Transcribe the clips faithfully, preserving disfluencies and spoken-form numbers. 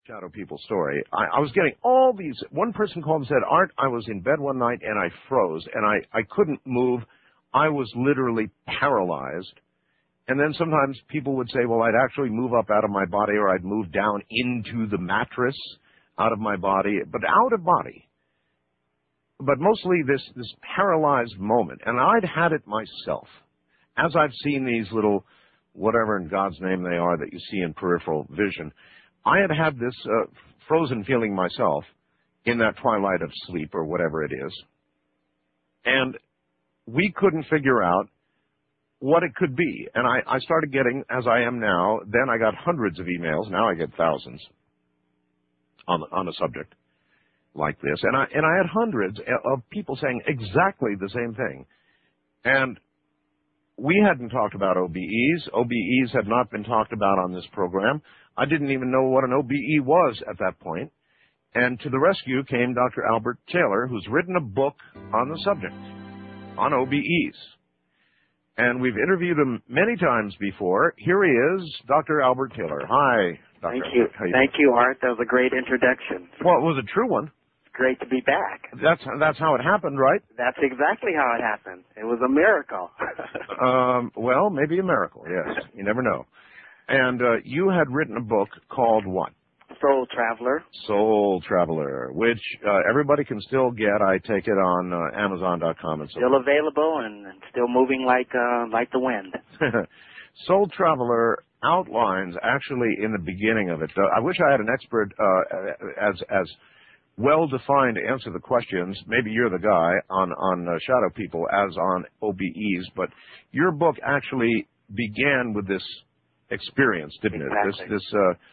Shadow People story. I, I was getting all these. One person called and said, Art, I was in bed one night and I froze and I, I couldn't move. I was literally paralyzed. And then sometimes people would say, well, I'd actually move up out of my body or I'd move down into the mattress out of my body, but out of body. But mostly this, this paralyzed moment. And I'd had it myself. As I've seen these little, whatever in God's name they are that you see in peripheral vision, I had had this uh, frozen feeling myself in that twilight of sleep or whatever it is. And we couldn't figure out what it could be. And I, I started getting, as I am now, then I got hundreds of emails. Now I get thousands on, on a subject like this. And I, and I had hundreds of people saying exactly the same thing. And we hadn't talked about O B Es. O B Es had not been talked about on this program. I didn't even know what an O B E was at that point. And to the rescue came Doctor Albert Taylor, who's written a book on the subject, on O B Es. And we've interviewed him many times before. Here he is, Doctor Albert Taylor. Hi, Doctor Thank you. you Thank you, Art. That was a great introduction. Well, it was a true one. It's great to be back. That's that's how it happened, right? That's exactly how it happened. It was a miracle. um, well, maybe a miracle, yes. You never know. And uh, you had written a book called what? Soul Traveler. Soul Traveler, which uh, everybody can still get. I take it on uh, Amazon dot com and so Still available and still moving like uh, like the wind. Soul Traveler outlines, actually, in the beginning of it. Uh, I wish I had an expert uh, as as well-defined to answer the questions. Maybe you're the guy on, on uh, Shadow People as on O B Es, but your book actually began with this experience, didn't exactly. it? This, this uh,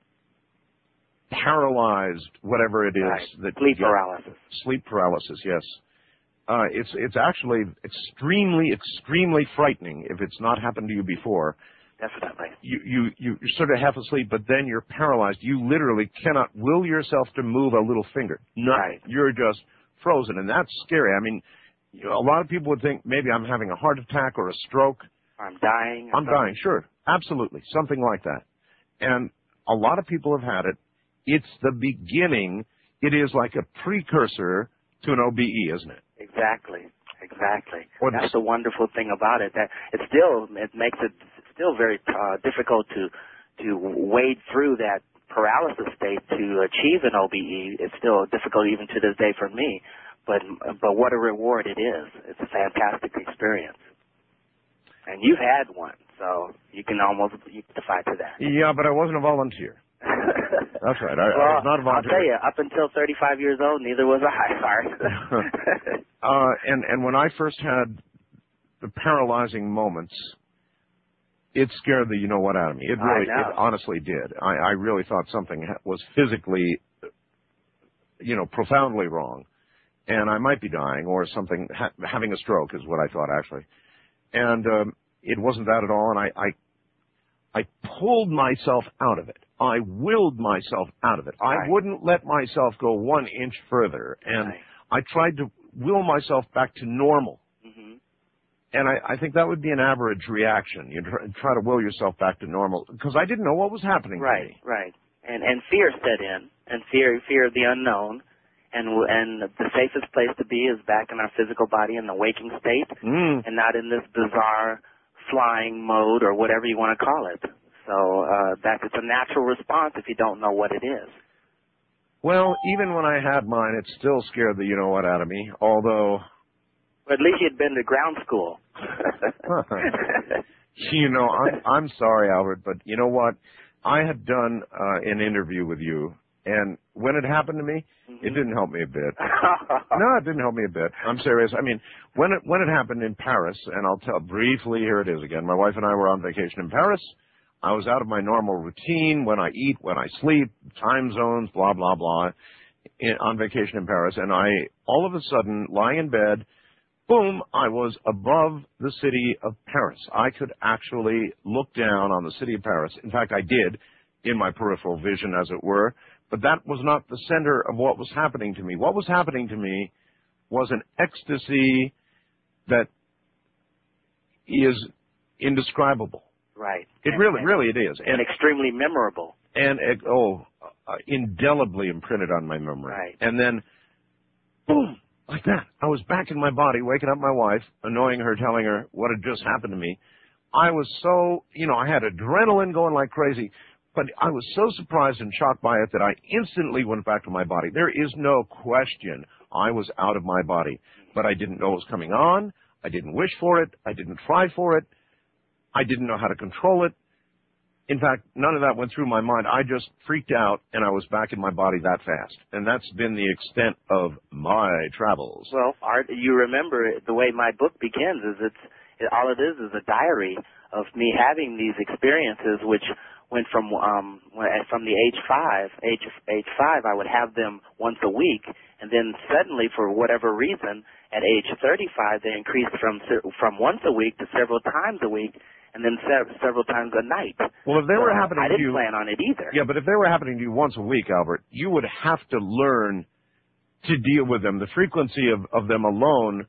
paralyzed, whatever it is. Right. that Sleep paralysis. Sleep paralysis, yes. Uh, it's, it's actually extremely, extremely frightening if it's not happened to you before. Definitely. You, you, you, you're sort of half asleep, but then you're paralyzed. You literally cannot will yourself to move a little finger. Nothing. Right. You're just frozen, and that's scary. I mean, you know, a lot of people would think maybe I'm having a heart attack or a stroke. I'm dying. I'm dying, sure. Absolutely. Something like that. And a lot of people have had it. It's the beginning. It is like a precursor to an O B E, isn't it? Exactly. Exactly. Or That's the wonderful thing about it. That it still it makes it still very uh, difficult to to wade through that paralysis state to achieve an O B E. It's still difficult even to this day for me. But but what a reward it is. It's a fantastic experience. And you've had one, so you can almost you can defy to that. Yeah, but I wasn't a volunteer. That's right. I, well, I was not a volunteer. I'll tell you, up until thirty-five years old, neither was I. uh, and and when I first had the paralyzing moments, it scared the you know what out of me. It really, it honestly did. I, I really thought something was physically, you know, profoundly wrong, and I might be dying or something. Ha- having a stroke is what I thought actually, and um, it wasn't that at all. And I, I, I pulled myself out of it. I willed myself out of it. I right. wouldn't let myself go one inch further, and right. I tried to will myself back to normal. Mm-hmm. And I, I think that would be an average reaction. You try, try to will yourself back to normal, because I didn't know what was happening right, to me. Right, right. And and fear set in, and fear fear of the unknown, and and the safest place to be is back in our physical body in the waking state, mm. and not in this bizarre flying mode or whatever you want to call it. So uh, that it's a natural response if you don't know what it is. Well, even when I had mine, it still scared the you-know-what out of me, although... But at least you'd been to ground school. You know, I'm, I'm sorry, Albert, but you know what? I had done uh, an interview with you, and when it happened to me, mm-hmm. it didn't help me a bit. No, it didn't help me a bit. I'm serious. I mean, when it, when it happened in Paris, and I'll tell briefly, here it is again. My wife and I were on vacation in Paris. I was out of my normal routine, when I eat, when I sleep, time zones, blah, blah, blah, in, on vacation in Paris. And I, all of a sudden, lying in bed, boom, I was above the city of Paris. I could actually look down on the city of Paris. In fact, I did, in my peripheral vision, as it were. But that was not the center of what was happening to me. What was happening to me was an ecstasy that is indescribable. Right. It and, really, and, really it is. And, and extremely memorable. And, it, oh, uh, indelibly imprinted on my memory. Right. And then, boom, like that. I was back in my body, waking up my wife, annoying her, telling her what had just happened to me. I was so, you know, I had adrenaline going like crazy, but I was so surprised and shocked by it that I instantly went back to my body. There is no question I was out of my body, but I didn't know it was coming on. I didn't wish for it. I didn't try for it. I didn't know how to control it. In fact, none of that went through my mind. I just freaked out, and I was back in my body that fast. And that's been the extent of my travels. Well, Art, you remember the way my book begins is it's it, all it is is a diary of me having these experiences, which went from um from the age five, age age five, I would have them once a week, and then suddenly, for whatever reason, at age thirty-five, they increased from from once a week to several times a week. And then sev- several times a night. Well, if they so were happening I to didn't you, plan on it either. Yeah, but if they were happening to you once a week, Albert, you would have to learn to deal with them. The frequency of, of them alone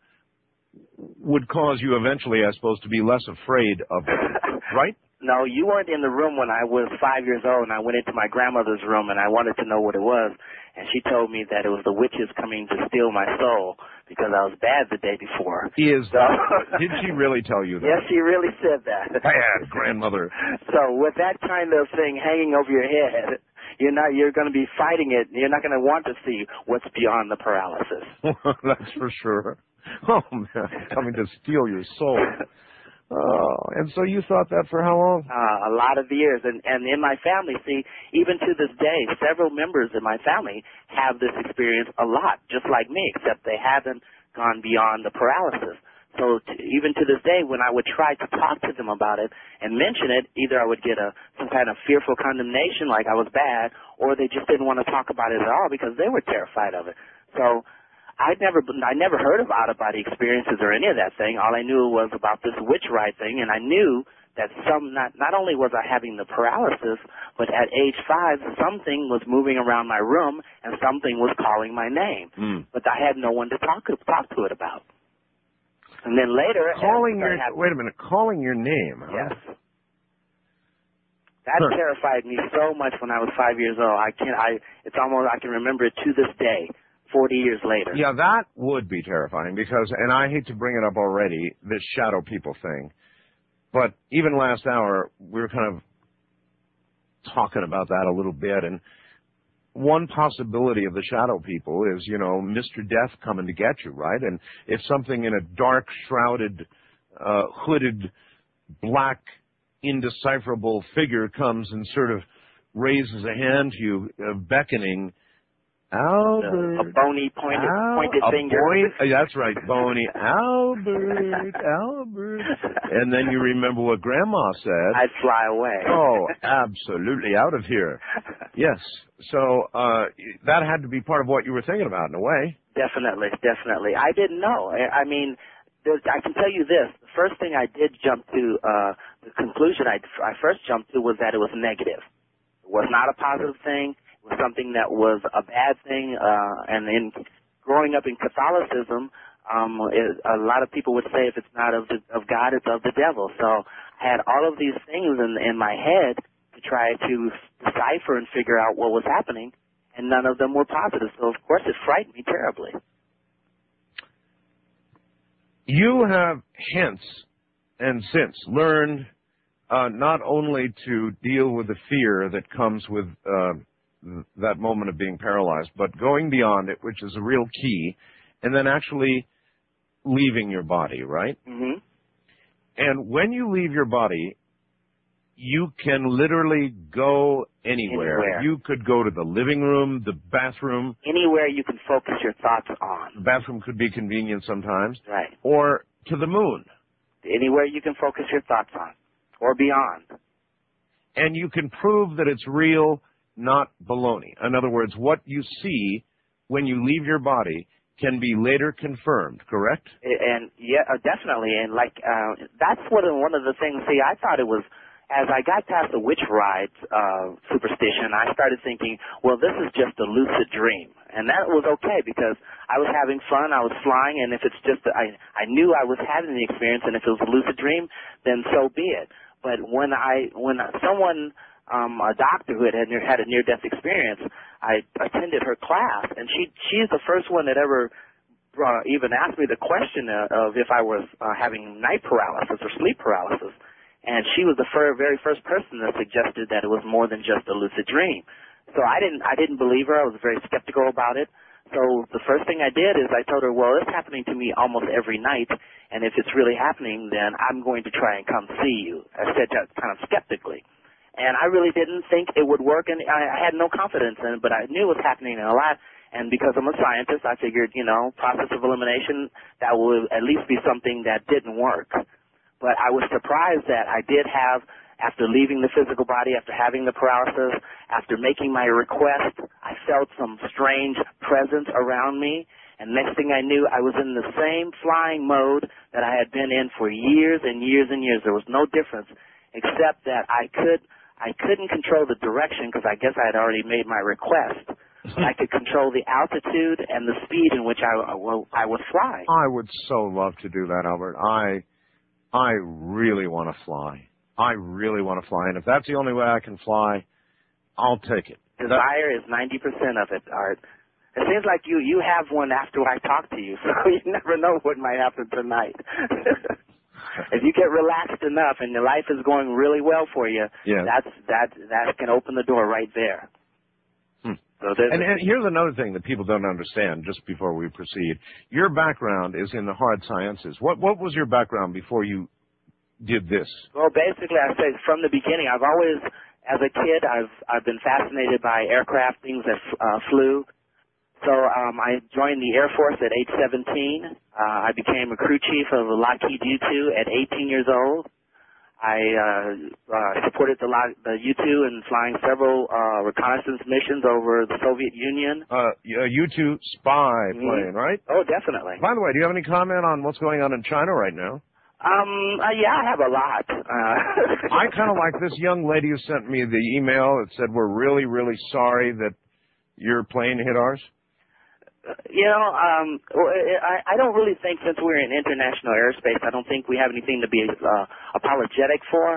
would cause you eventually, I suppose, to be less afraid of them, right? No, you weren't in the room when I was five years old, and I went into my grandmother's room, and I wanted to know what it was, and she told me that it was the witches coming to steal my soul because I was bad the day before. Is so, Did she really tell you that? Yes, she really said that. Bad grandmother. So with that kind of thing hanging over your head, you're not you're going to be fighting it. You're not going to want to see what's beyond the paralysis. That's for sure. Oh man, coming to steal your soul. Oh, and so you thought that for how long? Uh, a lot of years. And, and in my family, see, even to this day, several members in my family have this experience a lot, just like me, except they haven't gone beyond the paralysis. So to, even to this day, when I would try to talk to them about it and mention it, either I would get a some kind of fearful condemnation, like I was bad, or they just didn't want to talk about it at all because they were terrified of it. So I never, I never heard of out-of-body experiences or any of that thing. All I knew was about this witch ride thing, and I knew that some, not, not only was I having the paralysis, but at age five, something was moving around my room, and something was calling my name. Mm. But I had no one to talk to, talk to it about. And then later, calling your, having, wait a minute, calling your name, huh? Yes. That huh. terrified me so much when I was five years old. I can't, I, it's almost, I can remember it to this day. forty years later. Yeah, that would be terrifying because, and I hate to bring it up already, this shadow people thing, but even last hour, we were kind of talking about that a little bit, and one possibility of the shadow people is, you know, Mister Death coming to get you, right? And if something in a dark, shrouded, uh, hooded, black, indecipherable figure comes and sort of raises a hand to you, uh, beckoning, Albert. A bony pointed, Al- pointed a finger. Point, that's right, bony. Albert, Albert. And then you remember what Grandma said. I'd fly away. Oh, absolutely out of here. Yes. So uh, that had to be part of what you were thinking about in a way. Definitely, definitely. I didn't know. I, I mean, there's, I can tell you this. The first thing I did jump to, uh, the conclusion I, I first jumped to was that it was negative. It was not a positive thing. It was something that was a bad thing, uh, and in growing up in Catholicism, um, it, a lot of people would say if it's not of the, of God, it's of the devil. So I had all of these things in, in my head to try to decipher and figure out what was happening, and none of them were positive. So of course it frightened me terribly. You have hence and since learned uh, not only to deal with the fear that comes with uh, that moment of being paralyzed, but going beyond it, which is a real key, and then actually leaving your body, right? Mm-hmm. And when you leave your body, you can literally go anywhere. Anywhere. You could go to the living room, the bathroom. Anywhere you can focus your thoughts on. The bathroom could be convenient sometimes. Right. Or to the moon. Anywhere you can focus your thoughts on. Or beyond. And you can prove that it's real, not baloney. In other words, what you see when you leave your body can be later confirmed, correct? And yeah, uh, definitely. And like, uh, that's what one of the things, see, I thought it was, as I got past the witch ride uh, superstition, I started thinking, well, this is just a lucid dream. And that was okay because I was having fun, I was flying, and if it's just, I, I knew I was having the experience, and if it was a lucid dream, then so be it. But when I, when someone um, a doctor who had had, near, had a near-death experience. I attended her class, and she she's the first one that ever uh, even asked me the question of if I was uh, having night paralysis or sleep paralysis. And she was the fir- very first person that suggested that it was more than just a lucid dream. So I didn't I didn't believe her. I was very skeptical about it. So the first thing I did is I told her, well, it's happening to me almost every night, and if it's really happening, then I'm going to try and come see you. I said that kind of skeptically. And I really didn't think it would work, and I, I had no confidence in it, but I knew it was happening a lot. And because I'm a scientist, I figured, you know, process of elimination, that would at least be something that didn't work. But I was surprised that I did have, after leaving the physical body, after having the paralysis, after making my request, I felt some strange presence around me. And next thing I knew, I was in the same flying mode that I had been in for years and years and years. There was no difference, except that I could, I couldn't control the direction because I guess I had already made my request. I could control the altitude and the speed in which I, I would fly. I would so love to do that, Albert. I, I really want to fly. I really want to fly, and if that's the only way I can fly, I'll take it. Desire is ninety percent of it, Art. It seems like you, you have one after I talk to you, so you never know what might happen tonight. If you get relaxed enough and your life is going really well for you, yeah. that's, that, that can open the door right there. Hmm. So and, and here's another thing that people don't understand just before we proceed. Your background is in the hard sciences. What, what was your background before you did this? Well, basically, I say from the beginning, I've always, as a kid, I've I've been fascinated by aircraft, things that uh, flew. So um, I joined the Air Force at age seventeen. Uh, I became a crew chief of the Lockheed U two at eighteen years old. I uh, uh, supported the, the U two in flying several uh, reconnaissance missions over the Soviet Union. Uh, a U two spy mm-hmm. plane, right? Oh, definitely. By the way, do you have any comment on what's going on in China right now? Um, uh, yeah, I have a lot. Uh, I kind of like this young lady who sent me the email that said, we're really, really sorry that your plane hit ours. You know, um, I, I don't really think, since we're in international airspace, I don't think we have anything to be uh, apologetic for.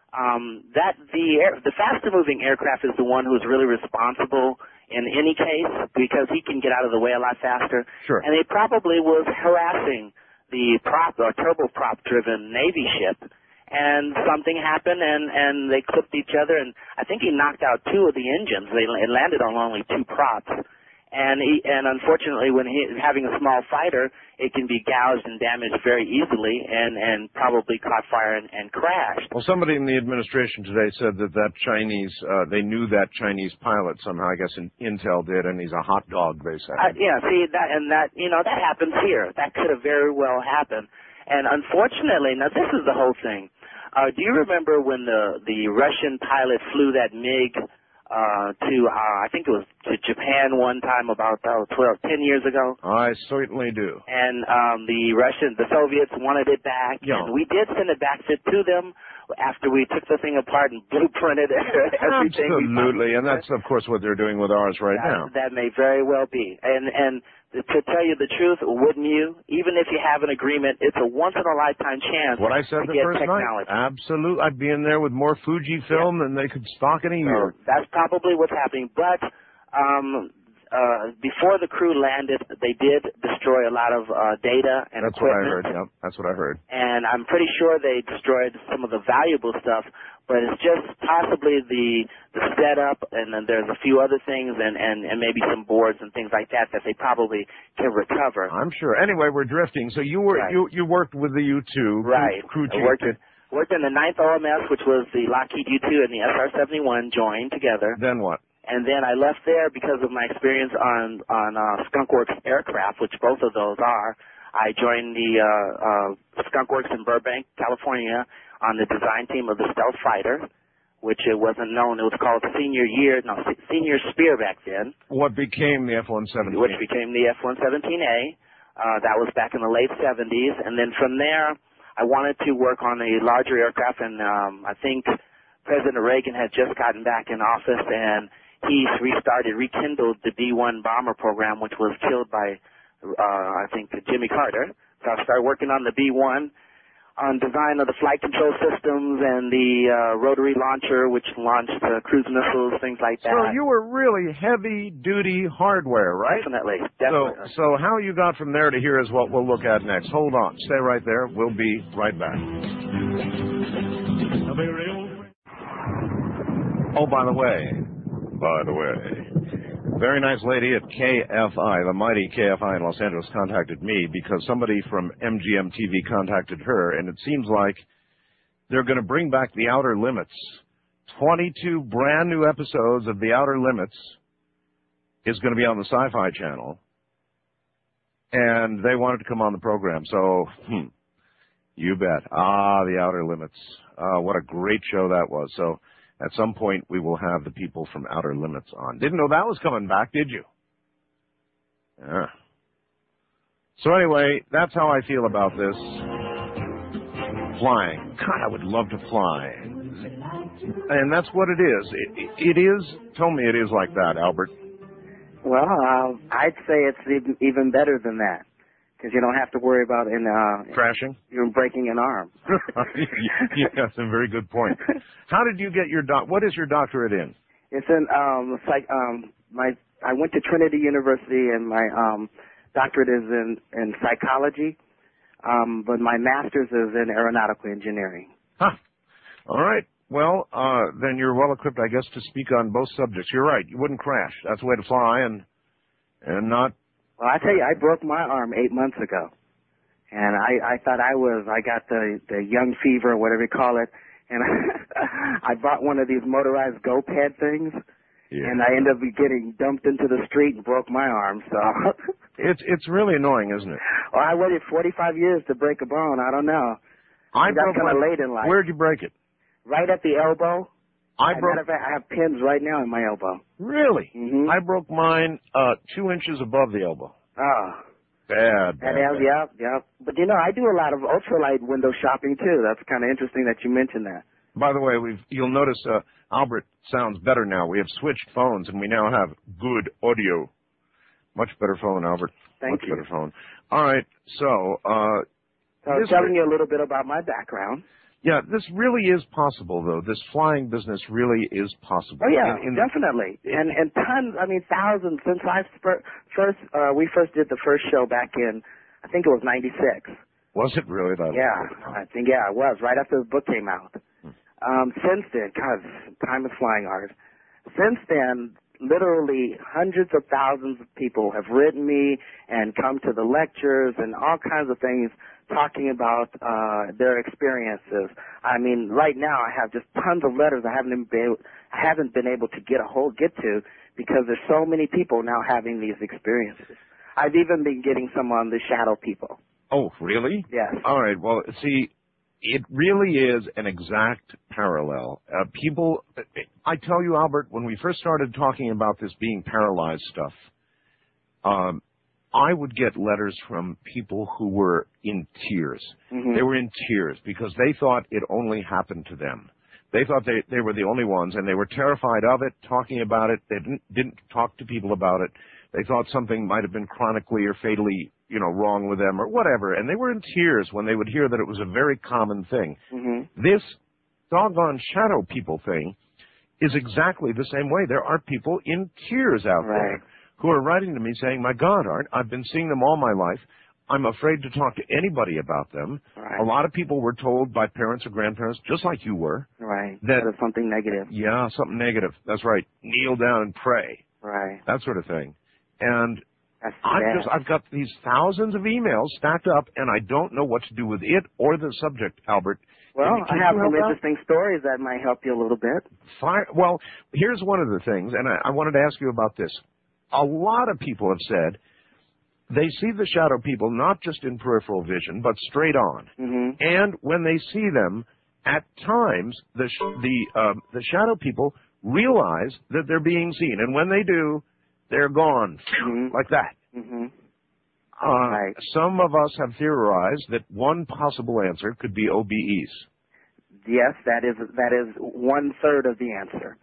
Um, that the air, the faster moving aircraft is the one who's really responsible in any case, because he can get out of the way a lot faster. Sure. And he probably was harassing the prop or turboprop driven Navy ship, and something happened, and and they clipped each other, and I think he knocked out two of the engines. They it landed on only two props, and he, and unfortunately, when he having a small fighter, it can be gouged and damaged very easily, and and probably caught fire and, and crashed. Well, somebody in the administration today said that that Chinese uh, they knew that Chinese pilot somehow. I guess in, Intel did, and he's a hot dog. They said. Uh, yeah, see that, and that you know that happens here. That could have very well happened, and unfortunately, now this is the whole thing. Uh, do you remember when the the Russian pilot flew that MiG uh, to uh, I think it was to Japan one time about uh, twelve, ten years ago? I certainly do. And um, the Russian, the Soviets wanted it back, yeah. and we did send it back to, to them after we took the thing apart and blueprinted everything. Absolutely, and that's of course what they're doing with ours right that, now. That may very well be, and and. To tell you the truth, wouldn't you? Even if you have an agreement, it's a once-in-a-lifetime chance what I said to the get first technology. night. Absolutely. I'd be in there with more Fujifilm yeah. than they could stock in a year. So that's probably what's happening. But um, uh, before the crew landed, they did destroy a lot of uh, data and that's equipment. That's what I heard, yep. That's what I heard. And I'm pretty sure they destroyed some of the valuable stuff, but it's just possibly the the setup, and then there's a few other things, and, and, and maybe some boards and things like that that they probably can recover. I'm sure. Anyway, we're drifting. So you were right. you you worked with the U two right? Crew chief. I worked, in, worked in the ninth O M S, which was the Lockheed U two and the S R seventy-one joined together. Then what? And then I left there because of my experience on on uh, Skunkworks aircraft, which both of those are. I joined the uh, uh, Skunkworks in Burbank, California, on the design team of the Stealth Fighter, which it wasn't known. It was called Senior Year, no, Senior Spear back then. What became the F one seventeen? Which became the F one seventeen A. Uh, that was back in the late seventies. And then from there, I wanted to work on a larger aircraft, and um, I think President Reagan had just gotten back in office, and he restarted, rekindled the B one bomber program, which was killed by, uh, I think, Jimmy Carter. So I started working on the B one. on design of the flight control systems and the uh, rotary launcher, which launched uh, cruise missiles, things like that. So you were really heavy-duty hardware, right? Definitely, definitely. So, so how you got from there to here is what we'll look at next. Hold on. Stay right there. We'll be right back. Oh, by the way, by the way, very nice lady at K F I, the mighty K F I in Los Angeles, contacted me because somebody from M G M T V contacted her, and it seems like they're going to bring back The Outer Limits. twenty-two brand new episodes of The Outer Limits is going to be on the Sci-Fi Channel, and they wanted to come on the program, so, hmm, you bet. Ah, The Outer Limits. Ah, what a great show that was. So at some point, we will have the people from Outer Limits on. Didn't know that was coming back, did you? Yeah. So anyway, that's how I feel about this. Flying. God, I would love to fly. And that's what it is. It, it is, tell me it is like that, Albert. Well, uh, I'd say it's even, even better than that, because you don't have to worry about in uh, crashing. You're breaking an arm. Yeah, that's a very good point. How did you get your doc? What is your doctorate in? It's in um, psych. Um, my I went to Trinity University, and my um, doctorate is in in psychology, um, but my master's is in aeronautical engineering. Huh. All right. Well, uh, then you're well equipped, I guess, to speak on both subjects. You're right. You wouldn't crash. That's the way to fly, and and not. Well, I tell you, I broke my arm eight months ago, and I, I thought I was, I got the, the young fever, or whatever you call it, and I, I bought one of these motorized go-pad things, yeah. And I ended up getting dumped into the street and broke my arm, so. It's it's really annoying, isn't it? Well, I waited forty-five years to break a bone. I don't know. I got broke kind of my, late in life. Where'd you break it? Right at the elbow. I As broke. a matter of fact, I have pins right now in my elbow. Really? Mm-hmm. I broke mine uh, two inches above the elbow. Oh. Bad, bad, and, bad. Yeah, yeah. But, you know, I do a lot of ultralight window shopping, too. That's kind of interesting that you mentioned that. By the way, we've you'll notice uh, Albert sounds better now. We have switched phones, and we now have good audio. Much better phone, Albert. Thank Much you. better phone. All right, so... Uh, so I was telling you a little bit about my background. Yeah, this really is possible, though. This flying business really is possible. Oh, yeah, in, in definitely. The, and and tons, I mean, thousands. Since I first, uh, we first did the first show back in, I think it was ninety-six. Was it really that Yeah, long? I think, yeah, it was, right after the book came out. Hmm. Um, since then, God, time is flying hard. Since then, literally hundreds of thousands of people have written me and come to the lectures and all kinds of things talking about uh their experiences. I mean, right now I have just tons of letters I haven't been able, I haven't been able to get a hold get to because there's so many people now having these experiences. I've even been getting some on the shadow people. Oh, really? Yes. All right. Well, see, it really is an exact parallel. Uh, people, I tell you, Albert, when we first started talking about this being paralyzed stuff, um, I would get letters from people who were in tears. Mm-hmm. They were in tears because they thought it only happened to them. They thought they, they were the only ones, and they were terrified of it, talking about it. They didn't, didn't talk to people about it. They thought something might have been chronically or fatally, you know, wrong with them or whatever, and they were in tears when they would hear that it was a very common thing. Mm-hmm. This doggone shadow people thing is exactly the same way. There are people in tears out right. there who are writing to me saying, my God, Art, I've been seeing them all my life. I'm afraid to talk to anybody about them. Right. A lot of people were told by parents or grandparents, just like you were. Right. That, that is something negative. Yeah, something negative. That's right. Kneel down and pray. Right. That sort of thing. And That's I've bad. just, I've got these thousands of emails stacked up, and I don't know what to do with it or the subject, Albert. Well, can, can I have you some help interesting out? stories that might help you a little bit. Fire, well, here's one of the things, and I, I wanted to ask you about this. A lot of people have said they see the shadow people not just in peripheral vision, but straight on. Mm-hmm. And when they see them, at times, the sh- the um, the shadow people realize that they're being seen. And when they do, they're gone, mm-hmm. like that. Mm-hmm. Uh, right. Some of us have theorized that one possible answer could be O B Es. Yes, that is that is one third of the answer.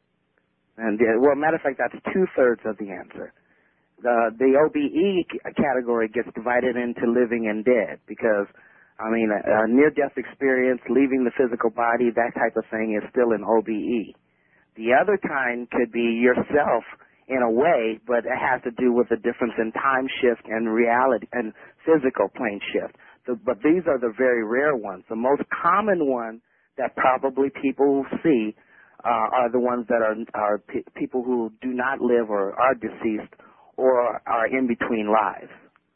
And uh, well, matter of fact, that's two thirds of the answer. The the O B E category gets divided into living and dead because I mean, a, a near-death experience, leaving the physical body, that type of thing is still an O B E. The other kind could be yourself in a way, but it has to do with the difference in time shift and reality and physical plane shift. So, but these are the very rare ones. The most common one that probably people see uh, are the ones that are, are p- people who do not live or are deceased or are in between lives.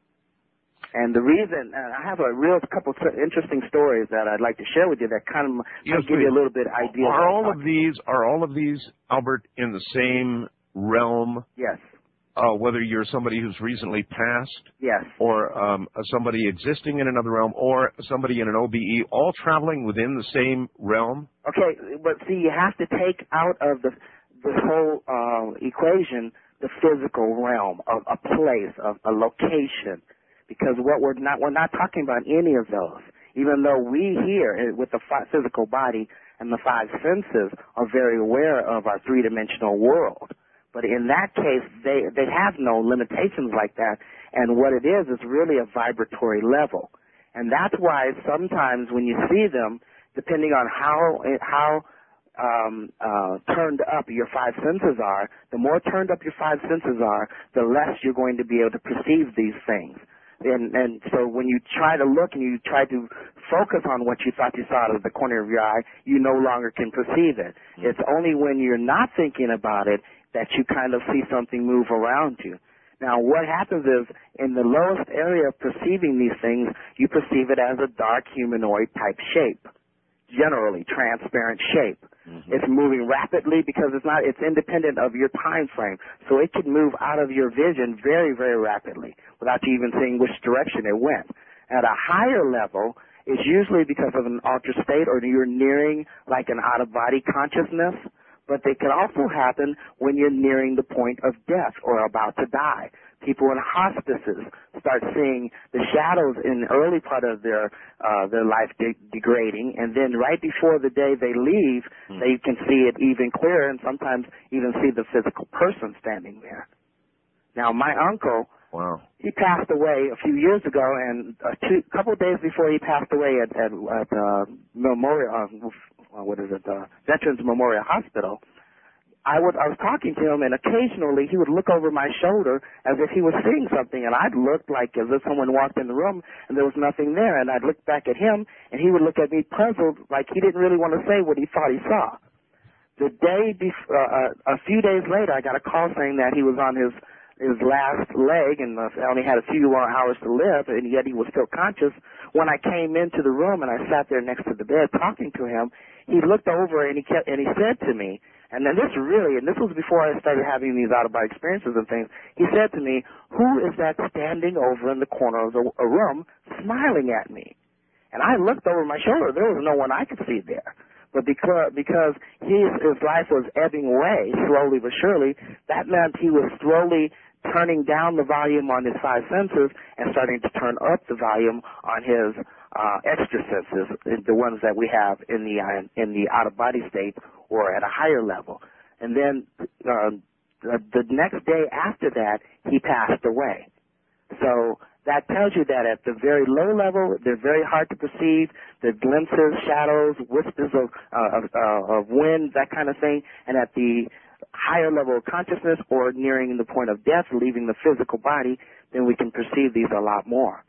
And the reason, and I have a real couple of interesting stories that I'd like to share with you that kind of yes, give you a little bit idea. Are all of these, are all of these, Albert, in the same realm? Yes. Uh, whether you're somebody who's recently passed, yes, or um, somebody existing in another realm, or somebody in an O B E, all traveling within the same realm? Okay, but see, you have to take out of the this whole uh, equation the physical realm, of a place, of a location, because what we're not we're not talking about any of those. Even though we here with the physical body and the five senses are very aware of our three-dimensional world. But in that case, they, they have no limitations like that. And what it is is really a vibratory level. And that's why sometimes when you see them, depending on how, how um, uh, turned up your five senses are, the more turned up your five senses are, the less you're going to be able to perceive these things. And, and so when you try to look and you try to focus on what you thought you saw out of the corner of your eye, you no longer can perceive it. Mm-hmm. It's only when you're not thinking about it that you kind of see something move around you. Now, what happens is, in the lowest area of perceiving these things, you perceive it as a dark humanoid-type shape, generally transparent shape. Mm-hmm. It's moving rapidly because it's not, it's independent of your time frame. So it can move out of your vision very, very rapidly without you even seeing which direction it went. At a higher level, it's usually because of an altered state or you're nearing like an out-of-body consciousness. But they can also happen when you're nearing the point of death or about to die. People in hospices start seeing the shadows in the early part of their uh, their life de- degrading, and then right before the day they leave, mm. they can see it even clearer, and sometimes even see the physical person standing there. Now, my uncle, wow. he passed away a few years ago, and a two, couple of days before he passed away at, at, at uh, Memorial. Uh, what is it, uh, Veterans Memorial Hospital, I would, I was talking to him, and occasionally he would look over my shoulder as if he was seeing something, and I'd look like as if someone walked in the room and there was nothing there, and I'd look back at him, and he would look at me puzzled, like he didn't really want to say what he thought he saw. The day before, uh, a few days later, I got a call saying that he was on his his last leg and uh, only had a few more hours to live, and yet he was still conscious. When I came into the room and I sat there next to the bed talking to him, he looked over and he kept and he said to me, and then this really, and this was before I started having these out-of-body experiences and things, he said to me, "Who is that standing over in the corner of the a room smiling at me?" And I looked over my shoulder. There was no one I could see there. But because, because his, his life was ebbing away, slowly but surely, that meant he was slowly turning down the volume on his five senses and starting to turn up the volume on his uh, extra senses, the ones that we have in the in the out-of-body state or at a higher level. And then uh, the, the next day after that, he passed away. So that tells you that at the very low level, they're very hard to perceive. The glimpses, shadows, whispers of, uh, of, uh, of wind, that kind of thing. And at the higher level of consciousness or nearing the point of death, leaving the physical body, then we can perceive these a lot more.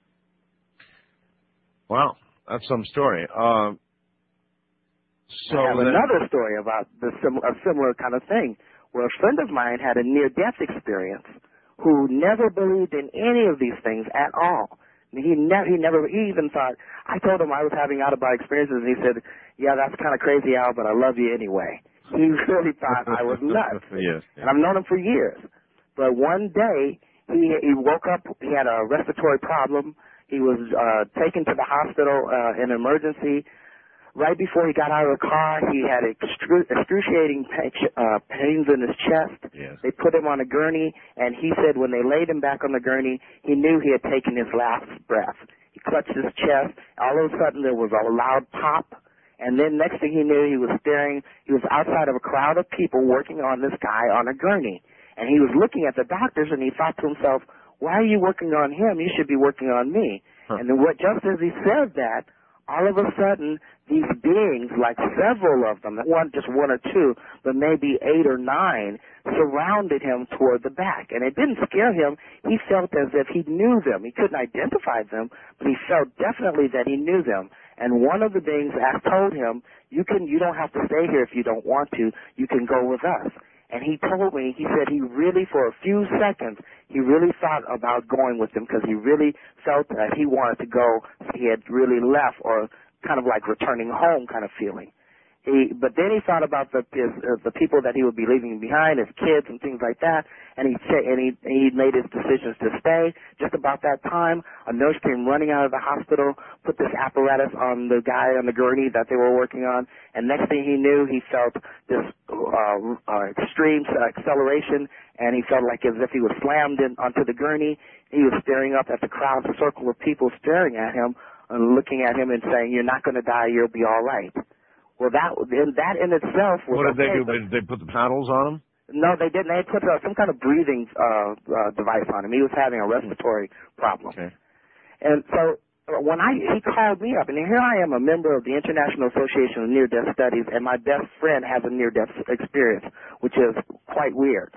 Wow, that's some story. Uh, so I have then, another story about the sim- a similar kind of thing, where a friend of mine had a near-death experience who never believed in any of these things at all. He never, he never, he even thought, I told him I was having out-of-body experiences, and he said, "Yeah, that's kind of crazy, Al, but I love you anyway." He really thought I was nuts. Yes, yes. And I've known him for years. But one day, he, he woke up, he had a respiratory problem. He was uh, taken to the hospital uh, in emergency. Right before he got out of the car, he had excru- excruciating pain, uh, pains in his chest. Yes. They put him on a gurney, and he said when they laid him back on the gurney, he knew he had taken his last breath. He clutched his chest. All of a sudden, there was a loud pop, and then next thing he knew, he was staring. He was outside of a crowd of people working on this guy on a gurney, and he was looking at the doctors, and he thought to himself, why are you working on him? You should be working on me. Huh. And then what, just as he said that, all of a sudden, these beings, like several of them, one just one or two, but maybe eight or nine, surrounded him toward the back. And it didn't scare him. He felt as if he knew them. He couldn't identify them, but he felt definitely that he knew them. And one of the beings told him, you can, you don't have to stay here if you don't want to. You can go with us. And he told me, he said he really, for a few seconds, he really thought about going with them because he really felt that he wanted to go. He had really left, or kind of like returning home kind of feeling. He, but then he thought about the his, uh, the people that he would be leaving behind, his kids and things like that, and he and he he made his decisions to stay. Just about that time, a nurse came running out of the hospital, put this apparatus on the guy on the gurney that they were working on, and next thing he knew, he felt this uh, uh, extreme acceleration, and he felt like as if he was slammed in onto the gurney. He was staring up at the crowd, a circle of people staring at him and looking at him and saying, "You're not going to die. You'll be all right." Well, that in, that in itself was What did okay, they do? Did they put the paddles on him? No, they didn't. They put uh, some kind of breathing uh, uh, device on him. He was having a respiratory problem. Okay. And so uh, when I he called me up, and here I am, a member of the International Association of Near-Death Studies, and my best friend has a near-death experience, which is quite weird.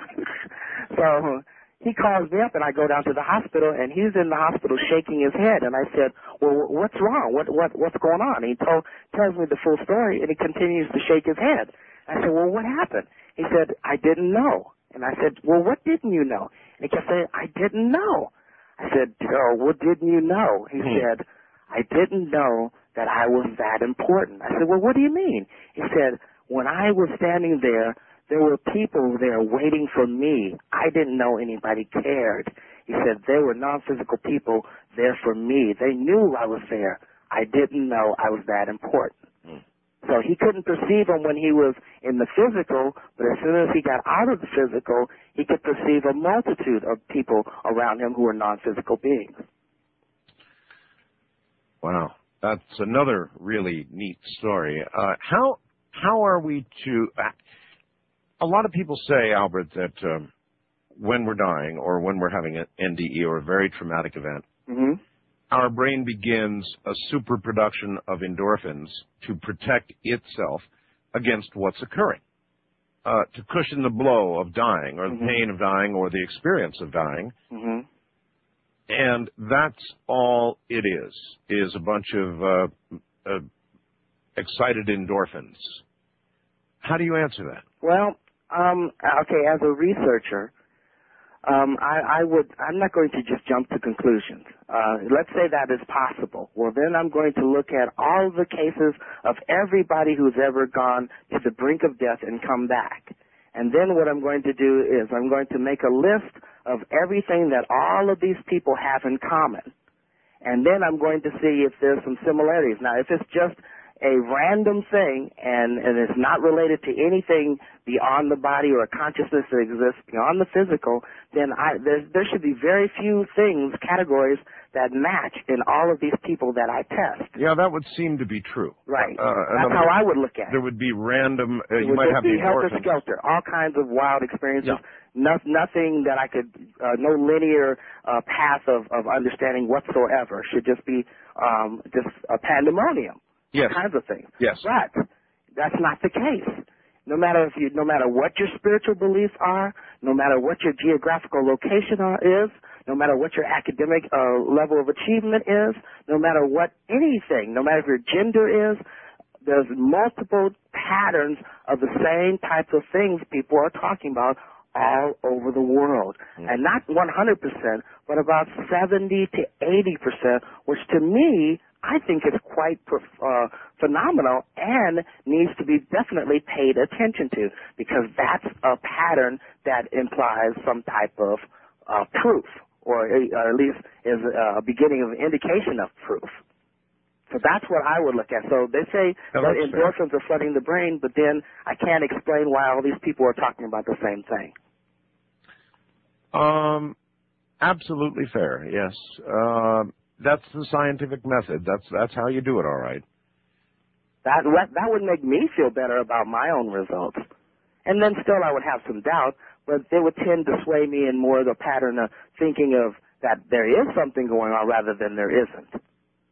So he calls me up, and I go down to the hospital, and he's in the hospital shaking his head. And I said, well, what's wrong? What, what, what's going on? And he told, tells me the full story, and he continues to shake his head. I said, well, what happened? He said, I didn't know. And I said, well, what didn't you know? And he kept saying, I didn't know. I said, oh, what didn't you know? He hmm. said, I didn't know that I was that important. I said, well, what do you mean? He said, when I was standing there, there were people there waiting for me. I didn't know anybody cared. He said there were non-physical people there for me. They knew I was there. I didn't know I was that important. Mm. So he couldn't perceive them when he was in the physical, but as soon as he got out of the physical, he could perceive a multitude of people around him who were non-physical beings. Wow. That's another really neat story. Uh, how how are we to... Uh, A lot of people say, Albert, that um, when we're dying or when we're having an N D E or a very traumatic event, mm-hmm. our brain begins a superproduction of endorphins to protect itself against what's occurring, uh, to cushion the blow of dying or mm-hmm. the pain of dying or the experience of dying. Mm-hmm. And that's all it is, is a bunch of uh, uh, excited endorphins. How do you answer that? Well, Um, okay, as a researcher, um, I, I would, I'm not going to just jump to conclusions. Uh, let's say that is possible. Well, then I'm going to look at all the cases of everybody who's ever gone to the brink of death and come back. And then what I'm going to do is I'm going to make a list of everything that all of these people have in common. And then I'm going to see if there's some similarities. Now, if it's just a random thing, and, and it's not related to anything beyond the body or a consciousness that exists beyond the physical, then I, there, there should be very few things, categories, that match in all of these people that I test. Yeah, that would seem to be true. Right. Uh, That's how I would look at it. There would be random, uh, you would might have be the helter-skelter, all kinds of wild experiences. Yeah. No, nothing that I could, uh, no linear uh, path of, of understanding whatsoever. Should just be um, just a pandemonium. Yes. Kinds of things. Yes. But that's not the case. No matter if you, no matter what your spiritual beliefs are, no matter what your geographical location are, is, no matter what your academic uh, level of achievement is, no matter what anything, no matter if your gender is, there's multiple patterns of the same types of things people are talking about all over the world. Mm. And not one hundred percent, but about seventy to eighty percent, which to me, I think is quite uh, phenomenal and needs to be definitely paid attention to, because that's a pattern that implies some type of uh, proof, or, or at least is a beginning of an indication of proof. So that's what I would look at. So they say no, that endorphins fair. are flooding the brain, but then I can't explain why all these people are talking about the same thing. Um, absolutely fair, yes. Uh, That's the scientific method. That's that's how you do it, all right. That that would make me feel better about my own results. And then still I would have some doubt, but they would tend to sway me in more the pattern of thinking of that there is something going on rather than there isn't.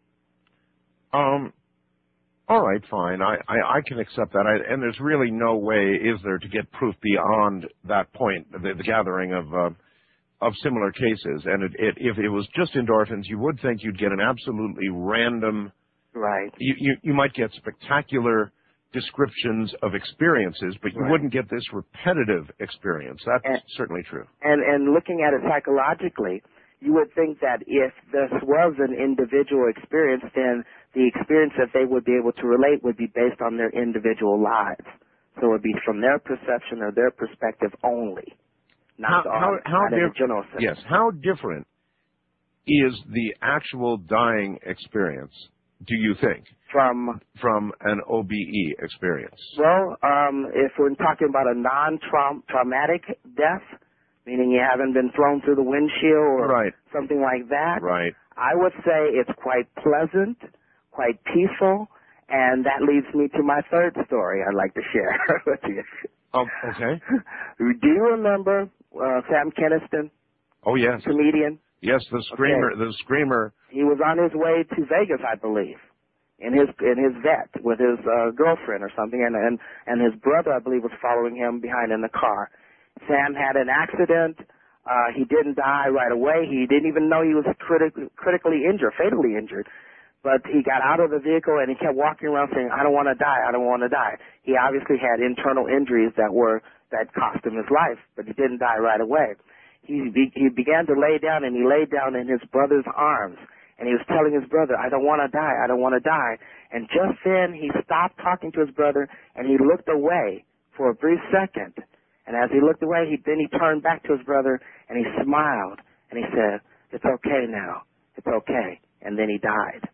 Um, all right, fine. I, I, I can accept that. I, and there's really no way, is there, to get proof beyond that point, the, the gathering of uh, of similar cases. And it, it, if it was just endorphins, you would think you'd get an absolutely random. Right. You, you, you might get spectacular descriptions of experiences, but you right. wouldn't get this repetitive experience. That's and, certainly true. And, and looking at it psychologically, you would think that if this was an individual experience, then the experience that they would be able to relate would be based on their individual lives. So it would be from their perception or their perspective only, not, how, on, how, how not in a general sense. Yes. How different is the actual dying experience, do you think, from from an O B E experience? Well, um, if we're talking about a non-traumatic death, meaning you haven't been thrown through the windshield or right. something like that, right. I would say it's quite pleasant, quite peaceful, and that leads me to my third story I'd like to share with you. Oh, okay. Do you remember uh, Sam Kinison? Oh, yes. Comedian? Yes, the screamer. Okay. The screamer. He was on his way to Vegas, I believe, in his in his vet with his uh, girlfriend or something, and, and and his brother, I believe, was following him behind in the car. Sam had an accident. Uh, he didn't die right away. He didn't even know he was criti- critically injured, fatally injured. But he got out of the vehicle and he kept walking around saying, "I don't want to die. I don't want to die." He obviously had internal injuries that were that cost him his life, but he didn't die right away. He be, he began to lay down, and he laid down in his brother's arms, and he was telling his brother, "I don't want to die. I don't want to die." And just then he stopped talking to his brother, and he looked away for a brief second. And as he looked away, he then he turned back to his brother, and he smiled, and he said, "It's okay now. It's okay." And then he died.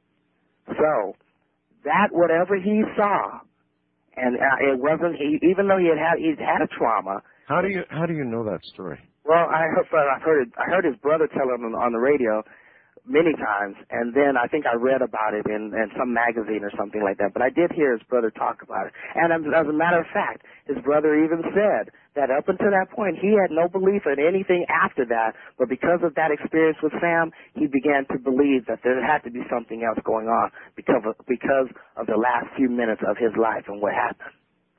So that whatever he saw, and uh, it wasn't he, even though he had had he'd had a trauma. How do you how do you know that story? Well, I heard I've heard it, I heard his brother tell him on, on the radio many times, and then I think I read about it in, in some magazine or something like that. But I did hear his brother talk about it. And as a matter of fact, his brother even said that up until that point, he had no belief in anything after that. But because of that experience with Sam, he began to believe that there had to be something else going on because of, because of the last few minutes of his life and what happened.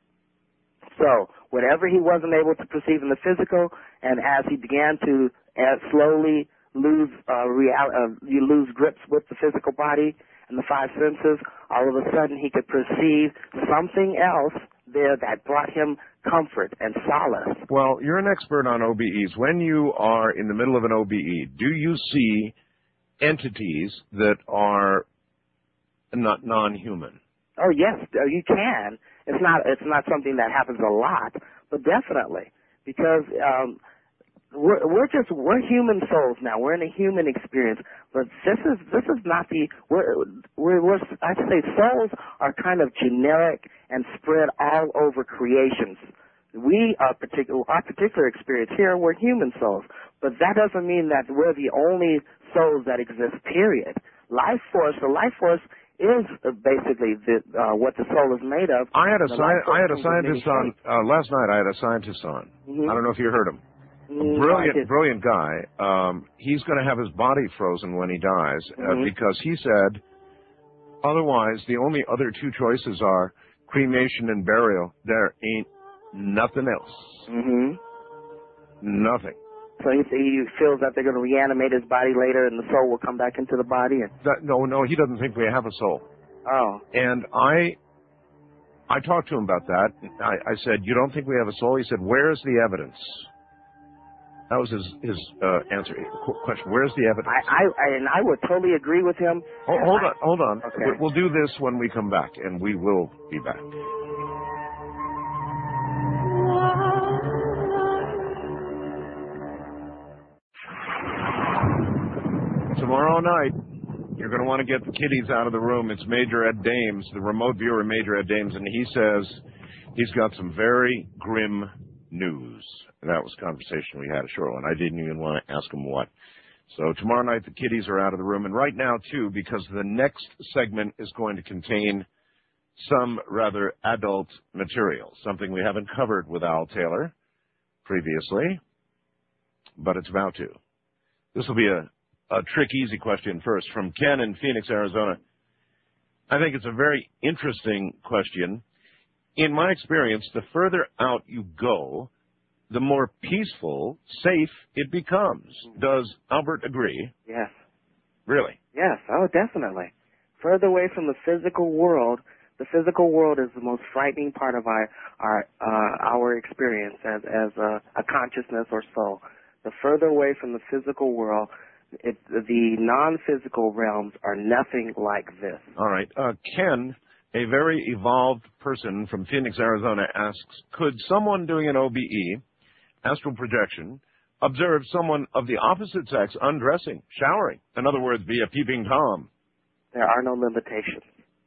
So whatever he wasn't able to perceive in the physical, and as he began to uh, slowly lose uh, real, uh, you lose grips with the physical body and the five senses, all of a sudden he could perceive something else there that brought him comfort and solace. Well, you're an expert on O B Es. When you are in the middle of an O B E, do you see entities that are not non-human? Oh yes, uh, you can. It's not it's not something that happens a lot, but definitely, because um, We're, we're just, we're human souls now. We're in a human experience. But this is, this is not the, we're, we're, we're, I'd say souls are kind of generic and spread all over creations. We are particular, our particular experience here, we're human souls. But that doesn't mean that we're the only souls that exist, period. Life force, the life force is basically the, uh, what the soul is made of. I had a, sci- I had a scientist on, uh, last night I had a scientist on. Mm-hmm. I don't know if you heard him. A Mm, brilliant, brilliant guy. Um, he's going to have his body frozen when he dies uh, mm-hmm. because he said, otherwise, the only other two choices are cremation and burial. There ain't nothing else. Mm-hmm. Nothing. So he, he feels that they're going to reanimate his body later, and the soul will come back into the body. And that, no, no, he doesn't think we have a soul. Oh. And I, I talked to him about that. I, I said, "You don't think we have a soul?" He said, "Where's the evidence?" That was his, his uh, answer. Question: Where's the evidence? I, I, and I would totally agree with him. Oh, hold on, hold on. Okay. We'll do this when we come back, and we will be back. Tomorrow night, you're going to want to get the kiddies out of the room. It's Major Ed Dames, the remote viewer Major Ed Dames, and he says he's got some very grim news. That was a conversation we had at Shoreline. I didn't even want to ask him what. So tomorrow night the kiddies are out of the room, and right now too, because the next segment is going to contain some rather adult material, something we haven't covered with Al Taylor previously, but it's about to. This will be a, a trick easy question first from Ken in Phoenix, Arizona. I think it's a very interesting question. In my experience, the further out you go, the more peaceful, safe it becomes. Does Albert agree? Yes. Really? Yes. Oh, definitely. Further away from the physical world, the physical world is the most frightening part of our our uh, our experience as as a, a consciousness or soul. The further away from the physical world, it, the non-physical realms are nothing like this. All right. Uh, Ken, a very evolved person from Phoenix, Arizona, asks, could someone doing an O B E, astral projection, observe someone of the opposite sex undressing, showering? In other words, be a peeping Tom. There are no limitations.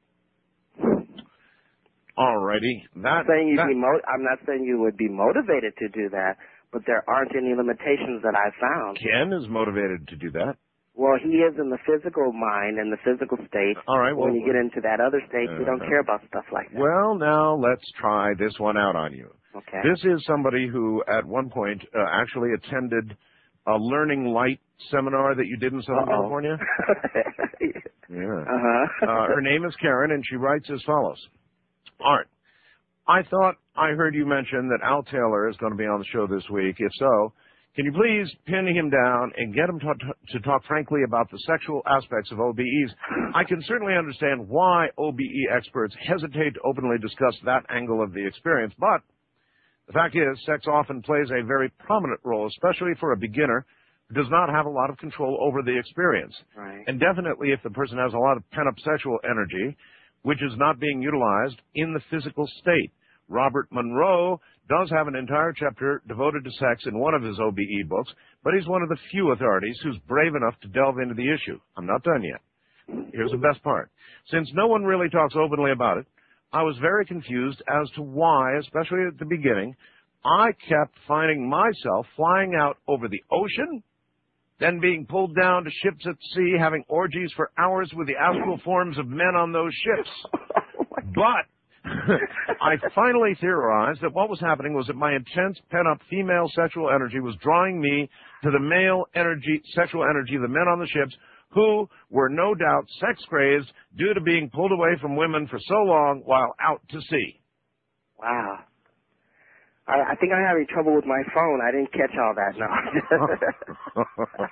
All righty. That, I'm, saying you'd that, be mo- I'm not saying you would be motivated to do that, but there aren't any limitations that I've found. Ken is motivated to do that. Well, he is in the physical mind and the physical state. All right. Well, when you get into that other state, uh, we don't care about stuff like that. Well, now let's try this one out on you. Okay. This is somebody who, at one point, uh, actually attended a Learning Light seminar that you did in Southern Uh-oh. California. Yeah. Uh-huh. uh, her name is Karen, and she writes as follows. Art, I thought I heard you mention that Al Taylor is going to be on the show this week. If so, can you please pin him down and get him to, to talk frankly about the sexual aspects of O B Es? I can certainly understand why O B E experts hesitate to openly discuss that angle of the experience, but the fact is, sex often plays a very prominent role, especially for a beginner who does not have a lot of control over the experience. Right. And definitely if the person has a lot of pent-up sexual energy, which is not being utilized in the physical state. Robert Monroe does have an entire chapter devoted to sex in one of his O B E books, but he's one of the few authorities who's brave enough to delve into the issue. I'm not done yet. Here's the best part. Since no one really talks openly about it, I was very confused as to why, especially at the beginning, I kept finding myself flying out over the ocean, then being pulled down to ships at sea, having orgies for hours with the astral forms of men on those ships. But I finally theorized that what was happening was that my intense pent-up female sexual energy was drawing me to the male energy, sexual energy of the men on the ships, who were no doubt sex-crazed due to being pulled away from women for so long while out to sea. Wow. I, I think I'm having trouble with my phone. I didn't catch all that. No.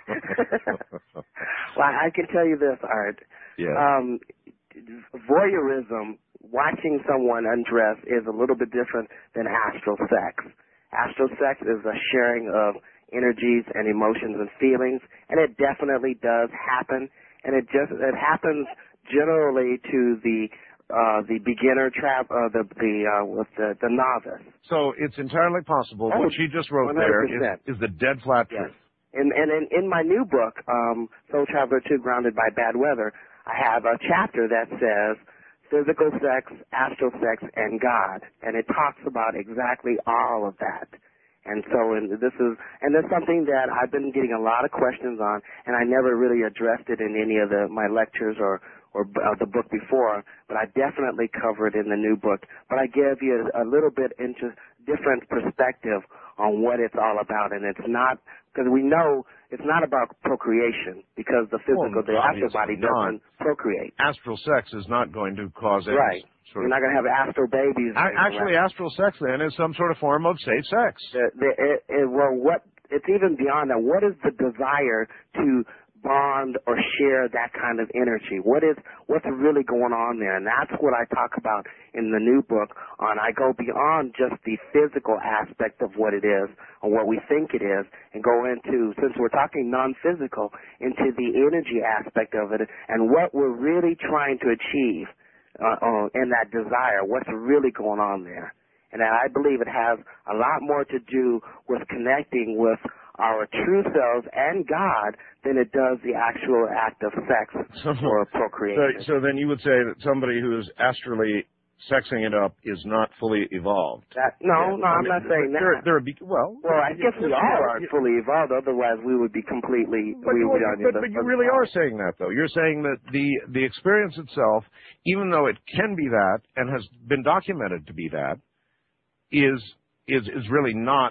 Well, I can tell you this, Art. Yeah. Um, voyeurism, watching someone undress, is a little bit different than astral sex. Astral sex is a sharing of energies and emotions and feelings, and it definitely does happen. And it just it happens generally to the uh, the beginner trap, uh, the the uh, with the, the novice. So it's entirely possible. Oh, what she just wrote one hundred percent there is, is the dead flat yes. truth. And, and in, in my new book, um, Soul Traveler two, Grounded by Bad Weather, I have a chapter that says physical sex, astral sex, and God, and it talks about exactly all of that. And so, and this is, and that's something that I've been getting a lot of questions on, and I never really addressed it in any of the my lectures or or uh, the book before, but I definitely cover it in the new book. But I give you a, a little bit into different perspective on what it's all about, and it's not because we know it's not about procreation because the physical, well, the astral body not. doesn't procreate. Astral sex is not going to cause any Right. sort You're of. not going to have astral babies. A- actually, astral sex then is some sort of form of safe sex. The, the, it, it, well, what it's even beyond that. What is the desire to bond or share that kind of energy? What is what's really going on there? And that's what I talk about in the new book. On I go beyond just the physical aspect of what it is or what we think it is, and go into, since we're talking non-physical, into the energy aspect of it and what we're really trying to achieve uh, uh, in that desire. What's really going on there? And I believe it has a lot more to do with connecting with our true selves and God than it does the actual act of sex or procreation. So, so then you would say that somebody who's astrally sexing it up is not fully evolved. That, no, yeah. no, I I'm mean, not saying they're, that. They're a be- well, well, I guess we all aren't fully evolved. Otherwise, we would be completely. But, we you, would but, but you really are saying that, though. You're saying that the the experience itself, even though it can be that and has been documented to be that, is is is really not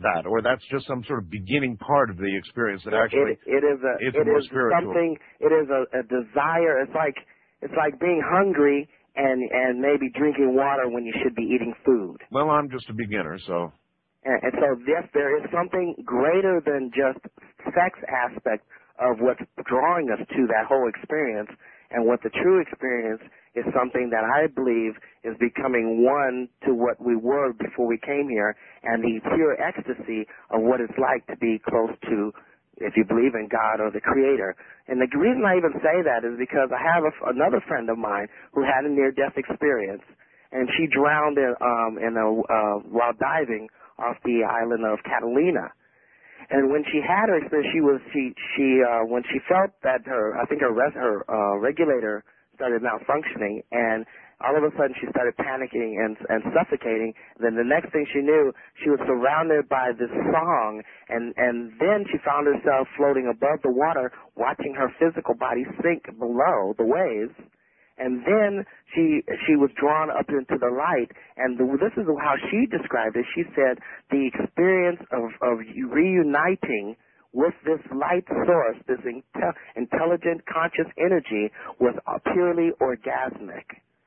that, or that's just some sort of beginning part of the experience that actually it, it is a it's it more is spiritual. something. It is a, a desire. It's like it's like being hungry and and maybe drinking water when you should be eating food. Well, I'm just a beginner, so. And, and so yes, there is something greater than just sex aspect of what's drawing us to that whole experience, and what the true experience is something that I believe is becoming one to what we were before we came here, and the pure ecstasy of what it's like to be close to, if you believe in God or the Creator. And the reason I even say that is because I have a, another friend of mine who had a near-death experience, and she drowned in, um, in a, uh, while diving off the island of Catalina. And when she had her experience, she was she she uh, when she felt that her I think her res, her uh, regulator started malfunctioning, and all of a sudden she started panicking and and suffocating. Then the next thing she knew, she was surrounded by this song, and and then she found herself floating above the water, watching her physical body sink below the waves. And then she she was drawn up into the light, and the, this is how she described it. She said the experience of, of reuniting with this light source, this inte- intelligent, conscious energy, was purely orgasmic.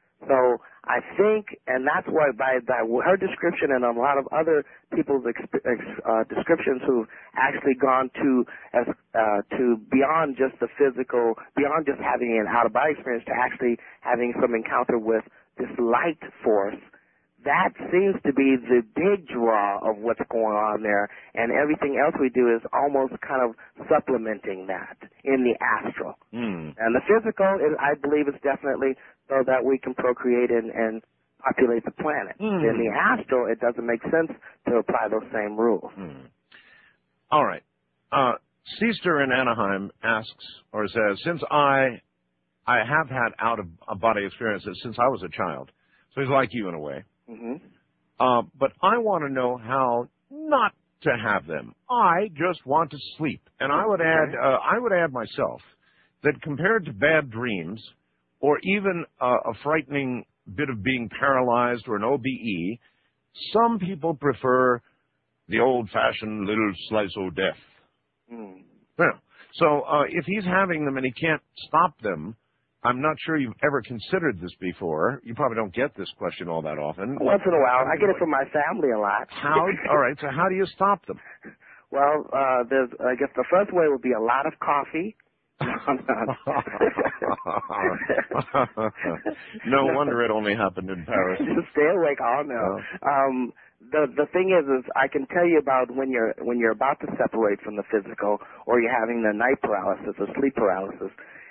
So I think, and that's why by, by her description and a lot of other people's exp- uh, descriptions who've actually gone to as uh, to beyond just the physical, beyond just having an out-of-body experience, to actually having some encounter with this light force, that seems to be the big draw of what's going on there, and everything else we do is almost kind of supplementing that in the astral. Mm. And the physical, is, I believe, is definitely so that we can procreate and, and populate the planet. Mm. In the astral, it doesn't make sense to apply those same rules. Mm. All right. Uh, Sister in Anaheim asks, or says, since I I have had out-of-body experiences since I was a child, so he's like you in a way. Mm-hmm. Uh, but I want to know how not to have them. I just want to sleep. And I would add, uh, I would add myself that compared to bad dreams, or even uh, a frightening bit of being paralyzed or an O B E, some people prefer the old-fashioned little slice of death. Mm. Yeah. So uh, if he's having them and he can't stop them, I'm not sure you've ever considered this before. You probably don't get this question all that often. Once in a while. I get it from my family a lot. How? All right, so how do you stop them? Well, uh, there's, I guess the first way would be a lot of coffee. No wonder it only happened in Paris. Stay awake all night. Oh. Um, the the thing is, is I can tell you about when you're when you're about to separate from the physical, or you're having the night paralysis or sleep paralysis.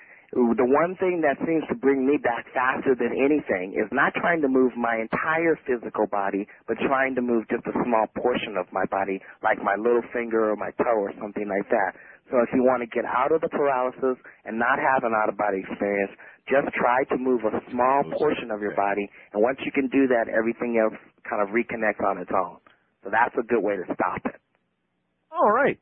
The one thing that seems to bring me back faster than anything is not trying to move my entire physical body, but trying to move just a small portion of my body, like my little finger or my toe or something like that. So if you want to get out of the paralysis and not have an out-of-body experience, just try to move a small portion of your body, and once you can do that, everything else kind of reconnects on its own. So that's a good way to stop it. All right.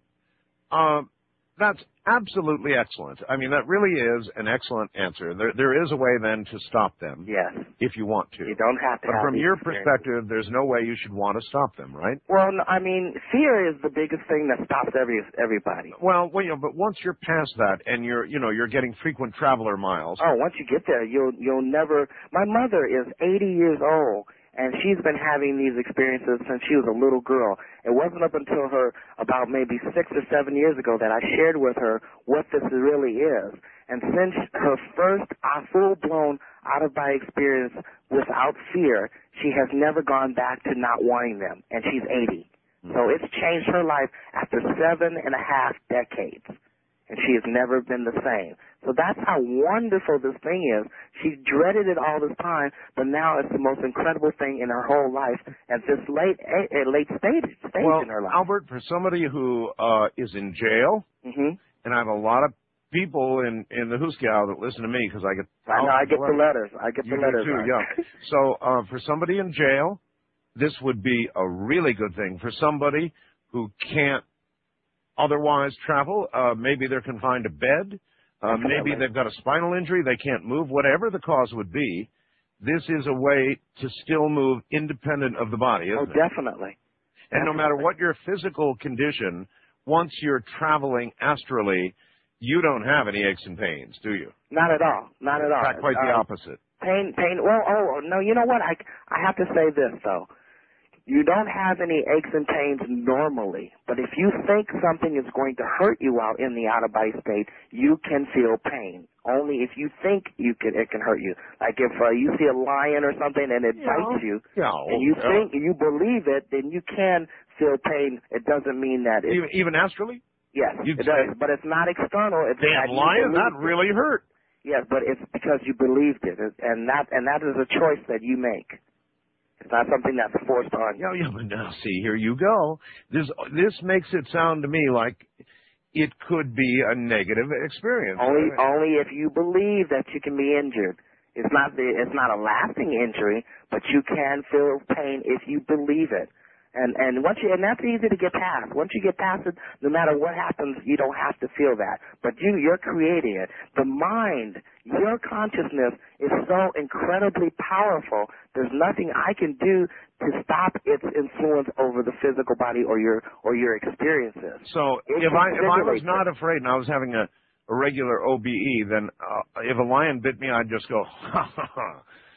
Um, that's absolutely excellent. I mean, that really is an excellent answer. There, there is a way then to stop them. Yes. If you want to. You don't have to. But have from your experience. perspective, there's no way you should want to stop them, right? Well, no, I mean, fear is the biggest thing that stops every everybody. Well, well, you know, but once you're past that and you're, you know, you're getting frequent traveler miles. Oh, once you get there, you'll you'll never. My mother is eighty years old, and she's been having these experiences since she was a little girl. It wasn't up until her about maybe six or seven years ago that I shared with her what this really is. And since her first uh, full-blown out-of-body experience without fear, she has never gone back to not wanting them, and she's eighty. Mm-hmm. So it's changed her life after seven and a half decades, and she has never been the same. So that's how wonderful this thing is. She dreaded it all this time, but now it's the most incredible thing in her whole life at this late a, late stage, stage well, in her life. Albert, for somebody who uh, is in jail, mm-hmm. and I have a lot of people in, in the Huskiau that listen to me because I get I know, I get the letters. I get you the letters. Too, yeah. So uh, for somebody in jail, this would be a really good thing. For somebody who can't otherwise travel, uh, maybe they're confined to bed. Uh, maybe they've got a spinal injury, they can't move, whatever the cause would be, this is a way to still move independent of the body, isn't oh, it? Oh, definitely. And no matter what your physical condition, once you're traveling astrally, you don't have any aches and pains, do you? Not at all. Not at all. In fact, quite the uh, opposite. Pain, pain. Well, oh no. You know what? I I have to say this though. You don't have any aches and pains normally, but if you think something is going to hurt you while in the out-of-body state, you can feel pain. Only if you think you can, it can hurt you. Like if uh, you see a lion or something and it Yeah. bites you, Yeah. and you Yeah. think, you believe it, then you can feel pain. It doesn't mean that it... Even, even astrally? Yes, You'd it does, but it's not external. It's Damn that you lion, that believed it. really hurt. Yes, but it's because you believed it, and that, and that is a choice that you make. It's not something that's forced on you. Yeah, yeah, but now see, here you go. This this makes it sound to me like it could be a negative experience. Only, only if you believe that you can be injured. It's not the, it's not a lasting injury, but you can feel pain if you believe it. And and once you, and that's easy to get past. Once you get past it, no matter what happens, you don't have to feel that. But you, you're creating it. The mind, your consciousness is so incredibly powerful. There's nothing I can do to stop its influence over the physical body or your or your experiences. So It if I if I was stimulates not it. afraid and I was having a, a regular O B E, then uh, if a lion bit me, I'd just go, ha ha ha.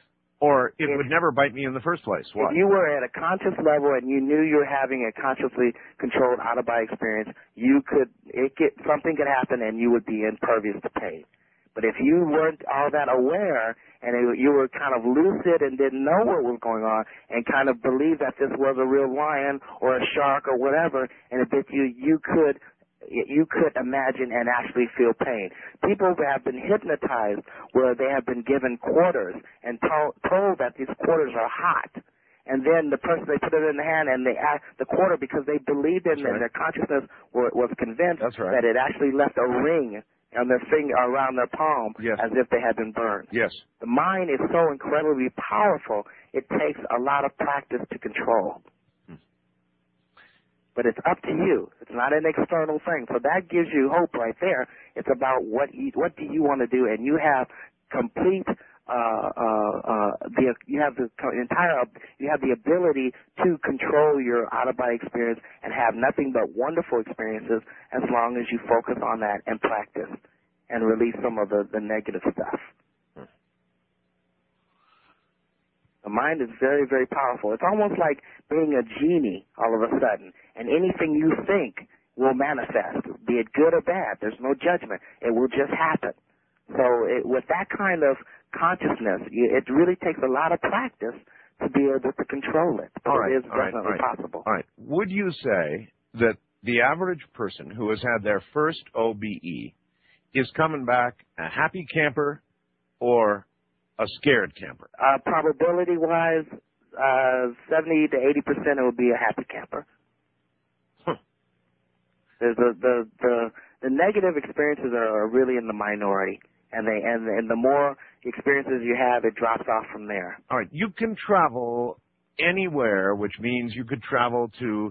Or it If- would never bite me in the first place. What? If you were at a conscious level and you knew you were having a consciously controlled out-of-body experience, you could, it get, something could happen and you would be impervious to pain. But if you weren't all that aware and it, you were kind of lucid and didn't know what was going on and kind of believed that this was a real lion or a shark or whatever and it bit you, you could you could imagine and actually feel pain. People have been hypnotized where they have been given quarters and told, told that these quarters are hot. And then the person, they put it in the hand and they act the quarter because they believed in it and That's right. their consciousness were, was convinced That's right. that it actually left a ring on their finger, around their palm, Yes. as if they had been burned. Yes. The mind is so incredibly powerful, it takes a lot of practice to control. But it's up to you. It's not an external thing. So that gives you hope right there. It's about what you, what do you want to do, and you have complete, uh, uh, uh, the you have the entire, you have the ability to control your out-of-body experience and have nothing but wonderful experiences as long as you focus on that and practice and release some of the, the negative stuff. The mind is very, very powerful. It's almost like being a genie all of a sudden, and anything you think will manifest, be it good or bad. There's no judgment. It will just happen. So it, with that kind of consciousness, you, it really takes a lot of practice to be able to control it. But All right. it is all right, definitely all right. possible. All right. Would you say that the average person who has had their first O B E is coming back a happy camper or a scared camper? Uh, probability-wise, uh, seventy to eighty percent it would be a happy camper. Huh. There's the, the, the, the negative experiences are, are really in the minority. And they and and the more experiences you have, it drops off from there. All right. You can travel anywhere, which means you could travel to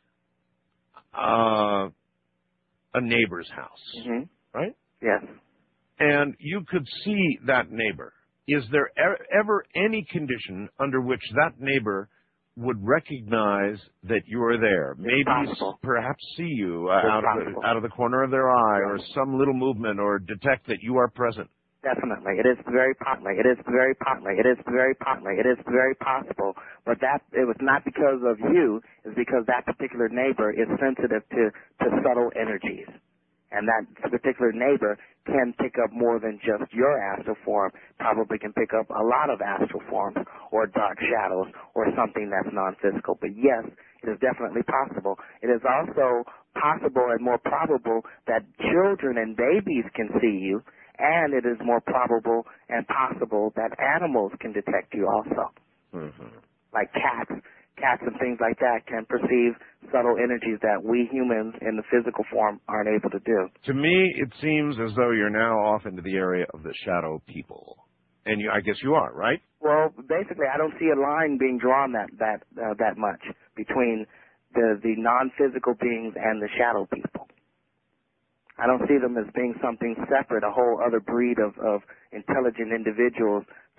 uh, a neighbor's house, hmm right? Yes. And you could see that neighbor. Is there e- ever any condition under which that neighbor would recognize that you are there? Maybe possible. s- perhaps see you uh, It's out of possible. the, out of the corner of their eye, or Yes. some little movement, or detect that you are present. Definitely. It is very possible. It is very possible. It is very possible. It is very possible. But that, it was not because of you. It's because that particular neighbor is sensitive to, to subtle energies. And that particular neighbor can pick up more than just your astral form, probably can pick up a lot of astral forms or dark shadows or something that's non-physical. But yes, it is definitely possible. It is also possible and more probable that children and babies can see you, and it is more probable and possible that animals can detect you also. Mm-hmm. Like cats. Cats and things like that can perceive subtle energies that we humans in the physical form aren't able to do. To me, it seems as though you're now off into the area of the shadow people. And you, I guess you are, right? Well, basically, I don't see a line being drawn that that uh, that much between the the non-physical beings and the shadow people. I don't see them as being something separate, a whole other breed of, of intelligent individuals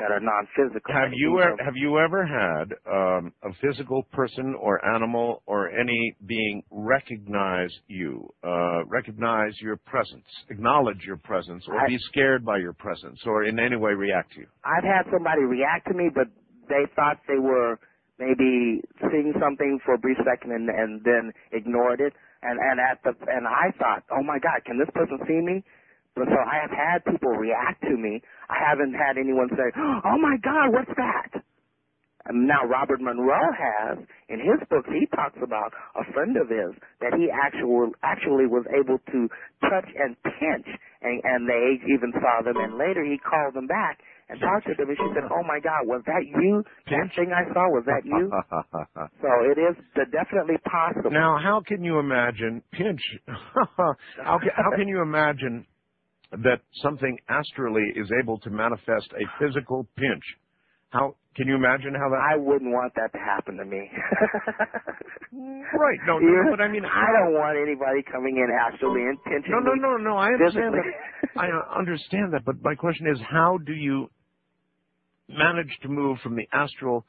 that are non-physical. Have And you these ever, are- have you ever had um, a physical person or animal or any being recognize you, uh, recognize your presence, acknowledge your presence, or I- be scared by your presence, or in any way react to you? I've had somebody react to me, but they thought they were maybe seeing something for a brief second and, and then ignored it. And, and at the and I thought, oh my God, can this person see me? But so I have had people react to me. I haven't had anyone say, oh my God, what's that? And now Robert Monroe has, in his book, he talks about a friend of his that he actually actually was able to touch and pinch, and, and they even saw them, and later he called them back and talked to them, and she said, oh my God, was that you? That thing I saw, was that you? So it is definitely possible. Now, how can you imagine, pinch, how, can, how can you imagine that something astrally is able to manifest a physical pinch? How can you imagine how that? I wouldn't want that to happen to me. Right. No, no, but I mean, I don't want anybody coming in astrally and pinching No, no, me no, no. I understand physically. that. I understand that, but my question is, how do you manage to move from the astral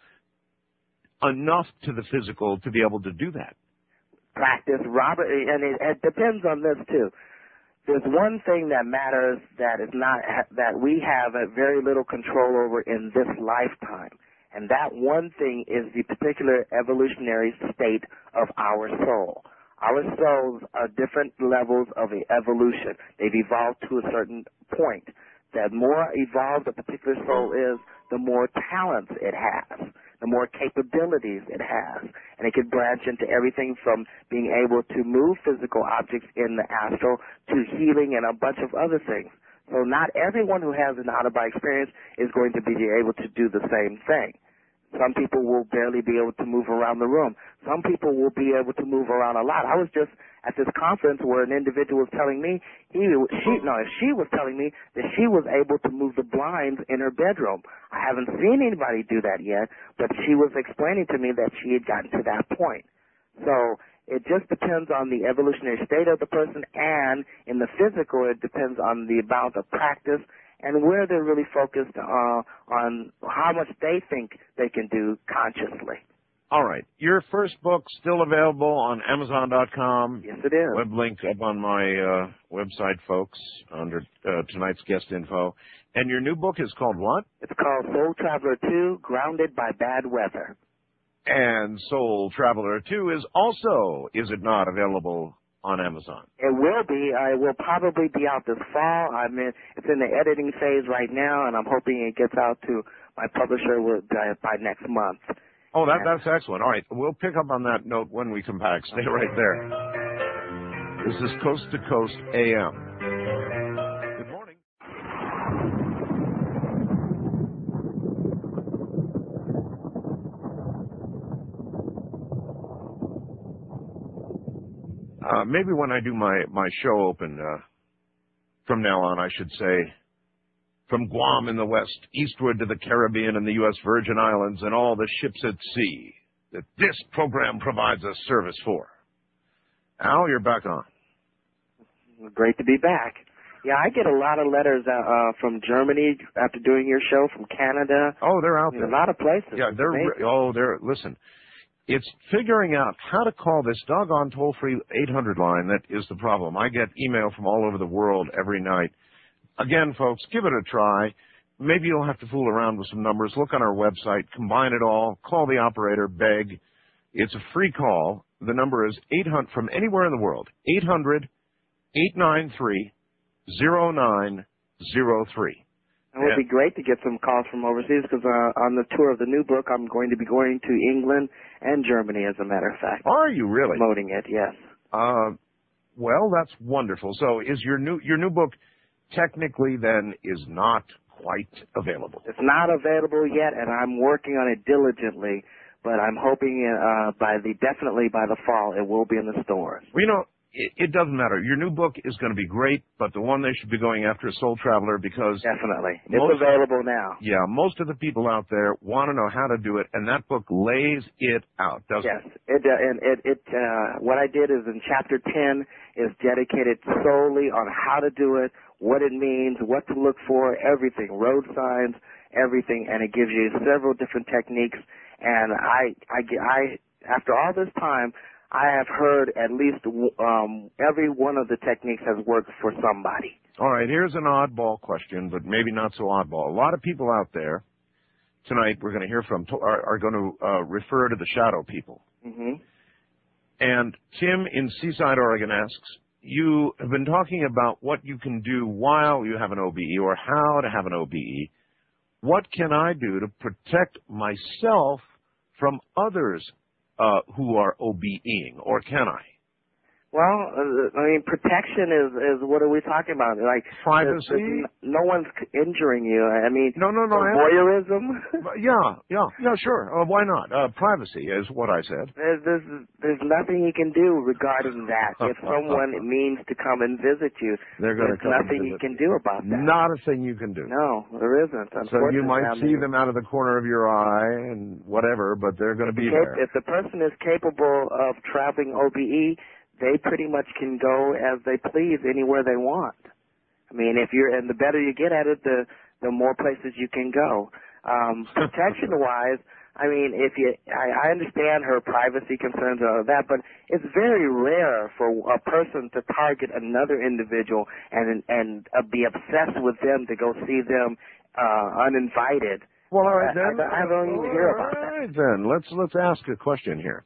enough to the physical to be able to do that? Practice, Robert, and it, it depends on this too. There's one thing that matters that is not that we have a very little control over in this lifetime, and that one thing is the particular evolutionary state of our soul. Our souls are different levels of evolution. They've evolved to a certain point. The more evolved a particular soul is, the more talents it has, the more capabilities it has. And it can branch into everything from being able to move physical objects in the astral to healing and a bunch of other things. So not everyone who has an out-of-body experience is going to be able to do the same thing. Some people will barely be able to move around the room. Some people will be able to move around a lot. I was just at this conference where an individual was telling me, he, she, no, she was telling me that she was able to move the blinds in her bedroom. I haven't seen anybody do that yet, but she was explaining to me that she had gotten to that point. So it just depends on the evolutionary state of the person, and in the physical, it depends on the amount of practice and where they're really focused uh, on how much they think they can do consciously. All right. Your first book still available on Amazon dot com. Yes, it is. Web link up on my uh, website, folks, under uh, tonight's guest info. And your new book is called what? It's called Soul Traveler two, Grounded by Bad Weather. And Soul Traveler two is also, is it not, available on Amazon? It will be. Uh, it will probably be out this fall. I mean, it's in the editing phase right now, and I'm hoping it gets out to my publisher with, uh, by next month. Oh, that, that's excellent. All right. We'll pick up on that note when we come back. Stay right there. This is Coast to Coast A M. Good morning. Uh, maybe when I do my, my show open, uh, from now on, I should say, from Guam in the west, eastward to the Caribbean and the U S Virgin Islands and all the ships at sea that this program provides us service for. Al, you're back on. Great to be back. Yeah, I get a lot of letters uh, uh, from Germany after doing your show, from Canada. Oh, they're out there. A lot of places. Yeah, they're, re- oh, they're, listen, it's figuring out how to call this doggone toll-free eight hundred line that is the problem. I get email from all over the world every night. Again, folks, give it a try. Maybe you'll have to fool around with some numbers. Look on our website, combine it all, call the operator, beg. It's a free call. The number is eight hundred from anywhere in the world, eight hundred, eight nine three, zero nine zero three. It would be great to get some calls from overseas because uh, on the tour of the new book, I'm going to be going to England and Germany, as a matter of fact. Are you really? Promoting it, yes. Uh, well, that's wonderful. So is your new your new book technically then is not quite available? It's not available yet, and I'm working on it diligently, but I'm hoping uh, by the definitely by the fall it will be in the stores. Well, you know, it, it doesn't matter. Your new book is going to be great, but the one they should be going after is Soul Traveler because definitely it's most, available now. Yeah, most of the people out there want to know how to do it, and that book lays it out, doesn't yes, it? Yes, it uh, and it it uh, what I did is in chapter ten is dedicated solely on how to do it, what it means, what to look for, everything, road signs, everything, and it gives you several different techniques. And I I I after all this time, I have heard at least um, every one of the techniques has worked for somebody. All right, here's an oddball question, but maybe not so oddball. A lot of people out there tonight we're going to hear from are, are going to uh, refer to the shadow people. Mm-hmm. And Tim in Seaside, Oregon asks, you have been talking about what you can do while you have an O B E or how to have an O B E. What can I do to protect myself from others Uh, who are OBEing, or can I? Well, uh, I mean, protection is, is what are we talking about? Like privacy? There's, there's no one's injuring you. I mean, no, no, no. Voyeurism? yeah, yeah, yeah, sure. Uh, why not? Uh, privacy is what I said. There's, there's, there's nothing you can do regarding that. If someone means to come and visit you, They're gonna there's come nothing you can do about that. Not a thing you can do. No, there isn't. So you might see them out of the corner of your eye and whatever, but they're going to be there. If the person is capable of traveling O B E, they pretty much can go as they please anywhere they want. I mean, if you're, and the better you get at it, the the more places you can go. Um, protection-wise, I mean, if you, I, I understand her privacy concerns and all that, but it's very rare for a person to target another individual and and uh, be obsessed with them to go see them uh, uninvited. Well, all right then. I, I don't even hear about that. All right then. Let's let's ask a question here.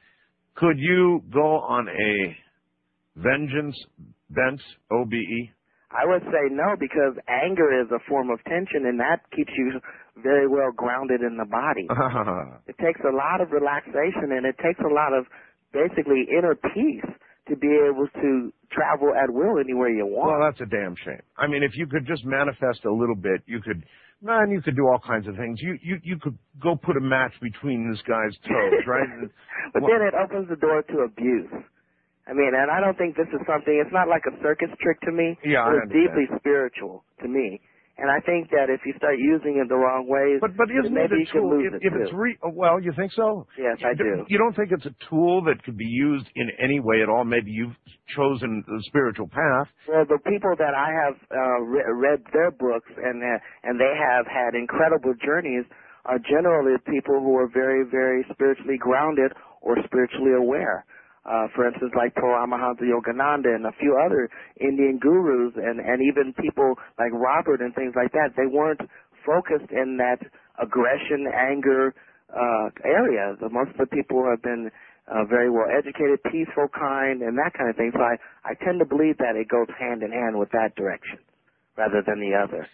Could you go on a vengeance bent O B E? I would say no, because anger is a form of tension, and that keeps you very well grounded in the body. It takes a lot of relaxation, and it takes a lot of basically inner peace to be able to travel at will anywhere you want. Well, that's a damn shame. I mean, if you could just manifest a little bit, you could, man, you could do all kinds of things. You you you could go put a match between this guy's toes, right? But well, then it opens the door to abuse. I mean, and I don't think this is something, it's not like a circus trick to me. Yeah, It's deeply spiritual to me. And I think that if you start using it the wrong ways, but but isn't maybe it a you tool? can lose if, it if too. it's re, well, you think so? Yes, you, I do. You don't think it's a tool that could be used in any way at all? Maybe you've chosen the spiritual path. Well, the people that I have uh, re- read their books and uh, and they have had incredible journeys are generally people who are very, very spiritually grounded or spiritually aware. Uh, for instance, like Paramahansa Yogananda and a few other Indian gurus and, and even people like Robert and things like that, they weren't focused in that aggression, anger uh, area. The, most of the people have been uh, very well educated, peaceful, kind, and that kind of thing. So I, I tend to believe that it goes hand in hand with that direction rather than the other.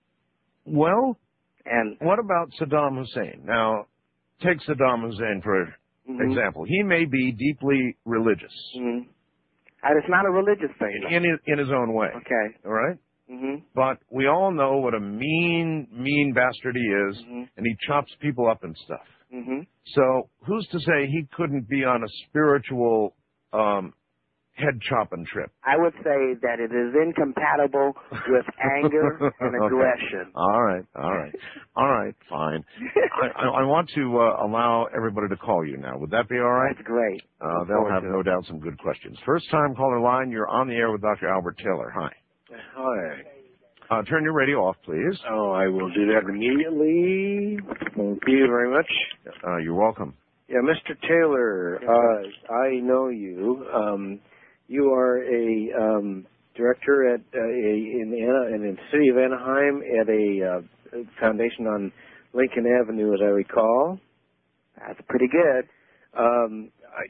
Well, and what about Saddam Hussein? Now, take Saddam Hussein for Mm-hmm. example. He may be deeply religious. Mm-hmm. And it's not a religious thing. In his, in his own way. Okay. All right? Mm-hmm. But we all know what a mean, mean bastard he is, mm-hmm. and he chops people up and stuff. Mm-hmm. So who's to say he couldn't be on a spiritual um, head-chopping trip? I would say that it is incompatible with anger and aggression. Okay. All right, all right, all right, fine. I, I, I want to uh, allow everybody to call you now. Would that be all right? That's great. Uh, they'll have no doubt some good questions. First-time caller line, you're on the air with Doctor Albert Taylor. Hi. Hi. Uh, turn your radio off, please. Oh, I will do that immediately. Thank you very much. Uh, you're welcome. Yeah, Mister Taylor, uh, I know you. Um, you are a um, director at uh, a, in, Ana, in the city of Anaheim at a uh, foundation on Lincoln Avenue, as I recall. That's pretty good. Um,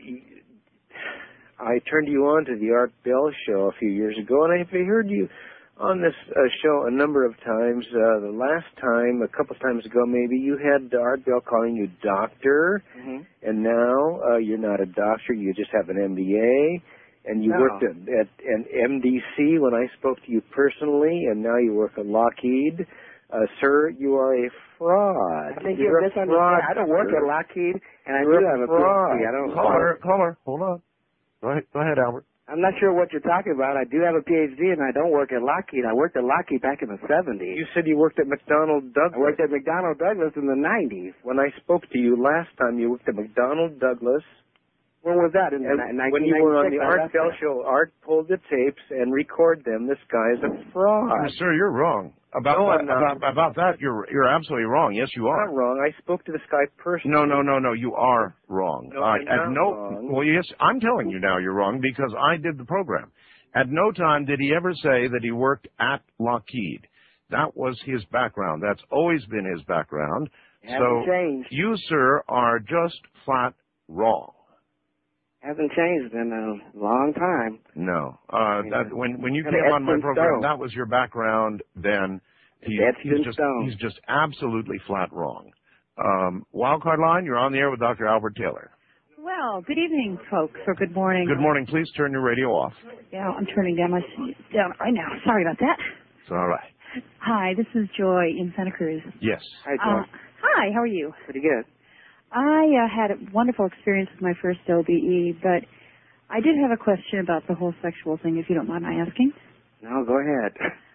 I, I turned you on to the Art Bell show a few years ago, and I've heard you on this uh, show a number of times. Uh, the last time, a couple of times ago maybe, you had Art Bell calling you doctor, mm-hmm. and now uh, you're not a doctor, you just have an M B A, and you no. worked at, at an M D C when I spoke to you personally, and now you work at Lockheed. Uh, sir, you are a fraud. I think you're, you're a misunderstanding. fraud. I don't work at Lockheed, and I You're do a have a fraud. P H D. I don't. Caller, caller, hold on. Go ahead, go ahead, Albert. I'm not sure what you're talking about. I do have a P H D, and I don't work at Lockheed. I worked at Lockheed back in the seventies. You said you worked at McDonnell Douglas. I worked at McDonnell Douglas in the nineties. When I spoke to you last time, you worked at McDonnell Douglas. When was that? In and nineteen ninety-six, when you were on the I Art Bell that. show, Art pulled the tapes and recorded them. This guy is a fraud. Oh, sir, you're wrong. About, no, that, I'm not. about about that, you're you're absolutely wrong. Yes, you are. I'm not wrong. I spoke to this guy personally. No, no, no, no. You are wrong. No, uh, I'm at not no, wrong. Well, yes, I'm telling you now you're wrong because I did the program. At no time did he ever say that he worked at Lockheed. That was his background. That's always been his background. It hasn't so changed. you, sir, are just flat wrong. Hasn't changed in a long time. No. Uh, that, when when you Kinda came on my etched in program, stone. that was your background then. He, Etched he's in just stone. he's just absolutely flat wrong. Um, Wildcard line, you're on the air with Doctor Albert Taylor. Well, good evening, folks, or good morning. Good morning. Please turn your radio off. Yeah, I'm turning down my down right now. Sorry about that. It's all right. Hi, this is Joy in Santa Cruz. Yes. Hi, Joy. Uh, hi, how are you? Pretty good. I uh, had a wonderful experience with my first O B E, but I did have a question about the whole sexual thing, if you don't mind my asking. No, go ahead.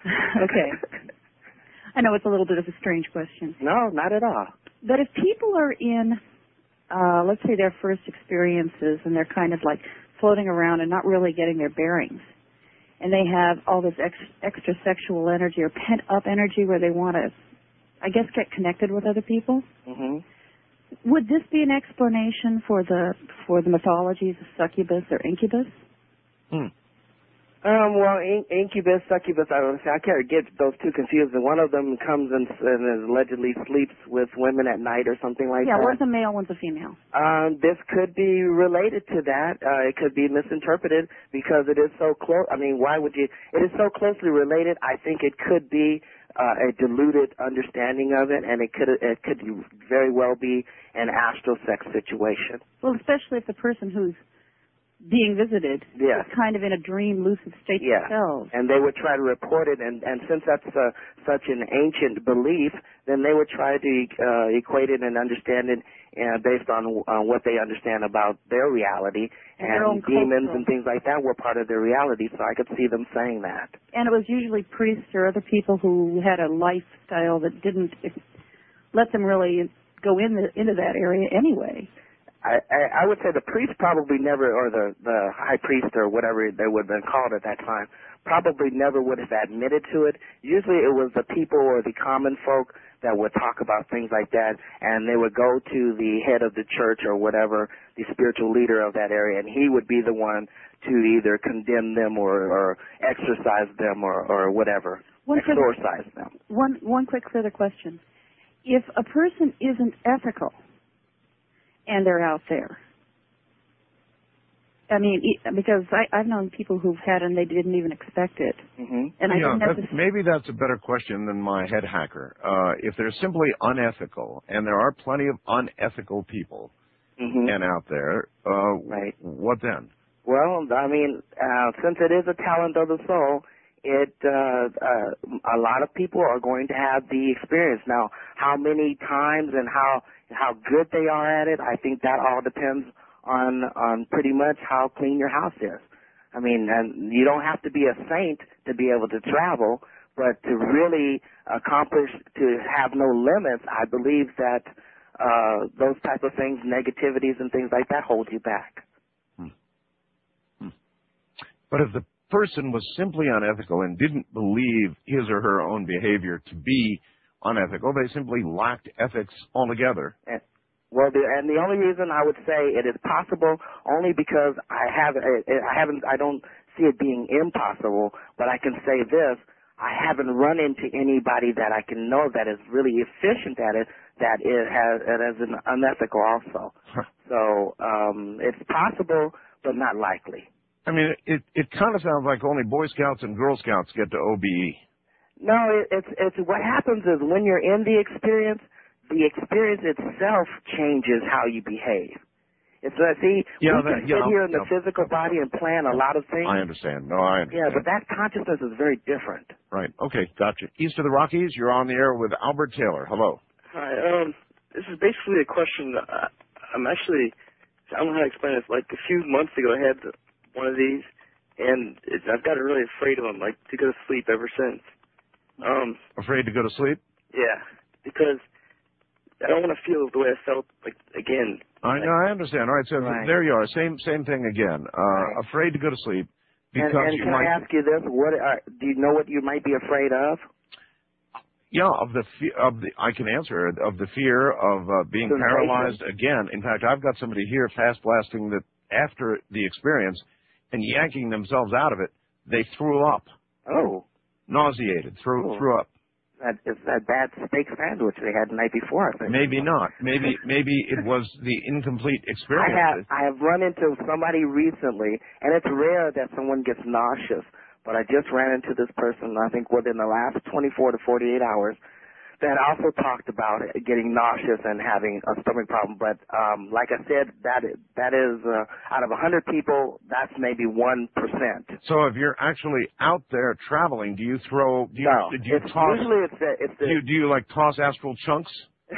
Okay. I know it's a little bit of a strange question. No, not at all. But if people are in, uh, let's say their first experiences and they're kind of like floating around and not really getting their bearings, and they have all this ex- extra sexual energy or pent up energy where they want to, I guess, get connected with other people, Mm-hmm. would this be an explanation for the for the mythologies of succubus or incubus? Hmm. Um, well, in- incubus, succubus, I don't say. I can't get those two confused. And one of them comes and, and allegedly sleeps with women at night or something like Yeah, that. one's a male, one's a female. Um, this could be related to that. Uh, it could be misinterpreted because it is so close. I mean, why would you? It is so closely related. I think it could be uh, a diluted understanding of it, and it could it could very well be an astral sex situation. Well, especially if the person who's being visited Yeah. is kind of in a dream, lucid state Yeah, themselves. and they would try to report it, and, and since that's uh, such an ancient belief, then they would try to uh, equate it and understand it uh, based on uh, what they understand about their reality, And and, their own demons cultural. and things like that were part of their reality, so I could see them saying that. And it was usually priests or other people who had a lifestyle that didn't let them really go in the, into that area anyway. I, I, I would say the priest probably never, or the, the high priest or whatever they would have been called at that time, probably never would have admitted to it. Usually it was the people or the common folk that would talk about things like that, and they would go to the head of the church or whatever, the spiritual leader of that area, and he would be the one to either condemn them or, or exorcise them or, or whatever, One quick- exorcise them. One, one quick further question. If a person isn't ethical and they're out there, I mean, e- because I, I've known people who've had and they didn't even expect it. Mm-hmm. And I yeah, think that, that's a, maybe that's a better question than my head hacker. Uh, if they're simply unethical, and there are plenty of unethical people Mm-hmm. and out there, uh, Right. what then? Well, I mean, uh, since it is a talent of the soul, it uh, uh, a lot of people are going to have the experience. Now, how many times and how how good they are at it, I think that all depends on on pretty much how clean your house is. I mean, and you don't have to be a saint to be able to travel, but to really accomplish, to have no limits, I believe that uh, those type of things, negativities and things like that, hold you back. But if the person was simply unethical and didn't believe his or her own behavior to be unethical, they simply lacked ethics altogether. And, well, the, and the only reason I would say it is possible only because I have I haven't I don't see it being impossible, but I can say this: I haven't run into anybody that I can know that is really efficient at it that it has it is an unethical also. So um, it's possible, but not likely. I mean, it it kind of sounds like only Boy Scouts and Girl Scouts get to O B E. No, it, it's it's what happens is when you're in the experience, the experience itself changes how you behave. It's uh, see, Yeah, we that- can yeah, sit here in the yeah. physical body and plan a lot of things. I understand. No, I understand. Yeah, but that consciousness is very different. Right. Okay, gotcha. East of the Rockies, you're on the air with Albert Taylor. Hello. Hi, um, this is basically a question. That I, I'm actually, I don't know how to explain it. Like a few months ago, I had one of these, and it's, I've gotten really afraid of them, like to go to sleep ever since. Um, Afraid to go to sleep? yeah, because I don't want to feel the way I felt like again. I know, I understand. All right, so Right. there you are. Same same thing again. Uh, Right. Afraid to go to sleep because And, and you can might. I ask you this? What are, do you know what you might be afraid of? Yeah, of the fe- of the I can answer it, of the fear of uh, being Sensation. paralyzed again. In fact, I've got somebody here fast blasting that after the experience and yanking themselves out of it, they threw up, Oh, nauseated, threw Oh. threw up. that is that bad steak sandwich they had the night before. I think. Maybe not. Maybe maybe it was the incomplete I experience. have I have run into somebody recently, and it's rare that someone gets nauseous. But I just ran into this person, I think within the last twenty-four to forty-eight hours, that also talked about getting nauseous and having a stomach problem. But um, like I said, that is, that is uh, out of one hundred people, that's maybe one percent. So if you're actually out there traveling, do you throw? Do you, No, do you it's, toss? usually it's the, it's the Do you, do you like toss astral chunks?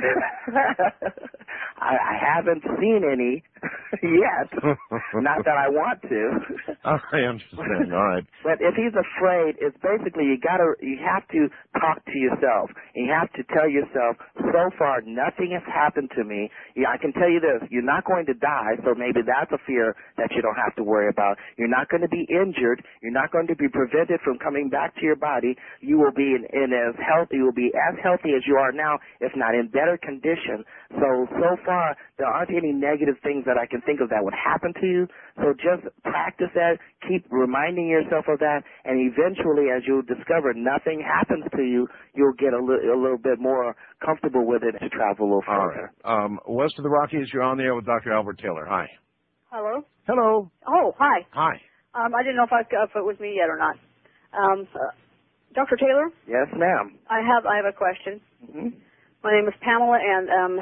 I, I haven't seen any yet. Not that I want to. I understand. All right. But if he's afraid, it's basically you gotta, you have to talk to yourself. You have to tell yourself, so far nothing has happened to me. Yeah, I can tell you this, you're not going to die, so maybe that's a fear that you don't have to worry about. You're not going to be injured. You're not going to be prevented from coming back to your body. You will be in, in as healthy, you will be as healthy as you are now, if not in better condition. So, so far, there aren't any negative things that I can think of that would happen to you. So just practice that, keep reminding yourself of that, and eventually, as you'll discover nothing happens to you, you'll get a, li- a little bit more comfortable with it to travel a little All further. right. Um, west of the Rockies, you're on the air with Doctor Albert Taylor. Hi. Hello? Hello. Oh, hi. Hi. Um, I didn't know if, I, if it was me yet or not. Um, uh, Doctor Taylor, Yes, ma'am. I have I have a question. Mm-hmm. My name is Pamela, and um,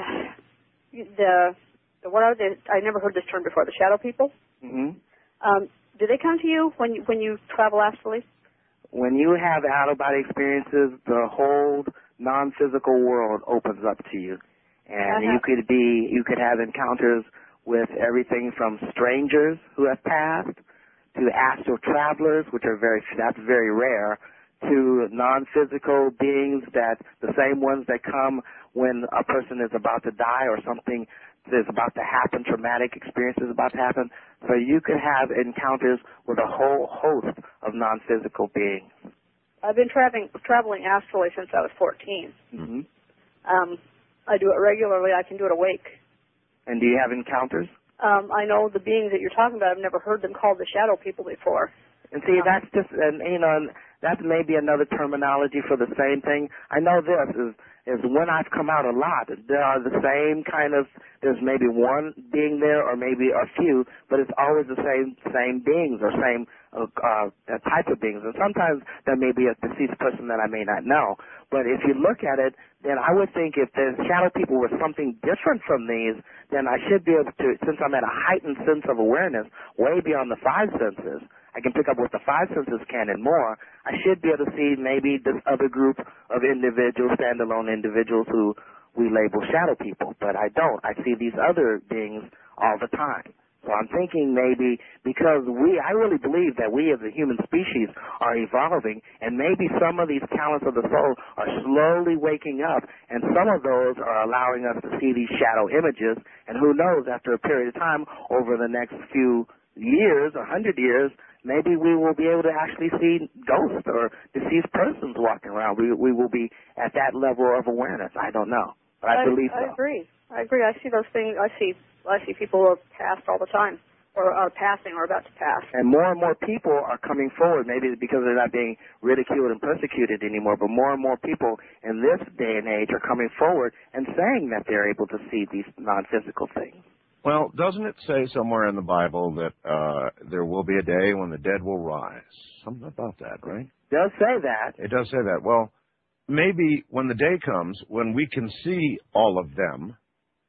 the the what are they? I never heard this term before. The shadow people. Mm-hmm. Um, do they come to you when you, when you travel astrally? When you have out-of-body experiences, the whole non-physical world opens up to you. And Uh-huh. you could be, you could have encounters with everything from strangers who have passed to astral travelers, which are very, that's very rare, to non-physical beings that, the same ones that come when a person is about to die or something is about to happen, traumatic experience is about to happen. So you could have encounters with a whole host of non-physical beings. I've been traveling traveling astrally since I was fourteen. Mm-hmm. Um, I do it regularly. I can do it awake. And do you have encounters? Um, I know the beings that you're talking about. I've never heard them called the shadow people before. And see, that's just, and you know, and that's maybe another terminology for the same thing. I know this is, is when I've come out a lot, there are the same kind of, there's maybe one being there or maybe a few, but it's always the same, same beings or same uh, uh, type of beings. And sometimes there may be a deceased person that I may not know. But if you look at it, then I would think if the shadow people were something different from these, then I should be able to, since I'm at a heightened sense of awareness, way beyond the five senses, I can pick up what the five senses can and more, I should be able to see maybe this other group of individuals, standalone individuals who we label shadow people. But I don't. I see these other beings all the time. So I'm thinking maybe because we, I really believe that we as a human species are evolving, and maybe some of these talents of the soul are slowly waking up, and some of those are allowing us to see these shadow images, and who knows, after a period of time, over the next few years, a hundred years, maybe we will be able to actually see ghosts or deceased persons walking around. We, we will be at that level of awareness. I don't know, but I, I believe I so. agree. I agree. I see those things. I see. I see people who are passed all the time, or are passing, or about to pass. And more and more people are coming forward, maybe because they're not being ridiculed and persecuted anymore, but more and more people in this day and age are coming forward and saying that they're able to see these non-physical things. Well, doesn't it say somewhere in the Bible that uh, there will be a day when the dead will rise? Something about that, right? It does say that. It does say that. Well, maybe when the day comes when we can see all of them,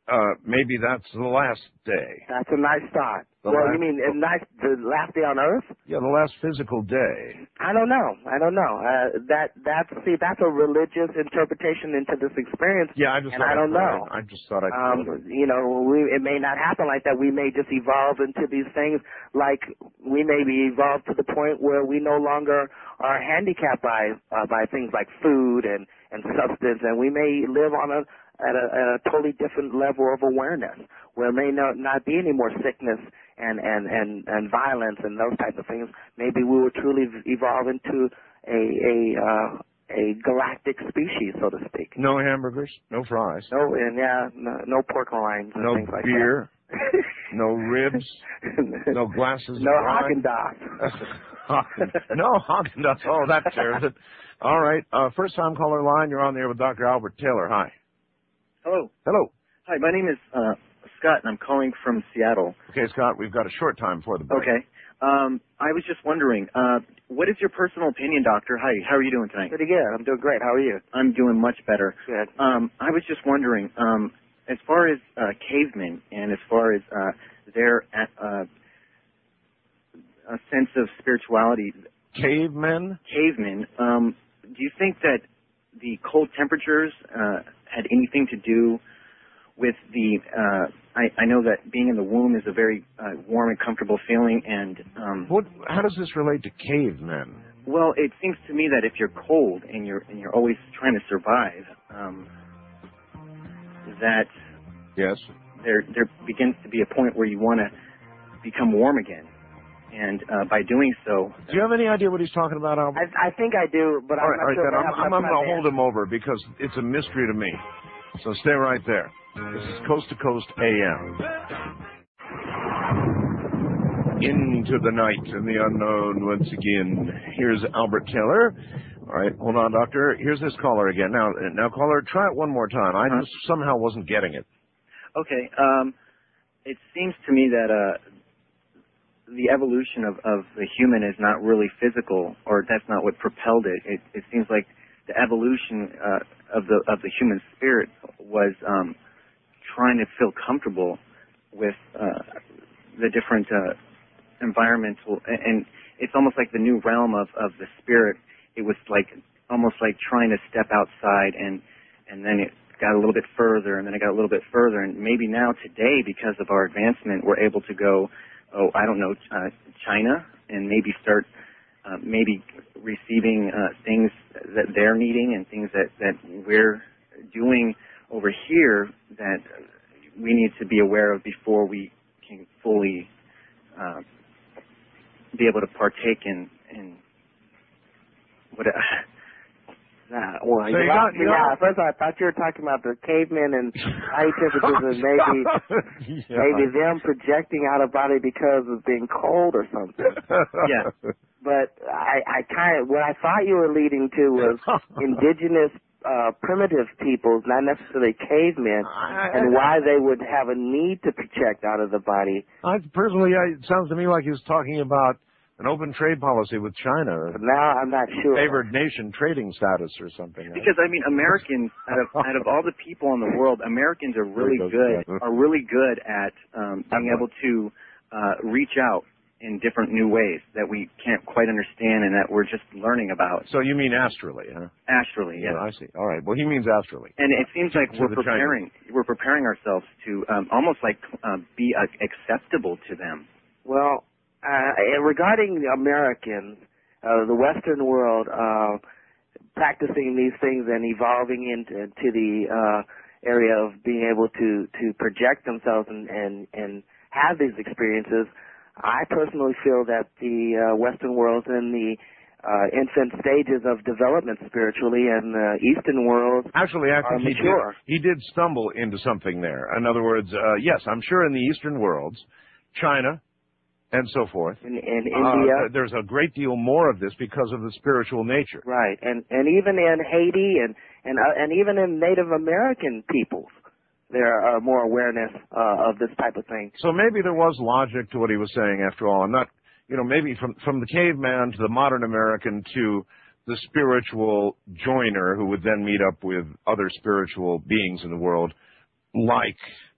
uh, maybe that's the last day. That's a nice thought. The well, last, you mean a nice, the last day on Earth? Yeah, the last physical day. I don't know. I don't know. Uh, that that's see, that's a religious interpretation into this experience. Yeah, I just. And thought I don't I'd know. I just thought I'd. Um, you know, we, it may not happen like that. We may just evolve into these things. Like we may be evolved to the point where we no longer are handicapped by uh, by things like food and and substance, and we may live on a at a, at a totally different level of awareness, where there may not, not be any more sickness and, and, and, and violence and those types of things. Maybe we will truly evolve into a a, uh, a galactic species, so to speak. No hamburgers, no fries. No, and yeah, no, no pork rinds and no things like beer, that. no ribs, no glasses no of wine. Haagen-Dazs. No Haagen-Dazs. Oh, that tears it. All right, uh, first time caller line. You're on there with Doctor Albert Taylor. Hi. Hello. Hello. Hi, my name is uh, Scott, and I'm calling from Seattle. Okay, Scott, we've got a short time for the break. Okay. Um, I was just wondering, uh, what is your personal opinion, Doctor? Hi, how are you doing tonight? Pretty good. I'm doing great. How are you? I'm doing much better. Good. Um, I was just wondering, um, as far as uh, cavemen and as far as uh, their uh, a sense of spirituality. Cavemen? Cavemen. Um, do you think that the cold temperatures uh, had anything to do with the, uh, I, I know that being in the womb is a very uh, warm and comfortable feeling, and... Um, what? How does this relate to cavemen? Well, it seems to me that if you're cold and you're and you're always trying to survive, um, that yes, there there begins to be a point where you want to become warm again. And uh, by doing so... Do you have any idea what he's talking about, Albert? I, I think I do, but all I'm right, not all right, sure then if I I'm, have I'm, I'm going to hold answer. him over because it's a mystery to me. So stay right there. This is Coast to Coast A M. Into the night and the unknown once again. Here's Albert Taylor. All right, hold on, Doctor. Here's this caller again. Now, now, caller, try it one more time. I just somehow wasn't getting it. Okay. Um, it seems to me that uh, the evolution of, of the human is not really physical, or that's not what propelled it. It, it seems like the evolution uh, of the of the human spirit was um, trying to feel comfortable with uh, the different uh, environmental, and it's almost like the new realm of, of the spirit. It was like almost like trying to step outside, and and then it got a little bit further, and then it got a little bit further, and maybe now today, because of our advancement, we're able to go, oh, I don't know, uh, China, and maybe start uh, maybe receiving uh, things that they're needing and things that, that we're doing over here that we need to be aware of before we can fully uh, be able to partake in, in what... Nah, well, So you you lost got- me you now. got- First, I thought you were talking about the cavemen and high temperatures and maybe yeah. maybe them projecting out of body because of being cold or something. Yeah. But I, I kind of what I thought you were leading to was indigenous uh, primitive peoples, not necessarily cavemen, I- and why they would have a need to project out of the body. I personally, I, it sounds to me like he was talking about an open trade policy with China, or But now I'm not sure. favored nation trading status or something. Because I mean, Americans out of out of all the people in the world, Americans are really There good goes- are really good at um, being able to uh, reach out in different new ways that we can't quite understand and that we're just learning about. So you mean astrally, huh? Astrally, yeah. I see. All right. Well, he means astrally. And it seems like To we're the preparing we're preparing ourselves to um, almost like uh, be uh, acceptable to them. Well, uh, regarding the Americans, uh, the Western world, uh, practicing these things and evolving into to the uh, area of being able to, to project themselves and, and, and have these experiences, I personally feel that the uh, Western world's in the uh, infant stages of development spiritually, and the Eastern world Actually, I are think he did, mature. he did stumble into something there. In other words, uh, yes, I'm sure in the Eastern worlds, China, and so forth, In, in uh, India, there's a great deal more of this because of the spiritual nature. right, and and even in Haiti and and uh, and even in Native American peoples, there are more awareness uh, of this type of thing. So maybe there was logic to what he was saying after all. I'm not, you know, maybe from, from the caveman to the modern American to the spiritual joiner who would then meet up with other spiritual beings in the world, like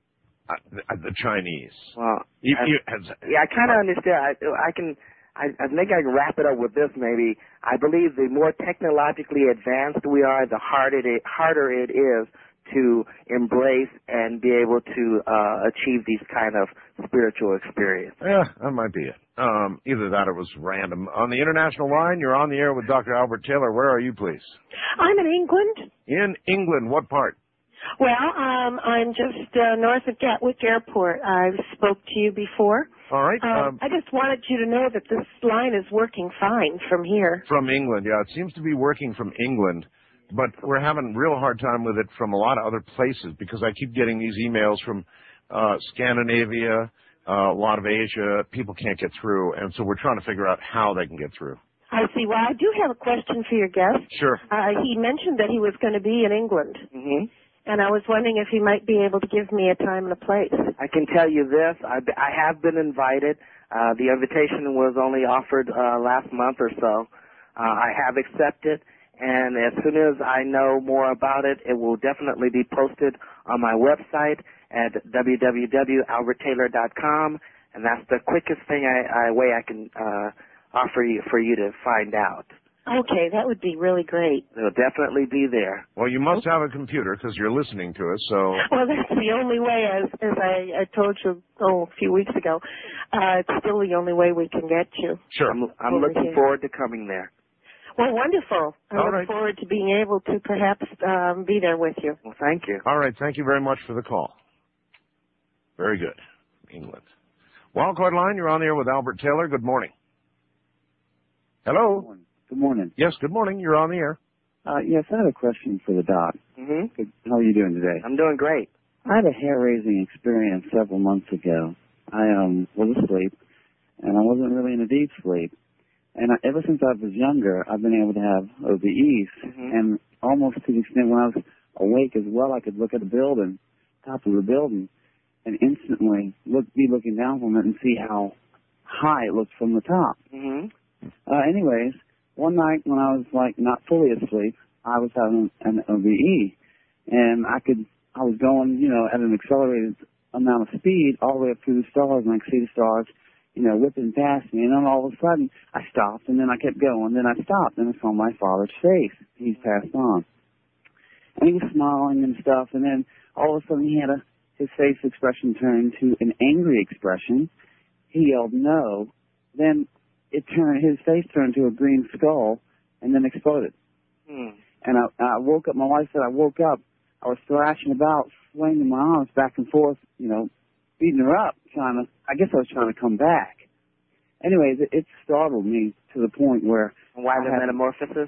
Uh, the, uh, the Chinese. Well, You, I, you, has, yeah, I kind of understand. I, I can, I, I think I can wrap it up with this. Maybe I believe the more technologically advanced we are, the harder it, harder it is to embrace and be able to uh, achieve these kind of spiritual experiences. Yeah, that might be it. Um, either that or it was random. On the international line, you're on the air with Doctor Albert Taylor. Where are you, please? I'm in England. In England. What part? Well, um, I'm just uh, north of Gatwick Airport. I spoke to you before. All right. Um, Um, I just wanted you to know that this line is working fine from here. from England, yeah. It seems to be working from England, but we're having a real hard time with it from a lot of other places because I keep getting these emails from uh, Scandinavia, uh, a lot of Asia. People can't get through, and so we're trying to figure out how they can get through. I see. Well, I do have a question for your guest. Sure. Uh, he mentioned that he was going to be in England. Mm-hmm. And I was wondering if he might be able to give me a time and a place. I can tell you this. I, I have been invited. Uh, the invitation was only offered uh, last month or so. Uh, I have accepted, and as soon as I know more about it, it will definitely be posted on my website at w w w dot albert taylor dot com, and that's the quickest thing I, I way I can uh, offer you for you to find out. Okay, that would be really great. It'll definitely be there. Well, you must have a computer because you're listening to us, so... Well, that's the only way, as, as I, I told you oh, a few weeks ago. Uh, it's still the only way we can get you. Sure. I'm, I'm Over looking here. forward to coming there. Well, wonderful. I All look right. forward to being able to perhaps um, be there with you. Well, thank you. All right, thank you very much for the call. Very good. England. Wildcard line, you're on the air with Albert Taylor. Good morning. Hello? Good morning. Good morning. Yes, good morning. You're on the air. Uh, yes, I have a question for the doc. Mm-hmm. Good- How are you doing today? I'm doing great. I had a hair-raising experience several months ago. I um was asleep, and I wasn't really in a deep sleep. And I, ever since I was younger, I've been able to have O B Es, Mhm. and almost to the extent when I was awake as well, I could look at the building, top of the building, and instantly look be looking down from it and see how high it looked from the top. Mm-hmm. Uh, anyways, one night when I was like not fully asleep, I was having an O B E, and I could I was going you know at an accelerated amount of speed all the way up through the stars, and I could see the stars, you know, whipping past me, and then all of a sudden I stopped, and then I kept going, then I stopped, and I saw my father's face. He's passed on, and he was smiling and stuff, and then all of a sudden he had a his face expression turned to an angry expression. He yelled no, then it turned his face turned to a green skull, and then exploded. Hmm. And I, I woke up. My wife said I woke up. I was thrashing about, swinging my arms back and forth, you know, beating her up, trying to. I guess I was trying to come back. Anyways, it, it startled me to the point where. Why I the had, metamorphosis?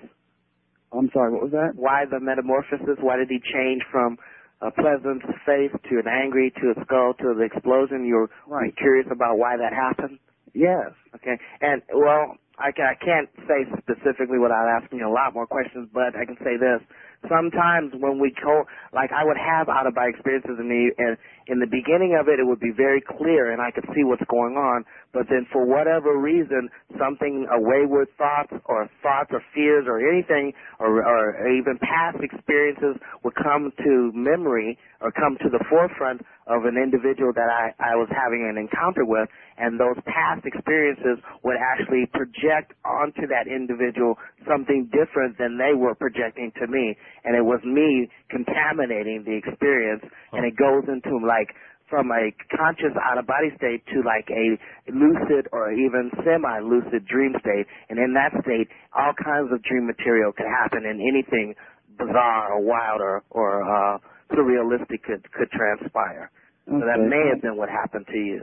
I'm sorry. What was that? Why the metamorphosis? Why did he change from a pleasant face to an angry to a skull to the explosion? You're Right. curious about why that happened? Yes. Okay. And, well, I, ca- I can't say specifically without asking you a lot more questions, but I can say this. Sometimes when we go, like I would have out-of-body experiences in the, and in the beginning of it, it would be very clear and I could see what's going on, but then for whatever reason, something, a wayward thoughts or thoughts or fears or anything or, or even past experiences would come to memory or come to the forefront of an individual that I, I was having an encounter with, and those past experiences would actually project onto that individual something different than they were projecting to me, and it was me contaminating the experience, and it goes into like from a conscious out-of-body state to like a lucid or even semi-lucid dream state, and in that state, all kinds of dream material can happen, and anything bizarre or wild or, or uh, surrealistic could, could transpire. Okay. So that may have been what happened to you.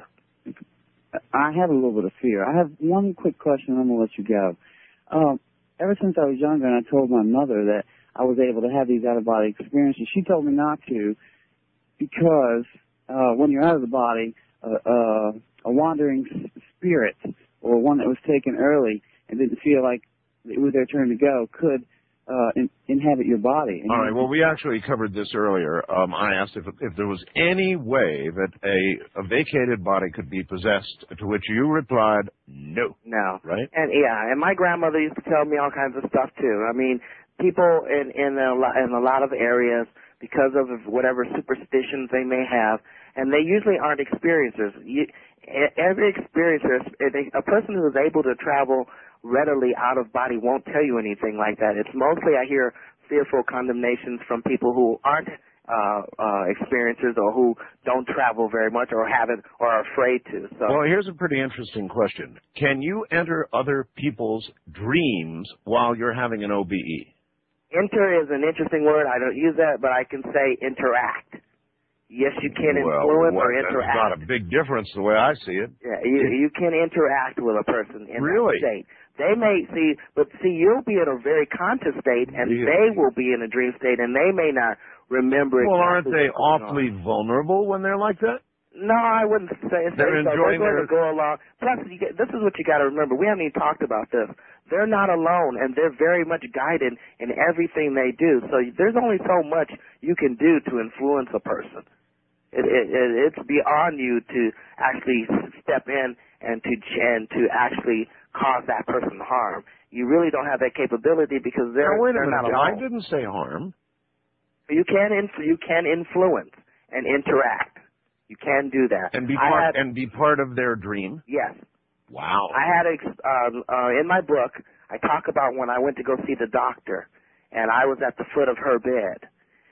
I have a little bit of fear. I have one quick question, and I'm going to let you go. Um, ever since I was younger, and I told my mother that I was able to have these out-of-body experiences, she told me not to because uh, when you're out of the body, uh, uh, a wandering s- spirit or one that was taken early and didn't feel like it was their turn to go could uh, in, inhabit your body. And All right. Well, we actually covered this earlier. Um, I asked if if there was any way that a, a vacated body could be possessed, to which you replied, no. No. Right? And yeah, and my grandmother used to tell me all kinds of stuff too. I mean, people in in a lot, in a lot of areas, because of whatever superstitions they may have, and they usually aren't experiencers. You, every experiencer, a person who is able to travel readily out of body won't tell you anything like that. It's mostly, I hear, fearful condemnations from people who aren't uh, uh, experiencers or who don't travel very much or haven't or are afraid to. So, well, here's a pretty interesting question. Can you enter other people's dreams while you're having an O B E? Enter is an interesting word. I don't use that, but I can say interact. Yes, you can influence well, or interact. That's not a big difference the way I see it. Yeah, you, you can interact with a person in really? that state. They may see, but see, you'll be in a very conscious state, and yeah. they will be in a dream state, and they may not remember. Well, exactly aren't they awfully on. vulnerable when they're like that? No, I wouldn't say, say they're so. enjoying They're their... going to go along. Plus, you get, this is what you got to remember. We haven't even talked about this. They're not alone, and they're very much guided in everything they do. So there's only so much you can do to influence a person. It, it, it, it's beyond you to actually step in and to and to actually cause that person harm. You really don't have that capability because they're, now, wait a they're minute. not alone. I didn't say harm. You can inf- you can influence and interact. You can do that. And be part had, and be part of their dream. Yes. Wow. I had a, um, uh, in my book, I talk about when I went to go see the doctor, and I was at the foot of her bed.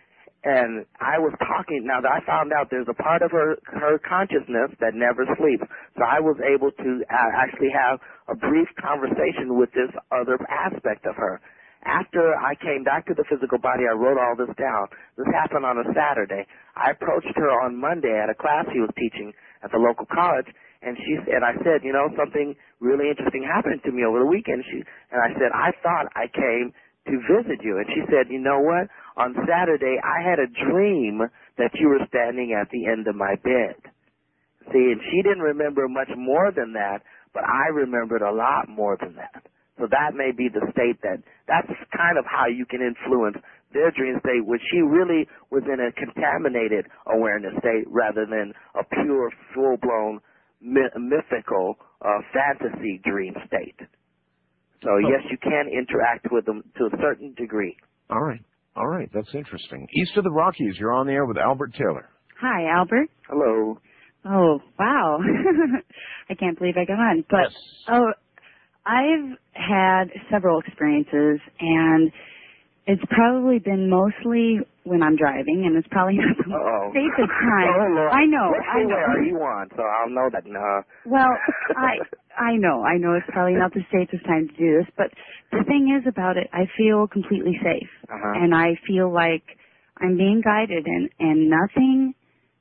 And I was talking, now that I found out there's a part of her, her consciousness that never sleeps. So I was able to uh, actually have a brief conversation with this other aspect of her. After I came back to the physical body, I wrote all this down. This happened on a Saturday. I approached her on Monday at a class she was teaching at the local college, and she and I said, you know, something really interesting happened to me over the weekend. She and I said, I thought I came to visit you. And she said, you know what? On Saturday, I had a dream that you were standing at the end of my bed. See, and she didn't remember much more than that, but I remembered a lot more than that. So that may be the state that, that's kind of how you can influence their dream state, which she really was in a contaminated awareness state rather than a pure, full-blown, myth- mythical, uh, fantasy dream state. So, yes, you can interact with them to a certain degree. All right. All right. That's interesting. East of the Rockies, you're on the air with Albert Taylor. Hi, Albert. Hello. Oh, wow. I can't believe I got on. But, yes. oh, I've had several experiences, and it's probably been mostly when I'm driving, and it's probably not the Uh-oh. safest time. Oh, Lord. I know. What I know. are you on? So I'll know that. Uh... Well, I I know. I know it's probably not the safest time to do this, but the thing is about it, I feel completely safe, uh-huh. and I feel like I'm being guided, and and nothing.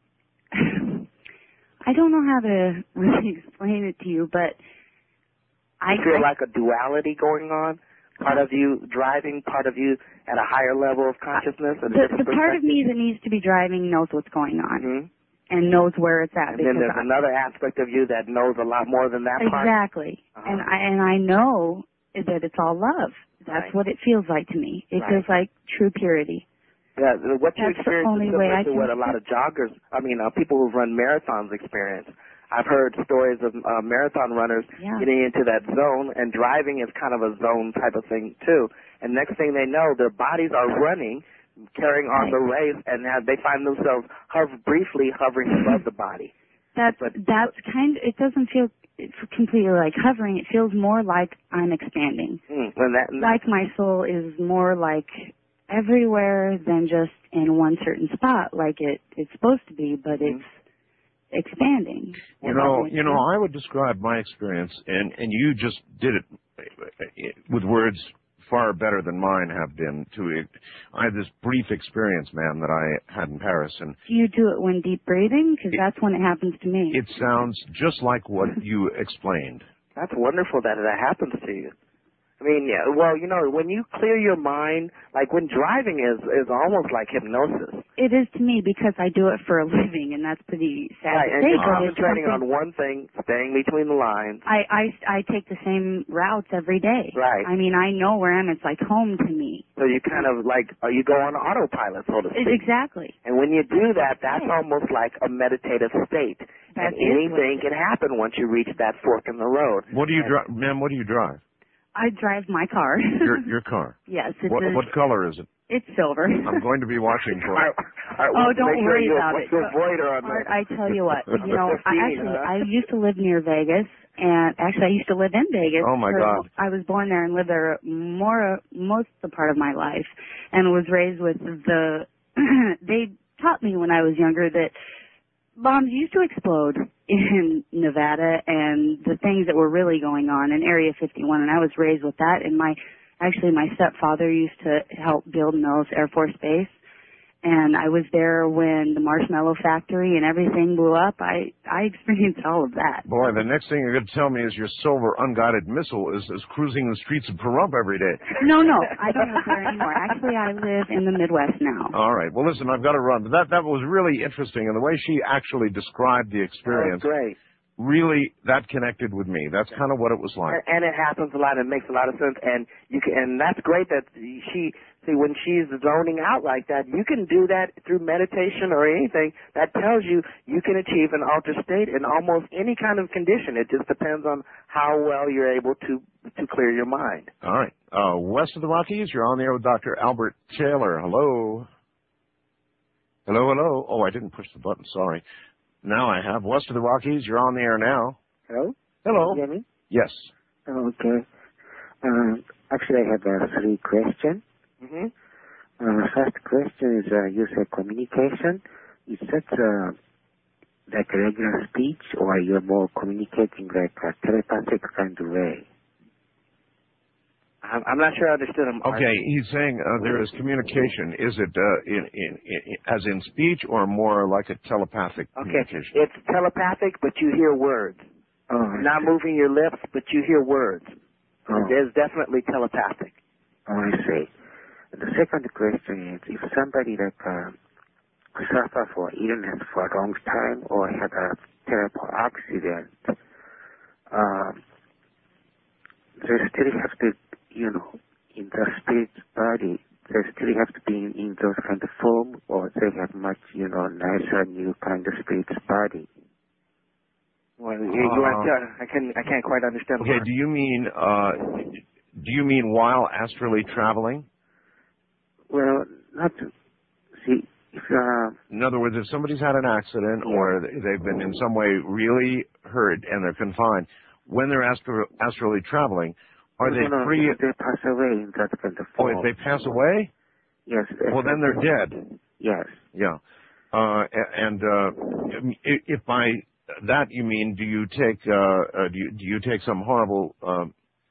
I don't know how to really explain it to you, but I you feel I, like a duality going on. Part of you driving, part of you at a higher level of consciousness. The, the part of me that needs to be driving knows what's going on mm-hmm. and knows where it's at. And then there's I, another aspect of you that knows a lot more than that part. Exactly. Uh-huh. And I and I know that it's all love. That's right. what it feels like to me. It right. feels like true purity. Yeah, what you That's experience the only is way similar I to what a lot of joggers, I mean, uh, people who run marathons experience. I've heard stories of uh, marathon runners yeah. getting into that zone, and driving is kind of a zone type of thing, too. And next thing they know, their bodies are running, carrying on right. the race, and have, they find themselves hover, briefly hovering above the body. That's, but, that's kind of, it doesn't feel completely like hovering. It feels more like I'm expanding. Mm, and that, and like my soul is more like everywhere than just in one certain spot, like it it's supposed to be, but mm-hmm. it's expanding. You know, you know, I would describe my experience, and, and you just did it with words far better than mine have been. To it, I had this brief experience, ma'am, that I had in Paris, and do you do it when deep breathing? Because that's when it happens to me. It sounds just like what you explained. That's wonderful that that happens to you. I mean, yeah, well, you know, when you clear your mind, like when driving is is almost like hypnosis. It is to me because I do it for a living, and that's pretty sad right, to and say. You're concentrating on one thing, staying between the lines. I, I, I take the same routes every day. Right. I mean, I know where I am. It's like home to me. So you kind of like, you go on autopilot, so to speak. Exactly. And when you do that, that's yeah. almost like a meditative state. That's and anything can happen once you reach that fork in the road. What do you and, drive, ma'am? What do you drive? I drive my car. Your your car. Yes. It's What a, what color is it? It's silver. I'm going to be watching for it. Oh, don't worry about it. Avoid her on Art, that. I tell you what, you know, I fifteen, actually, huh? I used to live near Vegas, and actually I used to live in Vegas. Oh, my for- God. I was born there and lived there more, most of the part of my life, and was raised with the, they taught me when I was younger that bombs used to explode in Nevada and the things that were really going on in Area fifty-one, and I was raised with that, and my Actually, my stepfather used to help build Nellis Air Force Base, and I was there when the Marshmallow Factory and everything blew up. I I experienced all of that. Boy, the next thing you're going to tell me is your silver unguided missile is, is cruising the streets of Pahrump every day. No, no, I don't live there anymore. Actually, I live in the Midwest now. All right. Well, listen, I've got to run. But that, that was really interesting, and the way she actually described the experience. Oh, great. Really, that connected with me. That's kind of what it was like. And, and it happens a lot. It makes a lot of sense. And you can, and that's great that she, see, when she's zoning out like that, you can do that through meditation or anything that tells you you can achieve an altered state in almost any kind of condition. It just depends on how well you're able to, to clear your mind. All right. Uh, west of the Rockies, you're on the air with Doctor Albert Taylor. Hello. Hello, hello. Oh, I didn't push the button. Sorry. Now I have. West of the Rockies, you're on the air now. Hello? Hello. Can you hear me? Yes. Oh, okay. Um, actually, I have uh, three questions. Mm-hmm. Uh, first question is, uh, you said communication. Is that uh, like a regular speech, or you're more communicating like a telepathic kind of way? I'm, I'm not sure I understood him. Okay, he's saying uh, there is communication. Is it uh, in, in, in, as in speech or more like a telepathic Okay, communication? it's telepathic, but you hear words. Oh, Not moving your lips, but you hear words. Oh. It is definitely telepathic. Oh, I see. The second question is, if somebody like uh, suffer for illness for a long time or had a terrible accident, uh, they still have to, you know, in the spirit body, they still have to be in, in those kind of form, or they have much, you know, nicer new kind of spirit body. Well, you, you want to, I can I can't quite understand. Okay, do you mean uh, do you mean while astrally traveling? Well, not to, see. If, uh, in other words, if somebody's had an accident or they've been in some way really hurt and they're confined, when they're astro- astrally traveling, are no, they no, free? If they pass away in that kind of Oh, form. if they pass away? Yes. Well, then they're dead. Yes. Yeah. Uh, and uh, if by that you mean, do you take uh, uh, do you do you take some horrible uh,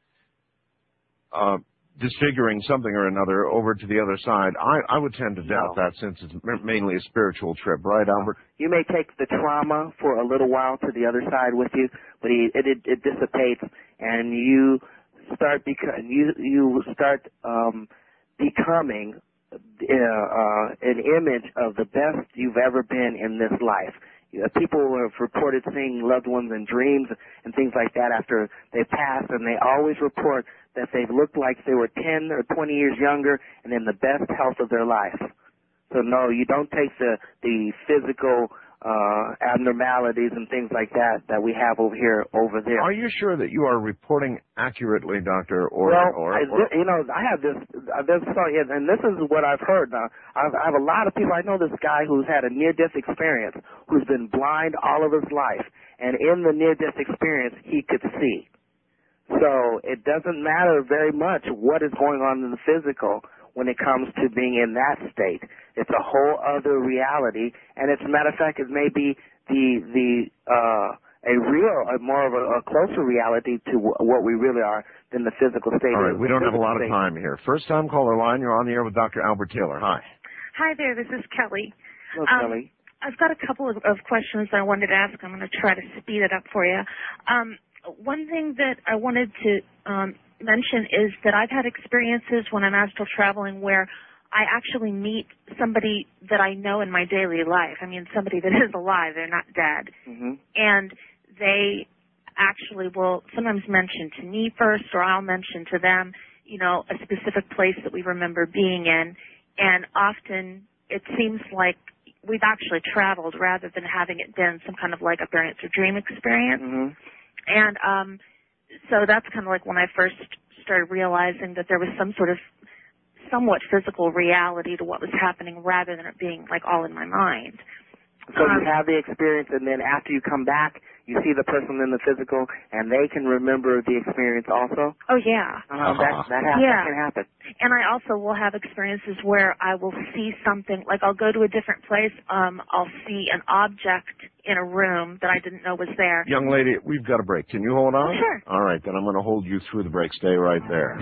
uh, disfiguring something or another over to the other side? I, I would tend to doubt No. that, since it's mainly a spiritual trip, right, Albert? You may take the trauma for a little while to the other side with you, but it it, it dissipates, and you start beco- you you start um, becoming uh, uh, an image of the best you've ever been in this life. You know, people have reported seeing loved ones in dreams and things like that after they passed, and they always report that they looked like they were ten or twenty years younger and in the best health of their life. So no, you don't take the the physical uh, abnormalities and things like that that we have over here over there. Are you sure that you are reporting accurately, Doctor? Or, well, or, I, or you know, I have this, uh, this song, and this is what I've heard. Now, I've, I have a lot of people. I know this guy who's had a near-death experience, who's been blind all of his life, and in the near-death experience, he could see. So it doesn't matter very much what is going on in the physical when it comes to being in that state. It's a whole other reality, and it's a matter of fact, it may be the the uh, a real, a more of a, a closer reality to w- what we really are than the physical state. all right, we don't have a lot of state. time here. First time caller line, you're on the air with Doctor Albert Taylor. Hi. Hi there, this is Kelly. Hello, Um, Kelly. I've got a couple of, of questions I wanted to ask. I'm going to try to speed it up for you. Um, one thing that I wanted to um, mention is that I've had experiences when I'm astral traveling where I actually meet somebody that I know in my daily life. I mean, somebody that is alive. They're not dead. Mm-hmm. And they actually will sometimes mention to me first, or I'll mention to them, you know, a specific place that we remember being in. And often it seems like we've actually traveled rather than having it been some kind of like appearance or dream experience. Mm-hmm. And um, so that's kind of like when I first started realizing that there was some sort of somewhat physical reality to what was happening rather than it being like all in my mind. So um, you have the experience, and then after you come back, you see the person in the physical, and they can remember the experience also? Oh, yeah. Uh, that, that, ha- yeah. that can happen. And I also will have experiences where I will see something, like I'll go to a different place, um, I'll see an object in a room that I didn't know was there. Young lady, we've got a break. Can you hold on? Oh, sure. All right, then I'm going to hold you through the break. Stay right there.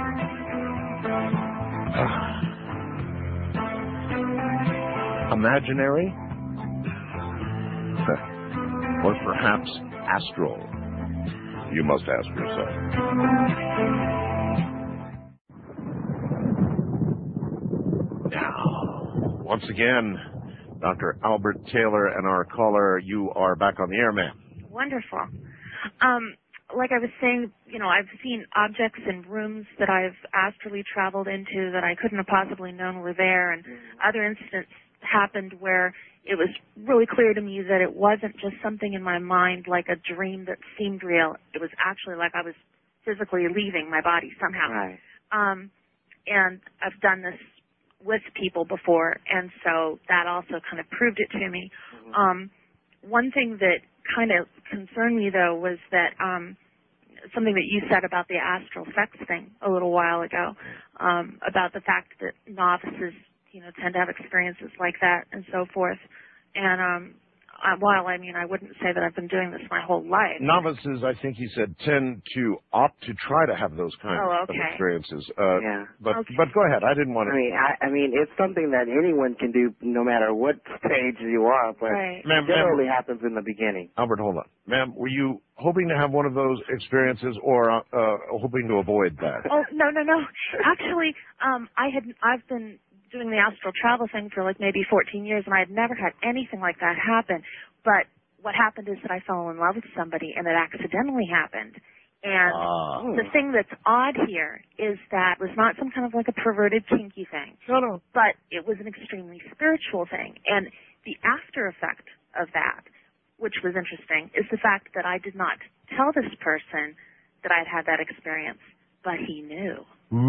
Imaginary? Or perhaps astral? You must ask yourself. Now, once again, Doctor Albert Taylor and our caller, you are back on the air, ma'am. Wonderful. Um, like I was saying, you know, I've seen objects in rooms that I've astrally traveled into that I couldn't have possibly known were there, and other instances happened where it was really clear to me that it wasn't just something in my mind like a dream that seemed real. It was actually like I was physically leaving my body somehow. Right. Um, and I've done this with people before, and so that also kind of proved it to me. Mm-hmm. Um, one thing that kind of concerned me, though, was that um, something that you said about the astral sex thing a little while ago, um, about the fact that novices, you know, tend to have experiences like that and so forth. And um, I, while, I mean, I wouldn't say that I've been doing this my whole life. Novices, I think he said, tend to opt to try to have those kinds oh, of okay. experiences. Uh, yeah. But okay. but go ahead. I didn't want to. I mean, I, I mean, it's something that anyone can do, no matter what stage you are. But right. it generally happens in the beginning. Albert, hold on, ma'am. Were you hoping to have one of those experiences, or uh, uh, hoping to avoid that? Oh no, no, no. Actually, um, I had I've been doing the astral travel thing for like maybe fourteen years, and I had never had anything like that happen. But what happened is that I fell in love with somebody, and it accidentally happened. And ah. the thing that's odd here is that it was not some kind of like a perverted kinky thing. No, no. But it was an extremely spiritual thing. And the after effect of that, which was interesting, is the fact that I did not tell this person that I'd had that experience, but he knew.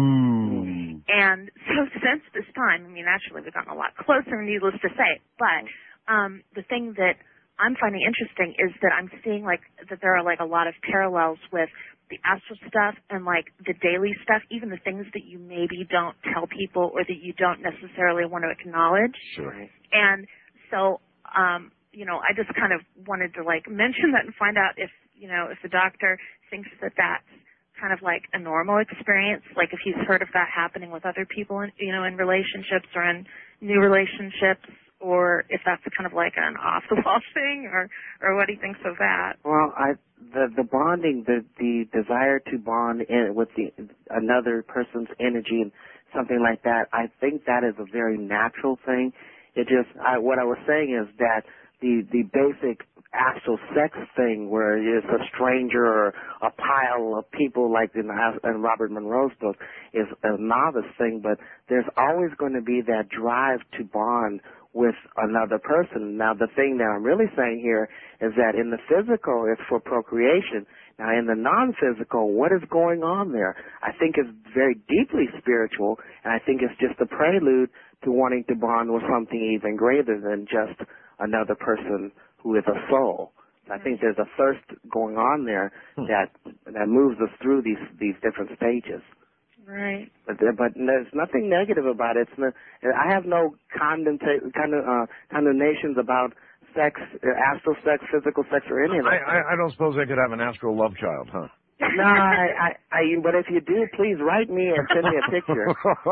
Ooh. And so since this time, I mean, naturally we've gotten a lot closer, needless to say, but um, the thing that I'm finding interesting is that I'm seeing like that there are like a lot of parallels with the astral stuff and like the daily stuff, even the things that you maybe don't tell people or that you don't necessarily want to acknowledge. Sure. And so, um, you know, I just kind of wanted to like mention that and find out if, you know, if the doctor thinks that that's kind of like a normal experience, like if he's heard of that happening with other people, in, you know, in relationships or in new relationships, or if that's kind of like an off-the-wall thing, or or what he thinks of that. Well, I the the bonding, the the desire to bond in, with the another person's energy and something like that, I think that is a very natural thing. It just I, what I was saying is that the the basic astral sex thing, where it's a stranger or a pile of people, like in, in Robert Monroe's book, is a novice thing. But there's always going to be that drive to bond with another person. Now, the thing that I'm really saying here is that in the physical, it's for procreation. Now, in the non-physical, what is going on there? I think it's very deeply spiritual, and I think it's just a prelude to wanting to bond with something even greater than just another person who is a soul. I think there's a thirst going on there that that moves us through these these different stages. Right. But, but there's nothing negative about it. It's no, I have no condemnata- kind of uh, condemnations about sex, astral sex, physical sex, or any of that. I, I, I don't suppose I could have an astral love child, huh? No, I, I, I, but if you do, please write me and send me a picture.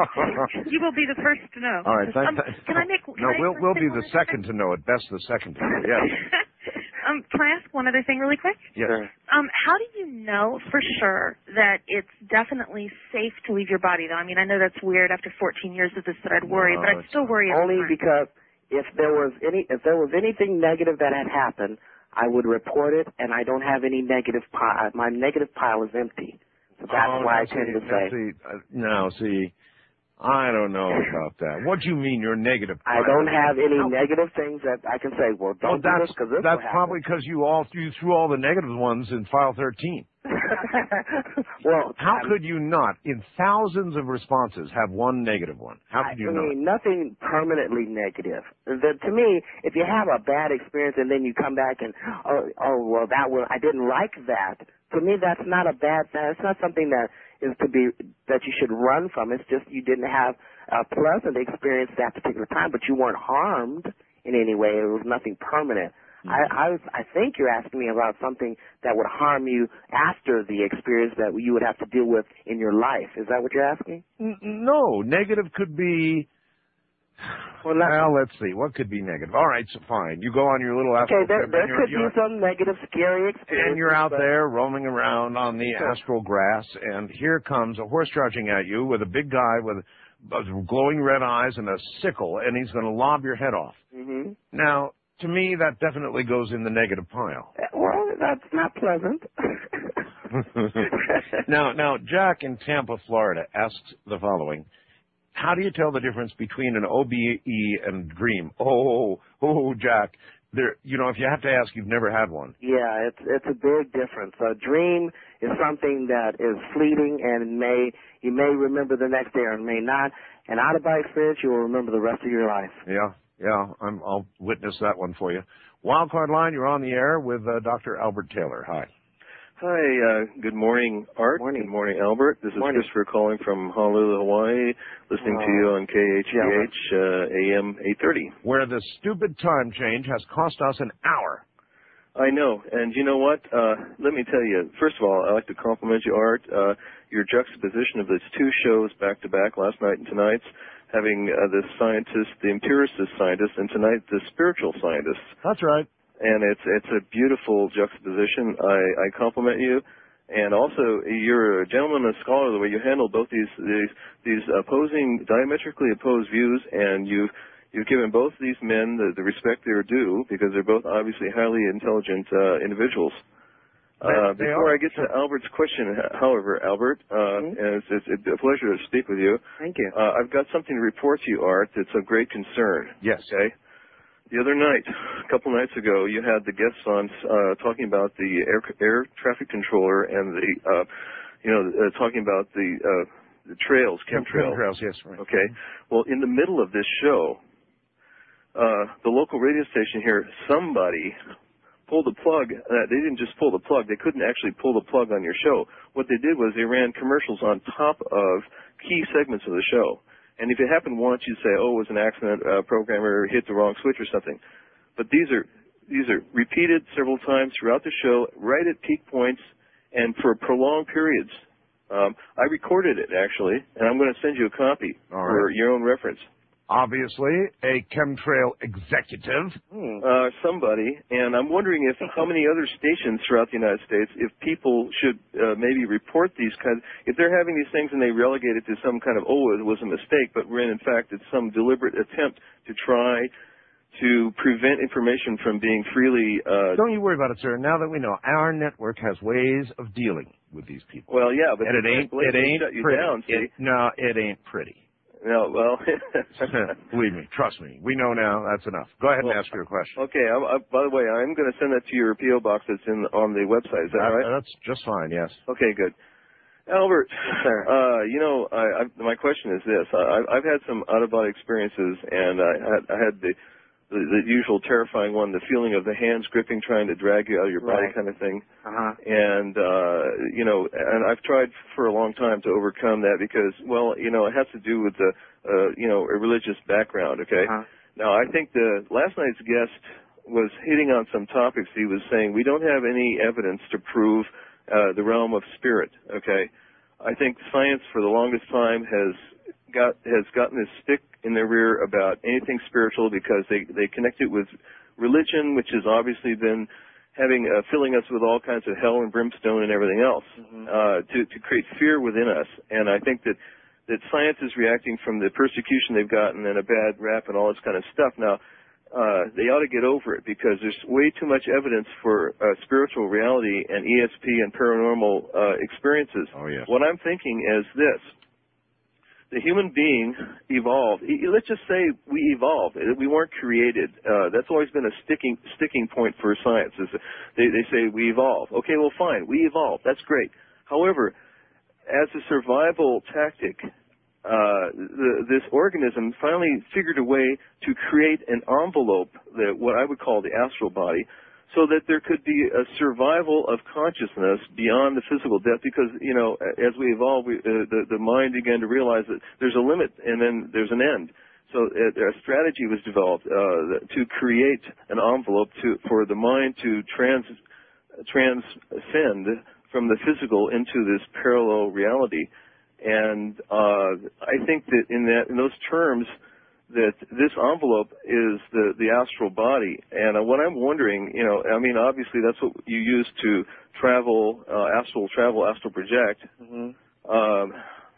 You will be the first to know. All right. Thank, um, can I make? Can no, I we'll we'll be the second to know it. Best the second to know. Yes. um, can I ask one other thing really quick? Yes. Um, how do you know for sure that it's definitely safe to leave your body, though? I mean, I know that's weird after fourteen years of this that I'd worry, No, but I'd still worry. Only because if there was any, if there was anything negative that had happened, I would report it, and I don't have any negative pile. My negative pile is empty. So that's oh, why no, I tend see, to say. See, uh, no, see, I don't know about that. What do you mean you're negative? I don't have any no. negative things that I can say, well, don't well, do that's, this because this That's will probably because you all you threw all the negative ones in file thirteen. Well, how I'm, could you not, in thousands of responses, have one negative one? How could you I not? mean, nothing permanently negative. The, to me, if you have a bad experience and then you come back and, oh, oh, well, that was, I didn't like that. To me, that's not a bad thing. It's not something that is to be, that you should run from. It's just you didn't have a pleasant experience at that particular time, but you weren't harmed in any way. It was nothing permanent. I, I, was, I think you're asking me about something that would harm you after the experience that you would have to deal with in your life. Is that what you're asking? N- no, negative could be. Well, well, let's see. What could be negative? All right, so fine. You go on your little astral Okay, there, trip there and you're, could you're, be some negative, scary experience. and you're out there roaming around on the Sure. astral grass, and here comes a horse charging at you with a big guy with glowing red eyes and a sickle, and he's going to lob your head off. Mm-hmm. Now, to me, that definitely goes in the negative pile. Well, that's not pleasant. now, now, Jack in Tampa, Florida, asks the following: how do you tell the difference between an O B E and dream? Oh, oh, Jack, there. You know, if you have to ask, you've never had one. Yeah, it's it's a big difference. A dream is something that is fleeting and may you may remember the next day or may not. An out-of-body experience, you will remember the rest of your life. Yeah. Yeah, I'm, I'll witness that one for you. Wildcard Line, you're on the air with uh, Doctor Albert Taylor. Hi. Hi, uh, good morning, Art. Morning. Good morning, Albert. This is Morning. Christopher calling from Honolulu, Hawaii, listening Oh. to you on K H D H uh, A M eight thirty. Where the stupid time change has cost us an hour. I know, and you know what? Uh, let me tell you, first of all, I'd like to compliment you, Art. Uh, your juxtaposition of these two shows back-to-back, last night and tonight's, having uh, the scientist, the empiricist scientist, and tonight the spiritual scientist. That's right. And it's it's a beautiful juxtaposition. I, I compliment you. And also, you're a gentleman and a scholar, the way you handle both these these these opposing, diametrically opposed views, and you've you've given both these men the, the respect they're due, because they're both obviously highly intelligent uh, individuals. Uh, They- they before are. I get to Albert's question, however, Albert, uh, Mm-hmm. and it's, it's a pleasure to speak with you. Thank you. Uh, I've got something to report to you, Art, that's of great concern. Yes. Okay? The other night, a couple nights ago, you had the guests on uh, talking about the air, air traffic controller and the, uh, you know, uh, talking about the, uh, the trails, chemtrails. Chemtrails, yes, right. Okay. Well, in the middle of this show, uh, the local radio station here, somebody pulled the plug. Uh, they didn't just pull the plug. They couldn't actually pull the plug on your show. What they did was they ran commercials on top of key segments of the show. And if it happened once, you'd say, oh, it was an accident, uh, programmer hit the wrong switch or something. But these are these are repeated several times throughout the show, right at peak points, and for prolonged periods. Um, I recorded it, actually, and I'm going to send you a copy All for right. your own reference. Obviously, a chemtrail executive. Hmm. Uh, somebody, and I'm wondering if how many other stations throughout the United States, if people should uh, maybe report these kinds, if they're having these things and they relegate it to some kind of, oh, it was a mistake, but when in fact it's some deliberate attempt to try to prevent information from being freely. Uh, Don't you worry about it, sir. Now that we know, our network has ways of dealing with these people. well, yeah, but and it they ain't, can't it ain't shut you pretty. down. See, It- no, it ain't pretty. no, well. Believe me, trust me. We know now. That's enough. Go ahead Well, and ask your question. Okay. I, I, by the way, I'm going to send that to your P O box that's in on the website. Is that That- right? That's just fine. Yes. Okay, good. Albert, uh, you know, I, I, my question is this: I, I've had some out-of-body experiences, and I had, I had the, the the usual terrifying one, the feeling of the hands gripping, trying to drag you out of your body, Right. kind of thing. Uh-huh. And uh, you know, and I've tried for a long time to overcome that because, well, you know, it has to do with the, uh, you know, a religious background. Okay. Uh-huh. Now, I think the last night's guest was hitting on some topics. He was saying we don't have any evidence to prove uh, the realm of spirit. Okay, I think science for the longest time has got has gotten this stick in their rear about anything spiritual because they they connect it with religion, which has obviously been having uh, filling us with all kinds of hell and brimstone and everything else Mm-hmm. uh, to to create fear within us. And I think that that science is reacting from the persecution they've gotten and a bad rap and all this kind of stuff. Now, uh, they ought to get over it because there's way too much evidence for uh, spiritual reality and E S P and paranormal uh, experiences. Oh, yes. What I'm thinking is this. the human being evolved. Let's just say we evolved. We weren't created. Uh, that's always been a sticking sticking point for science. Is they, they say we evolved. Okay, well, fine, we evolved. That's great. However, as a survival tactic, uh, the, this organism finally figured a way to create an envelope, that what I would call the astral body, so that there could be a survival of consciousness beyond the physical death. Because, you know, as we evolve, we, uh, the, the mind began to realize that there's a limit and then there's an end. So uh, a strategy was developed uh, to create an envelope to, for the mind to trans, transcend from the physical into this parallel reality. And uh, I think that in that in those terms, that this envelope is the, the astral body. And uh, what I'm wondering, you know, I mean, obviously that's what you use to travel, uh, astral travel, astral project. Mm-hmm. Um,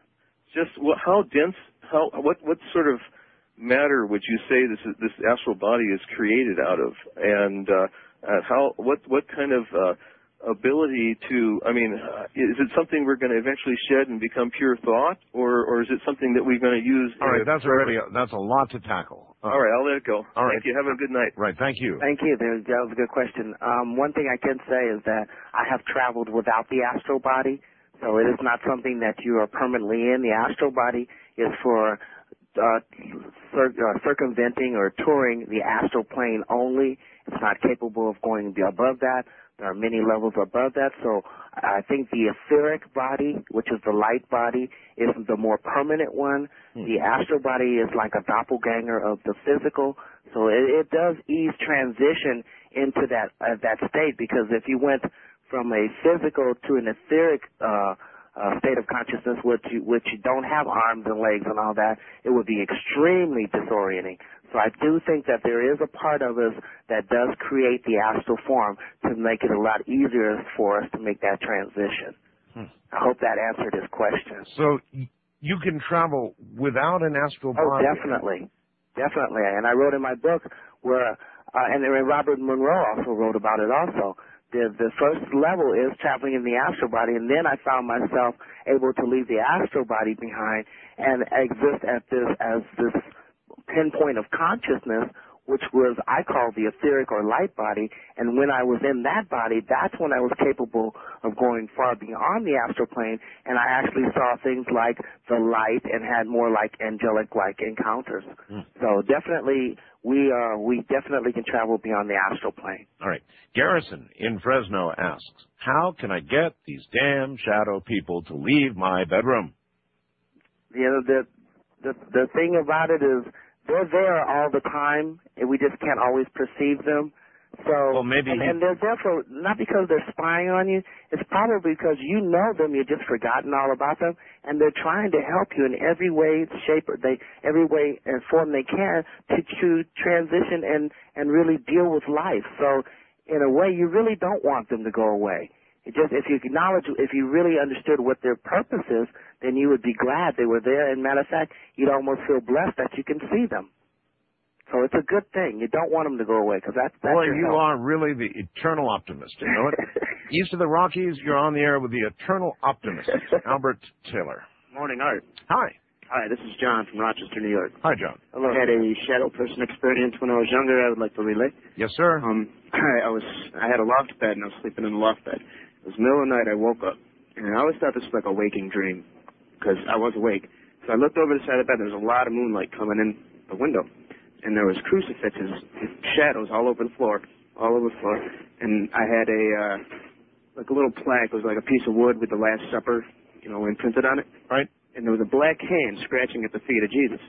just what, how dense, how what what sort of matter would you say this is, this astral body is created out of, and uh, uh, how what what kind of uh, ability to, I mean, uh, is it something we're going to eventually shed and become pure thought, or or is it something that we're going to use? All right, that's already, a, that's a lot to tackle. Uh, all right, I'll let it go. All right. Thank you. Have a good night. Right, thank you. Thank you. There, that was a good question. Um, one thing I can say is that I have traveled without the astral body, so it is not something that you are permanently in. The astral body is for uh, cir- uh, circumventing or touring the astral plane only. It's not capable of going above that. There are many levels above that, so I think the etheric body, which is the light body, is the more permanent one. Hmm. The astral body is like a doppelganger of the physical, so it, it does ease transition into that uh, that state, because if you went from a physical to an etheric uh, uh, state of consciousness, which you, which you don't have arms and legs and all that, it would be extremely disorienting. So I do think that there is a part of us that does create the astral form to make it a lot easier for us to make that transition. Hmm. I hope that answered his question. So you can travel without an astral body? Oh, definitely. Definitely. And I wrote in my book where, uh, and Robert Monroe also wrote about it also. The, the first level is traveling in the astral body, and then I found myself able to leave the astral body behind and exist at this, as this pinpoint of consciousness, which was, I call the etheric or light body. And when I was in that body, that's when I was capable of going far beyond the astral plane, and I actually saw things like the light and had more like angelic-like encounters. Mm. So definitely, we uh, we definitely can travel beyond the astral plane. All right. Garrison in Fresno asks, how can I get these damn shadow people to leave my bedroom? You know, the the the thing about it is, they're there all the time, and we just can't always perceive them. So, well, maybe and, he... and they're there for, not because they're spying on you, it's probably because you know them, you've just forgotten all about them, and they're trying to help you in every way, shape, or they, every way and form they can to, to transition and, and really deal with life. So, in a way, you really don't want them to go away. It just, if you acknowledge, if you really understood what their purpose is, then you would be glad they were there. And matter of fact, you'd almost feel blessed that you can see them. So it's a good thing. You don't want them to go away, because that's, that's Boy, your you help. are really the eternal optimist. You know it? East of the Rockies, you're on the air with the eternal optimist, Albert Taylor. Morning, Art. Hi. Hi, this is John from Rochester, New York. Hi, John. Hello. I had a shadow person experience when I was younger. I would like to relate. Yes, sir. Um, I, I was I had a loft bed, and I was sleeping in the loft bed. It was the middle of the night. I woke up, and I always thought this was like a waking dream, because I was awake. So I looked over the side of the bed. There was a lot of moonlight coming in the window, and there was crucifixes, shadows all over the floor, all over the floor. And I had a uh, like a little plaque. It was like a piece of wood with the Last Supper, you know, imprinted on it. Right. And there was a black hand scratching at the feet of Jesus.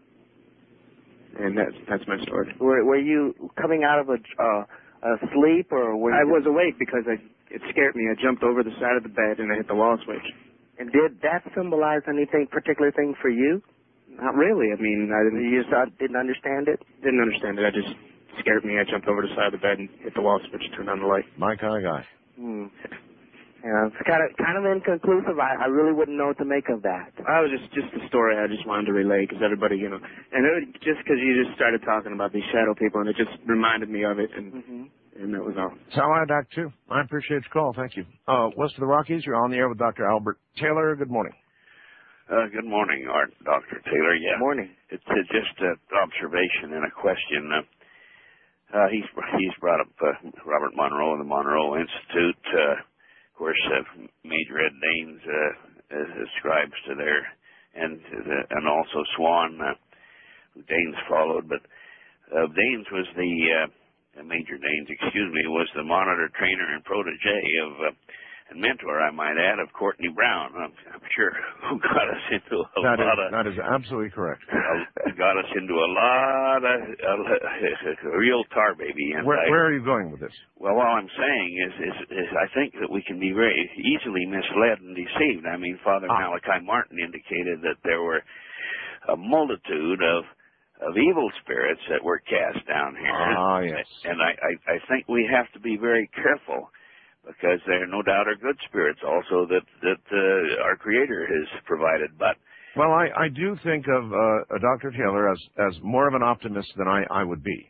And that's that's my story. Were, were you coming out of a, uh, a sleep, or were you... I was awake because I, it scared me. I jumped over the side of the bed and I hit the wall switch. And did that symbolize anything, particular thing for you? Not really. I mean, I didn't... You just uh, didn't understand it? Didn't understand it. I just scared me. I jumped over the side of the bed and hit the wall switch, turned on the light. My kind of guy. Hmm. Yeah, it's kind of kind of inconclusive. I, I really wouldn't know what to make of that. I was just just a story I just wanted to relay, because everybody, you know, and it, just because you just started talking about these shadow people, and it just reminded me of it, and mm-hmm. and that was all. That's how I'd act too. I appreciate your call. Thank you. Uh, west of the Rockies, you're on the air with Doctor Albert Taylor. Good morning. Uh, good morning, Art, Doctor Taylor. Yeah. Good morning. It's uh, just an observation and a question. Uh, uh, he's he's brought up uh, Robert Monroe and the Monroe Institute. Uh, of course, uh, Major Ed Danes uh, ascribes to there, and the, and also Swan, uh, who Danes followed. But uh, Danes was the uh, Major Danes, excuse me, was the monitor, trainer, and protege of. Uh, And mentor, I might add, of Courtney Brown. I'm, I'm sure who got us into a that lot is, of... That is absolutely correct. Uh, got us into a lot of... Uh, a real tar baby. And where, I, where are you going with this? Well, all I'm saying is, is, is I think that we can be very easily misled and deceived. I mean, Father ah. Malachi Martin indicated that there were a multitude of of evil spirits that were cast down here. Ah, yes. And I, I, I think we have to be very careful, because there no doubt are good spirits also that that uh, our Creator has provided. But well, I, I do think of uh, Doctor Taylor as as more of an optimist than I, I would be.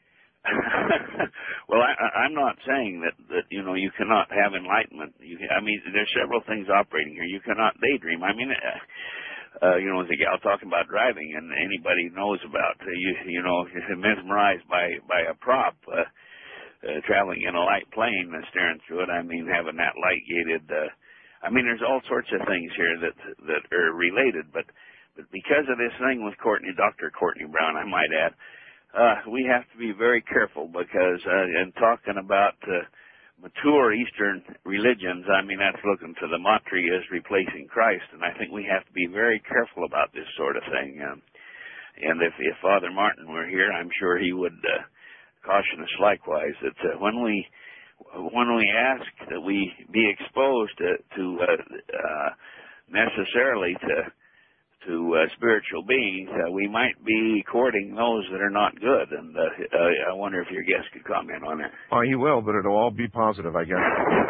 well, I, I'm not saying that that you know you cannot have enlightenment. You, I mean, there's several things operating here. You cannot daydream. I mean. Uh, Uh, you know, as a gal talking about driving, and anybody knows about uh, you, you know, mesmerized by by a prop. Uh, Uh, traveling in a light plane and staring through it. I mean, having that light gated. Uh, I mean, there's all sorts of things here that that are related. But but because of this thing with Courtney, Doctor Courtney Brown, I might add, uh, we have to be very careful because uh, in talking about uh, mature Eastern religions, I mean, that's looking to the Matri as replacing Christ, and I think we have to be very careful about this sort of thing. Um, and if if Father Martin were here, I'm sure he would. Uh, caution us likewise that uh, when we when we ask that we be exposed to, to uh, uh, necessarily to to uh, spiritual beings, uh, we might be courting those that are not good. And uh, uh, I wonder if your guest could comment on that. Oh, he will, but it'll all be positive, I guess.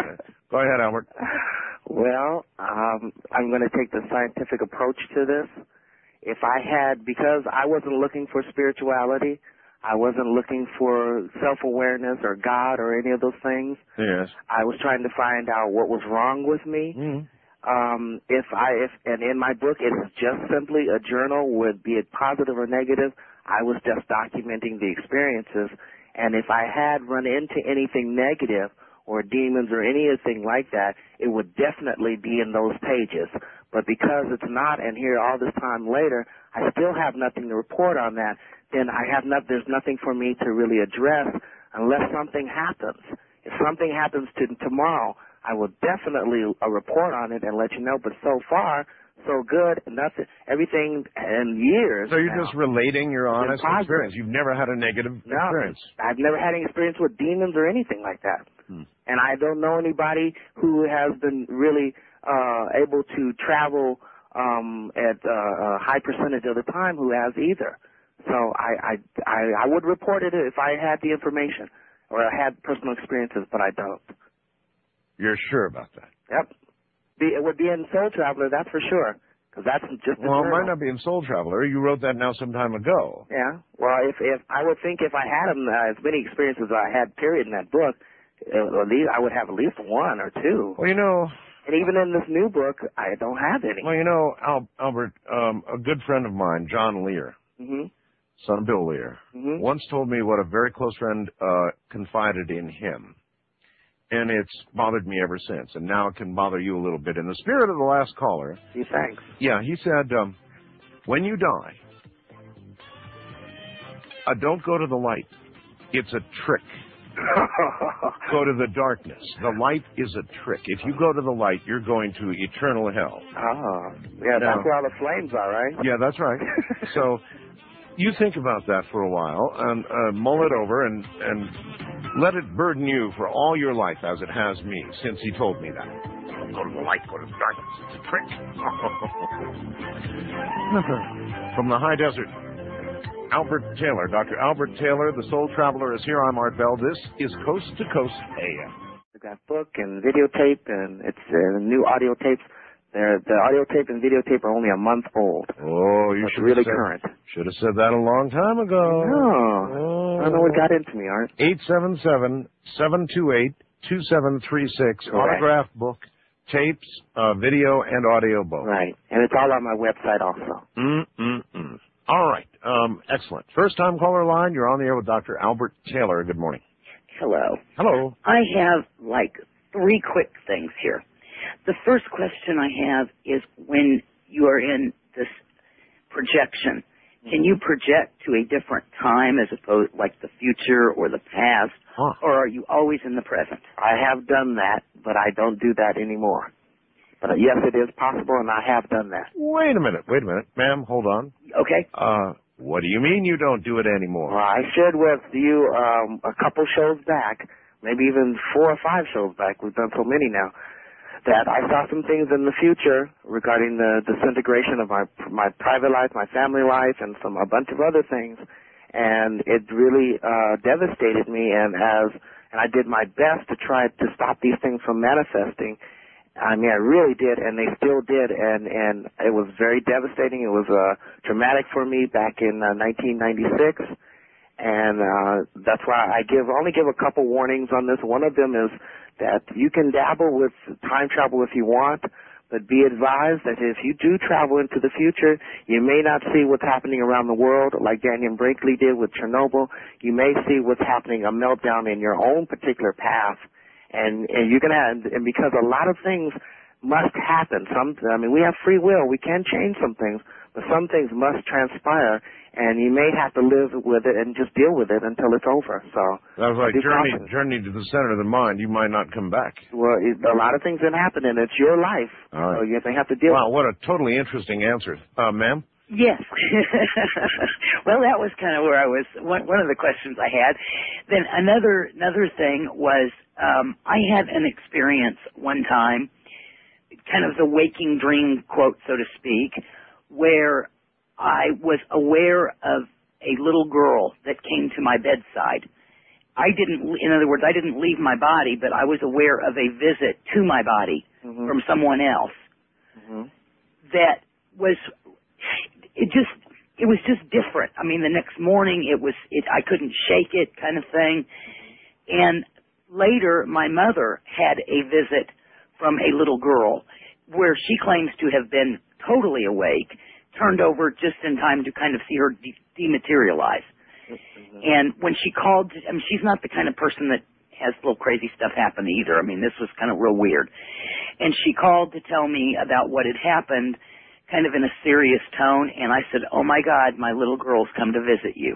Go ahead, Albert. Well, um, I'm going to take the scientific approach to this. If I had, because I wasn't looking for spirituality, I wasn't looking for self-awareness or God or any of those things. Yes. I was trying to find out what was wrong with me. Mm. Um, if I, if, and in my book, it's just simply a journal, would be it positive or negative. I was just documenting the experiences. And if I had run into anything negative or demons or anything like that, it would definitely be in those pages. But because it's not, and here all this time later, I still have nothing to report on that, then I have not, there's nothing for me to really address unless something happens. If something happens to tomorrow, I will definitely uh, report on it and let you know. But so far, so good, and that's it. Everything in years. So you're now, just relating your honest positive. experience. You've never had a negative no, experience. I've never had any experience with demons or anything like that. Hmm. And I don't know anybody who has been really uh, able to travel um, at uh, a high percentage of the time who has either. So I, I, I, I would report it if I had the information or I had personal experiences, but I don't. You're sure about that? Yep. Be, it would be in Soul Traveler, that's for sure, because that's just a Well, it journal. might not be in Soul Traveler. You wrote that now some time ago. Yeah. Well, if if I would think if I had them, uh, as many experiences as I had, period, in that book, uh, at least I would have at least one or two. Well, you know. And even in this new book, I don't have any. Well, you know, Al, Albert, um, a good friend of mine, John Lear, Mm-hmm. son of Bill Lear, Mm-hmm. once told me what a very close friend uh, confided in him. And it's bothered me ever since. And now it can bother you a little bit. In the spirit of the last caller. Gee, thanks. Yeah, he said, um, when you die, uh, don't go to the light. It's a trick. Go to the darkness. The light is a trick. If you go to the light, you're going to eternal hell. Oh, yeah, Now, that's where all the flames are, right? Yeah, that's right. So you think about that for a while and uh, mull it over and, and let it burden you for all your life as it has me since he told me that. Don't go to the light, go to the darkness. It's a trick. From the high desert, Albert Taylor. Doctor Albert Taylor, the Soul Traveler, is here. I'm Art Bell. This is Coast to Coast A M. I got book and videotape, and it's uh, new audio tapes. They're, the audio tape and videotape are only a month old. Oh, you It's should really have said, current. Should have said that a long time ago. No. Oh. I don't know what got into me, Art. eight seven seven, seven two eight, two seven three six. Correct. Autographed book, tapes, uh, video, and audio both. Right, and it's all on my website also. Mm-mm-mm. All right, um, excellent. First-time caller line, you're on the air with Doctor Albert Taylor. Good morning. Hello. Hello. I have like three quick things here. The first question I have is when you are in this projection, can you project to a different time as opposed like the future or the past, huh. or are you always in the present? I have done that, but I don't do that anymore. But uh, yes, it is possible, and I have done that. Wait a minute, wait a minute. Ma'am, hold on. Okay. Uh, what do you mean you don't do it anymore? Well, I shared with you um, a couple shows back, maybe even four or five shows back, we've done so many now, that I saw some things in the future regarding the disintegration of my my private life, my family life, and some a bunch of other things, and it really uh, devastated me. And as and I did my best to try to stop these things from manifesting. I mean, I really did, and they still did, and and it was very devastating. It was uh, traumatic for me back in uh, nineteen ninety-six, and uh, that's why I give only give a couple warnings on this. One of them is that you can dabble with time travel if you want, but be advised that if you do travel into the future, you may not see what's happening around the world like Daniel Brinkley did with Chernobyl. You may see what's happening, a meltdown in your own particular path, and, and you're going to have, and because a lot of things must happen. Some, I mean, we have free will. We can change some things, but some things must transpire, and you may have to live with it and just deal with it until it's over. So that was like journey, journey to the center of the mind. You might not come back. Well, it, a lot of things can happen, and it's your life. All right. So you have to, have to deal wow, with it. Wow, what a totally interesting answer. Uh, ma'am? Yes. Well, that was kind of where I was, one, one of the questions I had. Then another, another thing was um, I had an experience one time, kind of the waking dream quote, so to speak, where I was aware of a little girl that came to my bedside. I didn't, in other words, I didn't leave my body, but I was aware of a visit to my body mm-hmm. from someone else mm-hmm. that was, it just, it was just different. I mean, the next morning it was, it, I couldn't shake it kind of thing. And later my mother had a visit from a little girl where she claims to have been totally awake, turned over just in time to kind of see her de- dematerialize. Mm-hmm. And when she called, I mean, she's not the kind of person that has little crazy stuff happen either. I mean, this was kind of real weird. And she called to tell me about what had happened, kind of in a serious tone, and I said, oh my God, my little girl's come to visit you.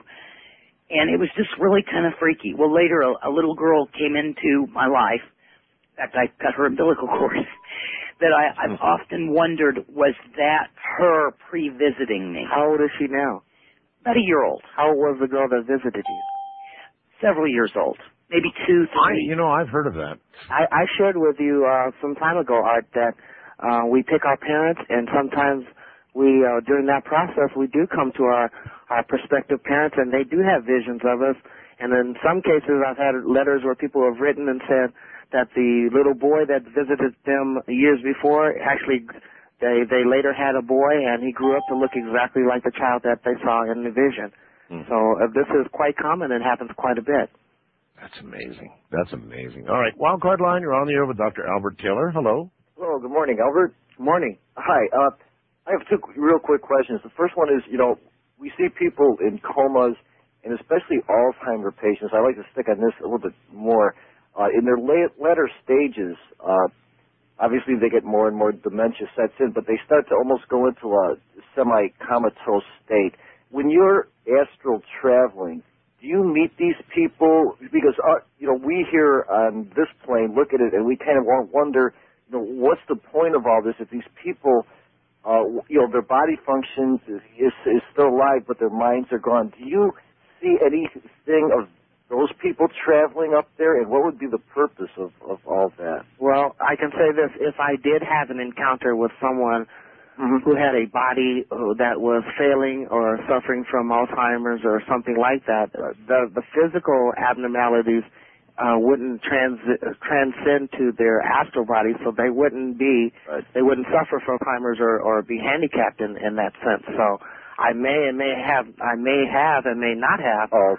And it was just really kind of freaky. Well, later a, a little girl came into my life. In fact, I cut her umbilical cord. That I, I've often wondered, was that her pre-visiting me? How old is she now? About a year old. How old was the girl that visited you? Several years old. Maybe two, three. I, you know, I've heard of that. I, I shared with you uh, some time ago, Art, that uh, we pick our parents, and sometimes we, uh, during that process, we do come to our, our prospective parents, and they do have visions of us. And in some cases, I've had letters where people have written and said that the little boy that visited them years before, actually, they they later had a boy, and he grew up to look exactly like the child that they saw in the vision. Mm. So uh, this is quite common and happens quite a bit. That's amazing. That's amazing. All right, Wildcard Line, you're on the air with Doctor Albert Taylor. Hello. Hello, good morning, Albert. Good morning. Hi. Uh, I have two real quick questions. The first one is, you know, we see people in comas, and especially Alzheimer patients. I like to stick on this a little bit more. Uh, in their late, latter stages, uh, obviously they get more and more dementia sets in, but they start to almost go into a semi-comatose state. When you're astral traveling, do you meet these people? Because, uh, you know, we here on this plane look at it and we kind of wonder, you know, what's the point of all this if these people, uh, you know, their body function is, is, is still alive, but their minds are gone. Do you see anything of those people traveling up there, and what would be the purpose of, of all that? Well, I can say this. If I did have an encounter with someone mm-hmm. who had a body that was failing or suffering from Alzheimer's or something like that, the, the physical abnormalities uh, wouldn't trans, transcend to their astral body, so they wouldn't be, right. they wouldn't suffer from Alzheimer's or, or be handicapped in, in that sense. So I may and may have, I may have and may not have. Oh, okay.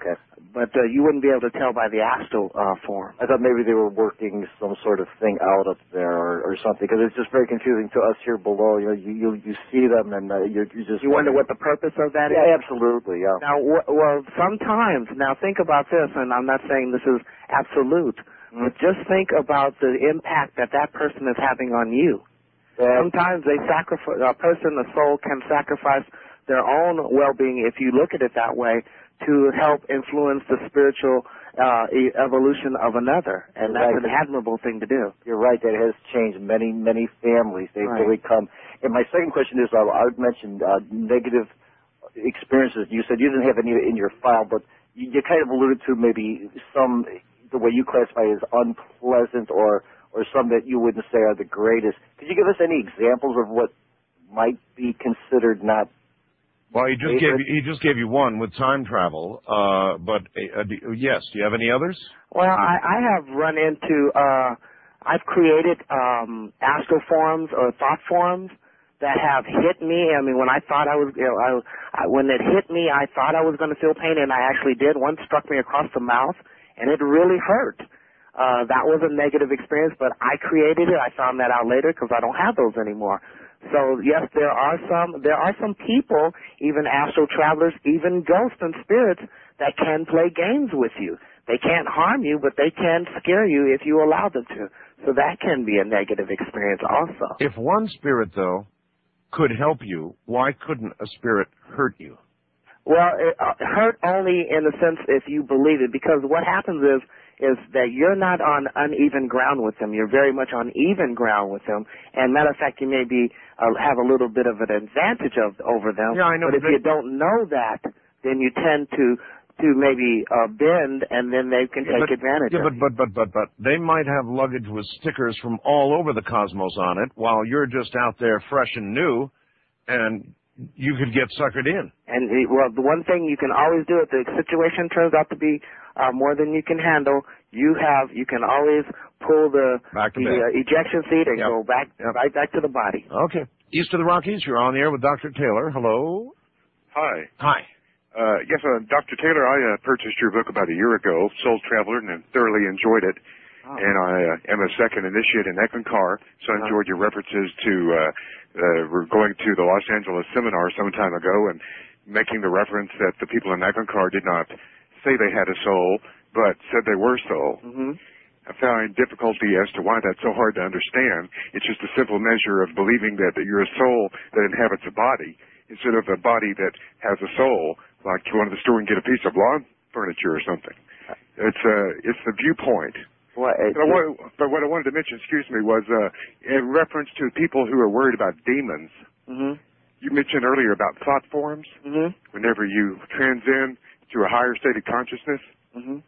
but uh, you wouldn't be able to tell by the astral uh, form. I thought maybe they were working some sort of thing out up there or, or something, because it's just very confusing to us here below. You know, you you, you see them and uh, you you just you wonder what the purpose of that yeah, is. Yeah, absolutely. Yeah. Now, w- well, sometimes. Now, think about this, and I'm not saying this is absolute, mm-hmm. but just think about the impact that that person is having on you. Yeah. Sometimes they sacrifice a person, a soul, can sacrifice their own well-being, if you look at it that way, to help influence the spiritual uh, e- evolution of another, and You're that's right. an admirable thing to do. You're right. That has changed many, many families. They've Right. really come. And my second question is, uh, I would mention uh, negative experiences. You said you didn't have any in your file, but you, you kind of alluded to maybe some, the way you classify as unpleasant, or or some that you wouldn't say are the greatest. Could you give us any examples of what might be considered not? Well, he just gave you, he just gave you one with time travel, uh, but uh, do, yes. Do you have any others? Well, I, I have run into, uh, I've created um, astral forms or thought forms that have hit me. I mean, when I thought I was, you know, I, I, when it hit me, I thought I was going to feel pain, and I actually did. One struck me across the mouth, and it really hurt. Uh, that was a negative experience, but I created it. I found that out later because I don't have those anymore. So yes, there are some there are some people, even astral travelers, even ghosts and spirits, that can play games with you. They can't harm you, but they can scare you if you allow them to. So that can be a negative experience also. If one spirit, though, could help you, why couldn't a spirit hurt you? Well, it, uh, hurt only in the sense if you believe it, because what happens is is that you're not on uneven ground with them. You're very much on even ground with them. And matter of fact, you may be uh, have a little bit of an advantage of over them. Yeah, I know. But if you don't know that, then you tend to to maybe uh, bend, and then they can Yeah, take but, advantage yeah, of but, but, but, but, but they might have luggage with stickers from all over the cosmos on it, while you're just out there fresh and new, and you could get suckered in. And, it, well, the one thing you can always do if the situation turns out to be uh, more than you can handle, you have, you can always pull the, back to the bed. uh, ejection seat and Yep. go back, Yep. right back to the body. Okay. East of the Rockies, you're on the air with Doctor Taylor. Hello. Hi. Hi. Uh, yes, uh, Doctor Taylor, I uh, purchased your book about a year ago, Soul Traveler, and thoroughly enjoyed it. Oh. And I uh, am a second initiate in Eckankar, so I enjoyed your references to, uh, uh, we're going to the Los Angeles seminar some time ago and making the reference that the people in Eckankar did not say they had a soul, but said they were soul. Mm-hmm. I find difficulty as to why that's so hard to understand. It's just a simple measure of believing that you're a soul that inhabits a body instead of a body that has a soul, like you go to the store and get a piece of lawn furniture or something. It's uh, it's the viewpoint. What, it, but, I wanted, but what I wanted to mention, excuse me, was uh, in reference to people who are worried about demons. Mm-hmm. You mentioned earlier about thought forms. Mm-hmm. Whenever you transcend to a higher state of consciousness. Mm-hmm.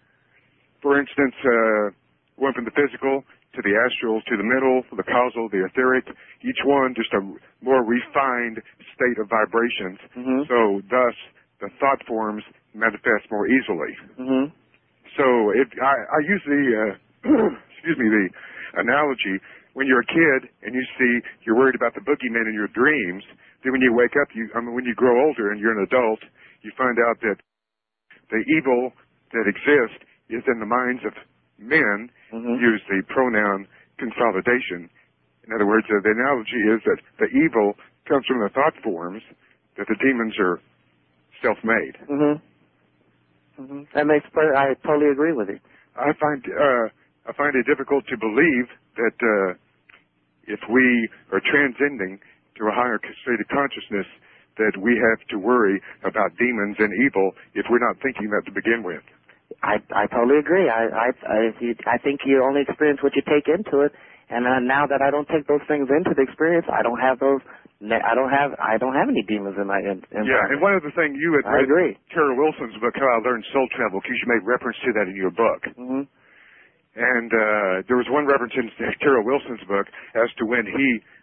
For instance, uh, went from the physical to the astral to the middle, the causal, the etheric, each one just a more refined state of vibrations. Mm-hmm. So thus, the thought forms manifest more easily. Mm-hmm. So it, I, I use the, uh, excuse me, the analogy, when you're a kid and you see, you're worried about the boogeyman in your dreams, then when you wake up, you, I mean, when you grow older and you're an adult, you find out that the evil that exists is in the minds of men. Mm-hmm. Use the pronoun consolidation. In other words, uh, the analogy is that the evil comes from the thought forms, that the demons are self-made. Mm-hmm. Mm-hmm. That makes, I totally agree with you. I find uh, I find it difficult to believe that uh, if we are transcending to a higher state of consciousness, that we have to worry about demons and evil if we're not thinking that to begin with. I I totally agree. I I I, I think you only experience what you take into it, and uh, now that I don't take those things into the experience, I don't have those. I don't have I don't have any demons in my in, in Yeah, and one other thing, you had I read agree. Tara Wilson's book, How I Learned Soul Travel, because you made reference to that in your book. Mm-hmm. And uh, there was one reference in Tara Wilson's book as to when he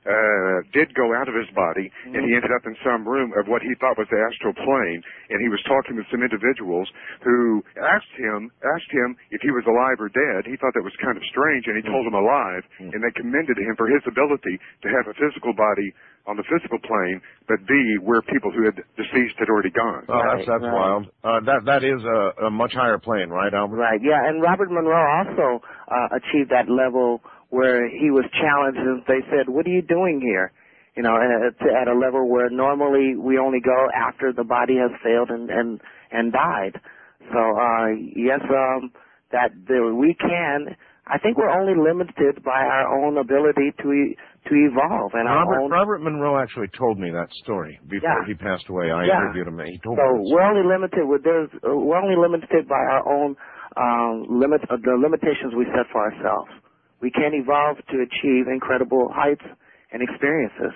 uh, did go out of his body, mm-hmm. and he ended up in some room of what he thought was the astral plane, and he was talking with some individuals who asked him asked him if he was alive or dead. He thought that was kind of strange, and he mm-hmm. told them alive, mm-hmm. and they commended him for his ability to have a physical body on the physical plane, but be where people who had deceased had already gone. Oh, that's that's right. wild. Uh, that that is a, a much higher plane, right, Albert? Right. Yeah, and Robert Monroe also uh, achieved that level where he was challenged, and they said, "What are you doing here?" You know, at, at a level where normally we only go after the body has failed and and and died. So uh, yes, um, that the, we can. I think we're only limited by our own ability to e- to evolve. And Robert, our own... Robert Monroe actually told me that story before yeah. he passed away. I yeah. interviewed him. He told so me. So we're only limited with there's uh, we're only limited by our own um, limit uh, the limitations we set for ourselves. We can't evolve to achieve incredible heights and experiences.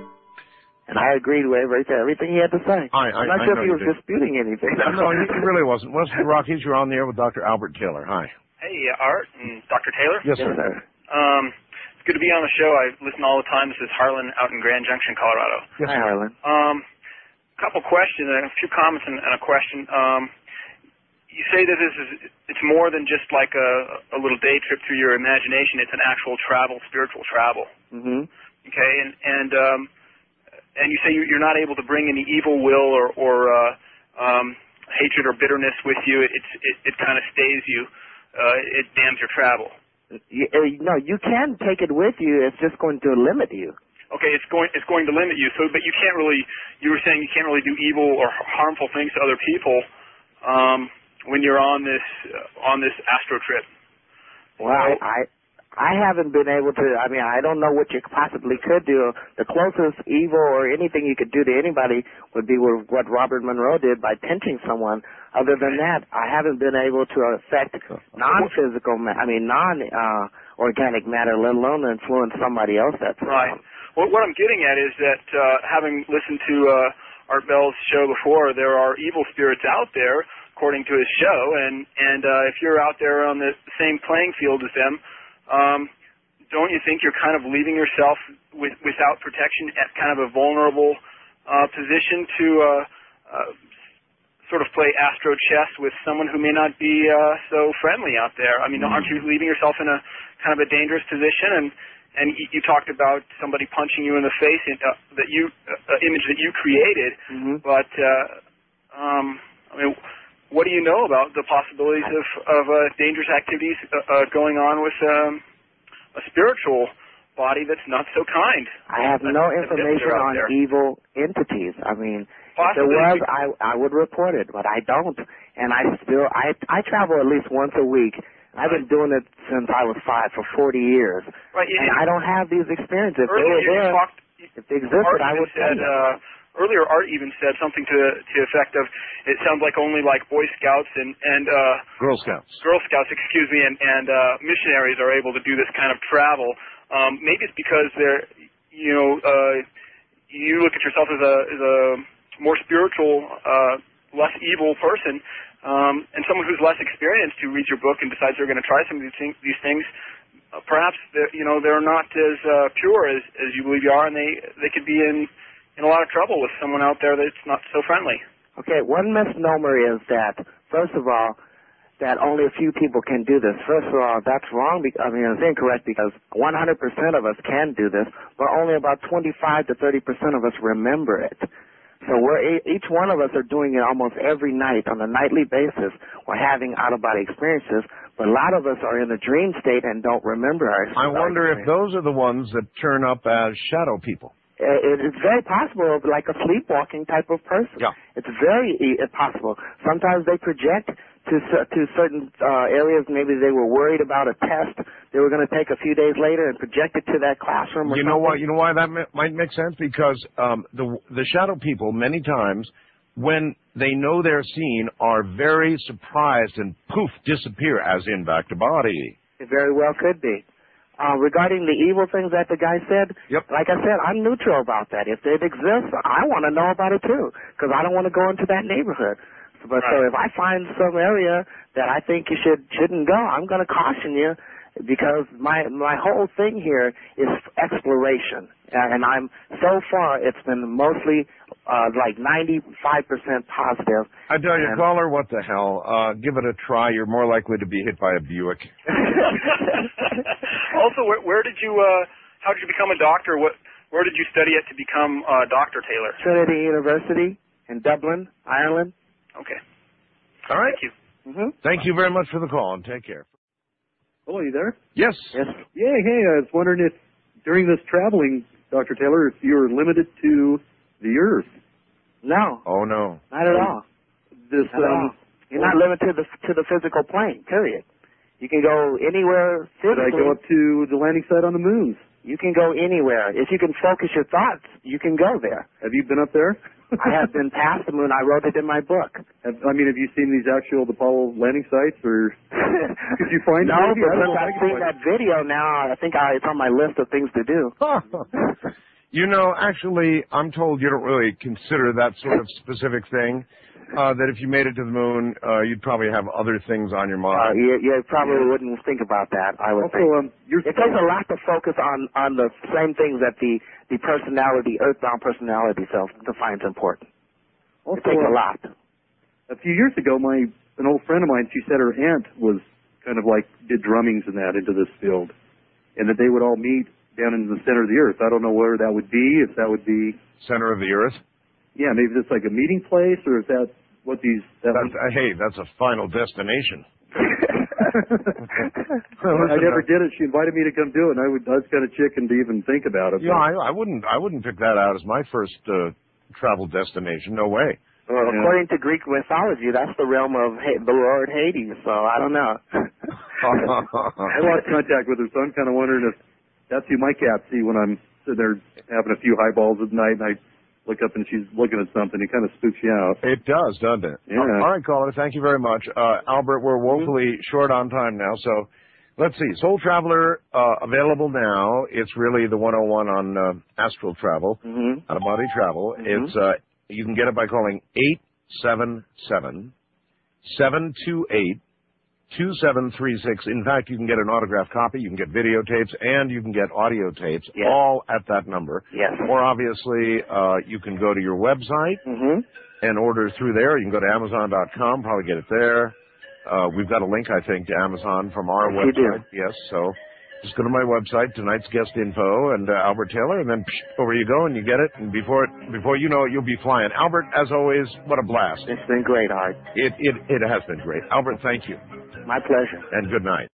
And I agreed with everything, everything he had to say. I, I, I'm not I sure know if he you was did. disputing anything. No, he really wasn't. Well, Mister Rockies, you're on the air with Doctor Albert Taylor. Hi. Hey, uh, Art and Doctor Taylor. Yes, sir. Yes, sir. Um, it's good to be on the show. I listen all the time. This is Harlan out in Grand Junction, Colorado. Yes, Hi, Harlan. Um, a couple questions, a few comments and, and a question. Um, you say that this is it's more than just like a, a little day trip through your imagination. It's an actual travel, spiritual travel. Mm-hmm. Okay, and and um, and you say you're not able to bring any evil will or or uh, um, hatred or bitterness with you. It it's, it, it kind of stays you. Uh, it dams your travel. You, uh, no, you can take it with you. It's just going to limit you. Okay, it's going it's going to limit you. So, but you can't really. You were saying you can't really do evil or harmful things to other people. Um, when you're on this uh, on this astro trip. Well, I, I I haven't been able to. I mean, I don't know what you possibly could do. The closest evil or anything you could do to anybody would be what Robert Monroe did by pinching someone. Other than that, I haven't been able to affect non-physical. Ma- I mean, non-organic uh, matter, let alone influence somebody else. That's right. Well, what I'm getting at is that uh, having listened to uh, Art Bell's show before, there are evil spirits out there, according to his show, and and uh, if you're out there on the same playing field as them, um, don't you think you're kind of leaving yourself with, without protection at kind of a vulnerable uh, position to uh, uh, sort of play astro chess with someone who may not be uh, so friendly out there? I mean, mm-hmm. aren't you leaving yourself in a kind of a dangerous position? And and you, you talked about somebody punching you in the face, in, uh, that you uh, image that you created, mm-hmm. but uh, um, I mean. What do you know about the possibilities of, of uh, dangerous activities uh, uh, going on with um, a spiritual body that's not so kind? I have no information on there. evil entities. I mean, Possibly. if there was, I, I would report it, but I don't. And I still, I, I travel at least once a week. I've been doing it since I was five for forty years. Right. And I don't have these experiences. If they were there, talked, if they existed, I would said, uh, Earlier, Art even said something to to the effect of, it sounds like only like Boy Scouts and and uh, Girl Scouts, Girl Scouts, excuse me, and and uh, missionaries are able to do this kind of travel. Um, maybe it's because they're, you know, uh, you look at yourself as a as a more spiritual, uh, less evil person, um, and someone who's less experienced who reads your book and decides they're going to try some of these things. These things uh, perhaps you know they're not as uh, pure as as you believe you are, and they they could be in. in a lot of trouble with someone out there that's not so friendly. Okay, one misnomer is that, first of all, that only a few people can do this. First of all, that's wrong. Because, I mean, it's incorrect because one hundred percent of us can do this, but only about twenty-five to thirty percent of us remember it. So we're, each one of us are doing it almost every night on a nightly basis. We're having out-of-body experiences, but a lot of us are in a dream state and don't remember our I wonder if those are the ones that turn up as shadow people. It's very possible, like a sleepwalking type of person. Yeah. It's very e- possible. Sometimes they project to to certain uh, areas. Maybe they were worried about a test they were going to take a few days later and project it to that classroom. Or you know something. why? You know why that m- might make sense? Because um, the the shadow people many times, when they know they're seen, are very surprised and poof disappear, as in back to body. It very well could be. Uh, regarding the evil things that the guy said, yep. like I said, I'm neutral about that. If it exists, I want to know about it too, because I don't want to go into that neighborhood. But right. So if I find some area that I think you should shouldn't go, I'm going to caution you because my my whole thing here is exploration, and I'm so far it's been mostly uh, like ninety-five percent positive. I tell you, and caller, what the hell? Uh, give it a try. You're more likely to be hit by a Buick. Also, where, where did you? Uh, how did you become a doctor? What? Where did you study it to become uh, Doctor Taylor? Trinity University in Dublin, Ireland. Okay. All right. Thank you. Mm-hmm. Thank you very much for the call, and take care. Oh, are you there? Yes. Yes. Yeah, hey, I was wondering if during this traveling, Doctor Taylor, if you were limited to the Earth. No. Oh, no. Not at all. This, Not at um, all. You're not limited to the, to the physical plane, period. You can go anywhere Did I physically. go up to the landing site on the moon? You can go anywhere. If you can focus your thoughts, you can go there. Have you been up there? I have been past the moon. I wrote it in my book. Have, I mean, have you seen these actual Apollo landing sites, or could you find no, it? but since I've seen that video now, I think I, it's on my list of things to do. You know, actually, I'm told you don't really consider that sort of specific thing. Uh, that if you made it to the moon, uh, you'd probably have other things on your Uh, mind. you, you probably Yeah. wouldn't think about that, I would Also, think. um, you're it takes a lot to focus on, on the same things that the, the personality, earthbound personality self defines important. Also, it takes a um, lot. A few years ago, my an old friend of mine, she said her aunt was kind of like did drummings and that into this field, and that they would all meet down in the center of the Earth. I don't know where that would be. If that would be Center of the Earth? Yeah, maybe it's like a meeting place, or is that what these? That That's, uh, hey, that's a final destination. I never did it. She invited me to come do it, and I, would, I was kind of chicken to even think about it. Yeah, I, I wouldn't. I wouldn't pick that out as my first uh, travel destination. No way. Well, Yeah. according to Greek mythology, that's the realm of ha- the Lord Hades, so I don't know. I lost contact with her, so I'm kind of wondering if that's who my cats see when I'm sitting there having a few highballs at night, and I look up and she's looking at something. It kind of spooks you out. It does, doesn't it? Yeah. All right, caller. Thank you very much. Uh, Albert, we're woefully short on time now, so let's see. Soul Traveler, uh, available now. It's really the one oh one on uh, astral travel, mm-hmm. out-of-body travel. Mm-hmm. It's uh, you can get it by calling eight seven seven, seven two eight, two seven three six. In fact, you can get an autographed copy, you can get videotapes, and you can get audio tapes, Yes. all at that number. Yes. Or obviously, uh, you can go to your website Mm-hmm. and order through there. You can go to amazon dot com, probably get it there. Uh, we've got a link, I think, to Amazon from our Yes, you do. website. Yes, so just go to my website, tonight's guest info, and uh, Albert Taylor, and then psh, over you go, and you get it, and before it, before you know it, you'll be flying. Albert, as always, what a blast. It's been great, Art. It, it, it has been great. Albert, thank you. My pleasure. And good night.